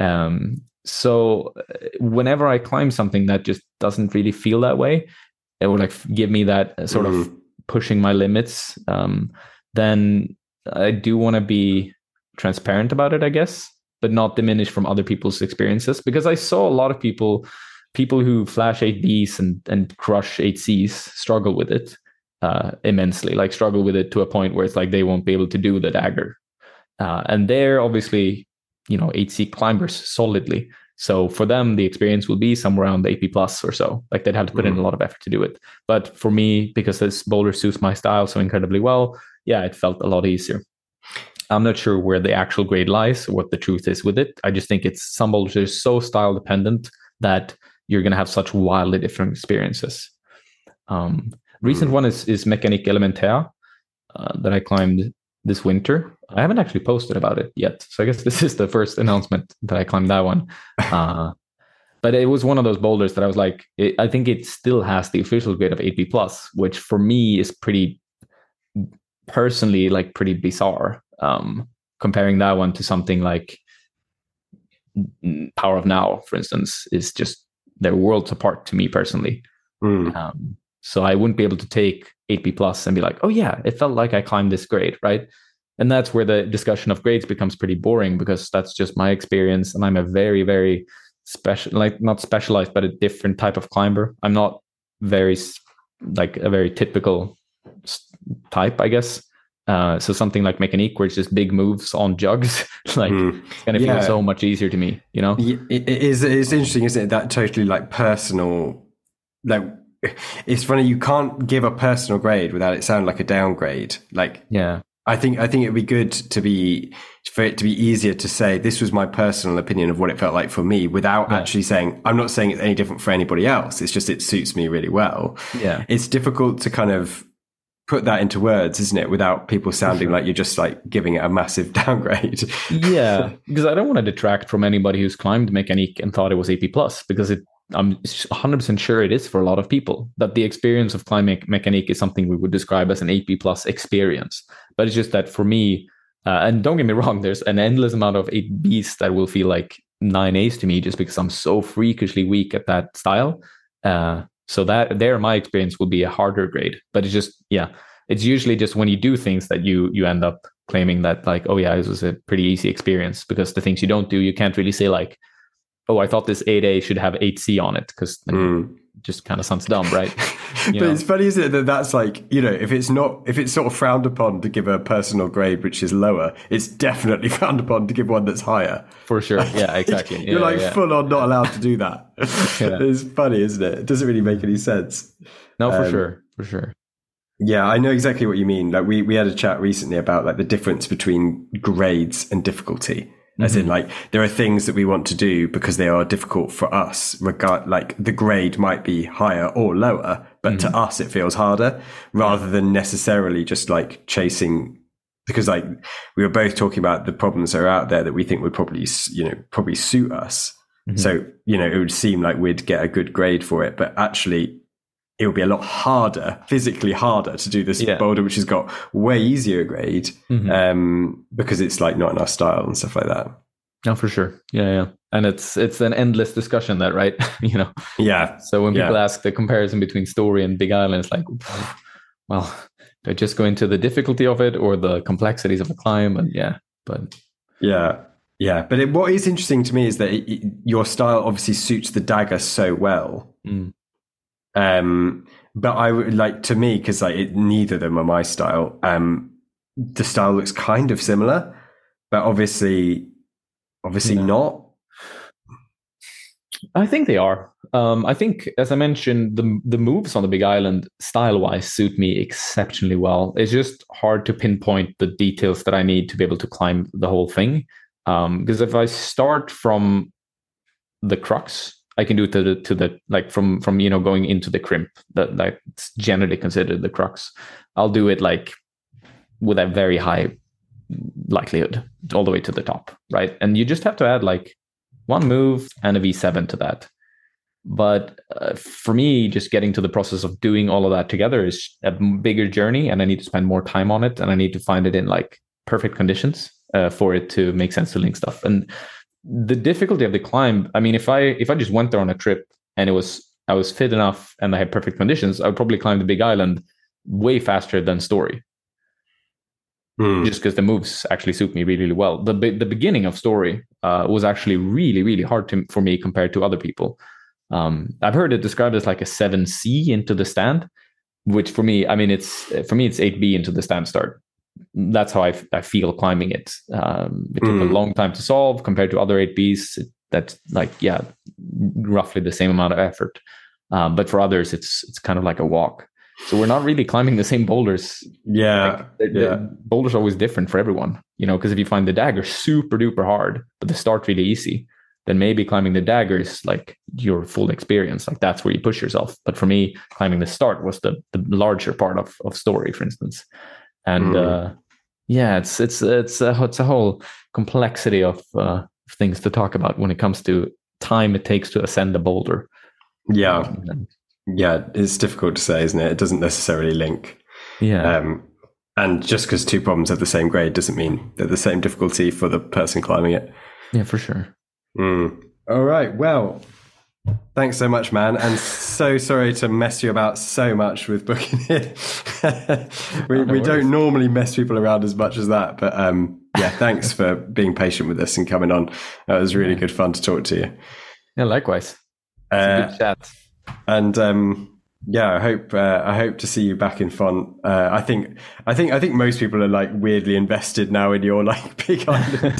S4: So whenever I climb something that just doesn't really feel that way, it would like give me that sort of pushing my limits, then I do want to be transparent about it, I guess, but not diminish from other people's experiences, because I saw a lot of people who flash 8Bs and crush 8Cs struggle with it immensely, like struggle with it to a point where it's like they won't be able to do the dagger. And they're obviously, 8C climbers solidly. So for them, the experience will be somewhere around 8B+ or so. Like they'd have to put in a lot of effort to do it. But for me, because this boulder suits my style so incredibly well, yeah, it felt a lot easier. I'm not sure where the actual grade lies or what the truth is with it. I just think some boulders are so style dependent that you're going to have such wildly different experiences. Recent one is Mécanique Élémentaire that I climbed this winter. I haven't actually posted about it yet, so I guess this is the first announcement that I climbed that one. But it was one of those boulders that I was like, I think it still has the official grade of 8B+, which for me is pretty personally like pretty bizarre. Comparing that one to something like Power of Now, for instance, is just, they're worlds apart to me personally. So I wouldn't be able to take 8B+ and be like, oh yeah, it felt like I climbed this grade, right? And that's where the discussion of grades becomes pretty boring, because that's just my experience, and I'm a very, very special, like not specialized, but a different type of climber. I'm not very like a very typical type, I guess. So something like Mécanique, where it's just big moves on jugs, like it's going to feel so much easier to me,
S2: It's interesting, isn't it? That totally like personal, like it's funny. You can't give a personal grade without it sound like a downgrade. Like, think it'd be good for it to be easier to say this was my personal opinion of what it felt like for me without actually saying, I'm not saying it's any different for anybody else. It's just, it suits me really well.
S4: Yeah.
S2: It's difficult to kind of put that into words, isn't it? Without people sounding like you're just like giving it a massive downgrade.
S4: Yeah. Because I don't want to detract from anybody who's climbed Mechanique and thought it was AP plus, because I'm 100% sure it is for a lot of people, that the experience of climbing Mechanique is something we would describe as an AP plus experience. But it's just that for me, and don't get me wrong, there's an endless amount of 8Bs that will feel like 9As to me just because I'm so freakishly weak at that style. So that there, my experience will be a harder grade. But it's just, it's usually just when you do things that you end up claiming that like, oh yeah, this was a pretty easy experience, because the things you don't do, you can't really say like, oh, I thought this 8A should have 8C on it, because it just kind of sounds dumb, right?
S2: But it's funny, isn't it, that's like, if it's sort of frowned upon to give a personal grade which is lower, it's definitely frowned upon to give one that's higher.
S4: For sure. Yeah, exactly.
S2: You're full on not allowed to do that. It's funny, isn't it? It doesn't really make any sense.
S4: No, for sure.
S2: Yeah, I know exactly what you mean. Like we had a chat recently about like the difference between grades and difficulty. As in, like, there are things that we want to do because they are difficult for us. Like the grade might be higher or lower, but to us it feels harder, rather than necessarily just like chasing. Because like we were both talking about the problems that are out there that we think would probably suit us. So it would seem like we'd get a good grade for it, but actually it would be a lot harder, physically harder, to do this boulder, which has got way easier grade, because it's like not in our style and stuff like that.
S4: No, for sure. Yeah. And it's an endless discussion, that, right?
S2: Yeah.
S4: So when people ask the comparison between Story and Big Island, it's like, well, do I just go into the difficulty of it or the complexities of a climb? And but what is interesting to me is that your style obviously suits the dagger so well. But I would like, to me, because like neither of them are my style. The style looks kind of similar, but obviously not. I think they are. I think, as I mentioned, the moves on the Big Island style-wise suit me exceptionally well. It's just hard to pinpoint the details that I need to be able to climb the whole thing. Because if I start from the crux, I can do it to the like from going into the crimp that's generally considered the crux. I'll do it like with a very high likelihood all the way to the top, right? And you just have to add like one move and a V7 to that. But for me, just getting to the process of doing all of that together is a bigger journey, and I need to spend more time on it, and I need to find it in like perfect conditions for it to make sense to link stuff. And the difficulty of the climb, I mean, if I just went there on a trip and I was fit enough and I had perfect conditions, I would probably climb the Big Island way faster than Story. Just because the moves actually suit me really, really well. The beginning of Story was actually really, really hard for me compared to other people. I've heard it described as like a 7C into the stand, which for me, I mean, it's 8B into the stand start. That's how I feel climbing it. It took a long time to solve compared to other 8Bs. That's like, roughly the same amount of effort. But for others, it's kind of like a walk. So we're not really climbing the same boulders. The boulders are always different for everyone, because if you find the dagger super duper hard, but the start really easy, then maybe climbing the dagger is like your full experience. Like that's where you push yourself. But for me, climbing the start was the larger part of Story, for instance. And it's a whole complexity of things to talk about when it comes to time it takes to ascend a boulder.
S2: Yeah, it's difficult to say, isn't it? It doesn't necessarily link. And just because two problems have the same grade doesn't mean they're the same difficulty for the person climbing it.
S4: Yeah, for sure.
S2: All right. Well, thanks so much, man. And so sorry to mess you about so much with booking it. we don't normally mess people around as much as that. But thanks for being patient with us and coming on. It was really good fun to talk to you.
S4: Yeah, likewise. It's a good chat.
S2: And I hope to see you back in Font. I think most people are like weirdly invested now in your like Big Island.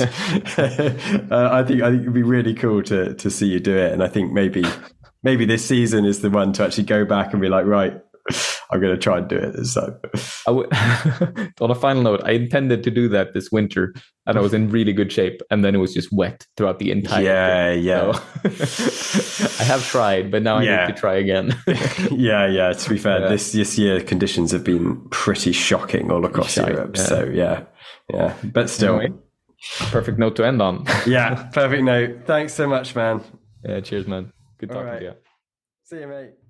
S2: I think it'd be really cool to see you do it. And I think maybe this season is the one to actually go back and be like, right, I'm going to try and do it this time.
S4: On a final note, I intended to do that this winter, and I was in really good shape, and then it was just wet throughout the entire
S2: trip.
S4: So I have tried, but now I need to try again.
S2: Yeah. To be fair, this year conditions have been pretty shocking all across Europe. Yeah. So yeah. But still,
S4: anyway, perfect note to end on.
S2: Yeah, perfect note. Thanks so much, man.
S4: Yeah, cheers, man. Good talking to you.
S2: See you, mate.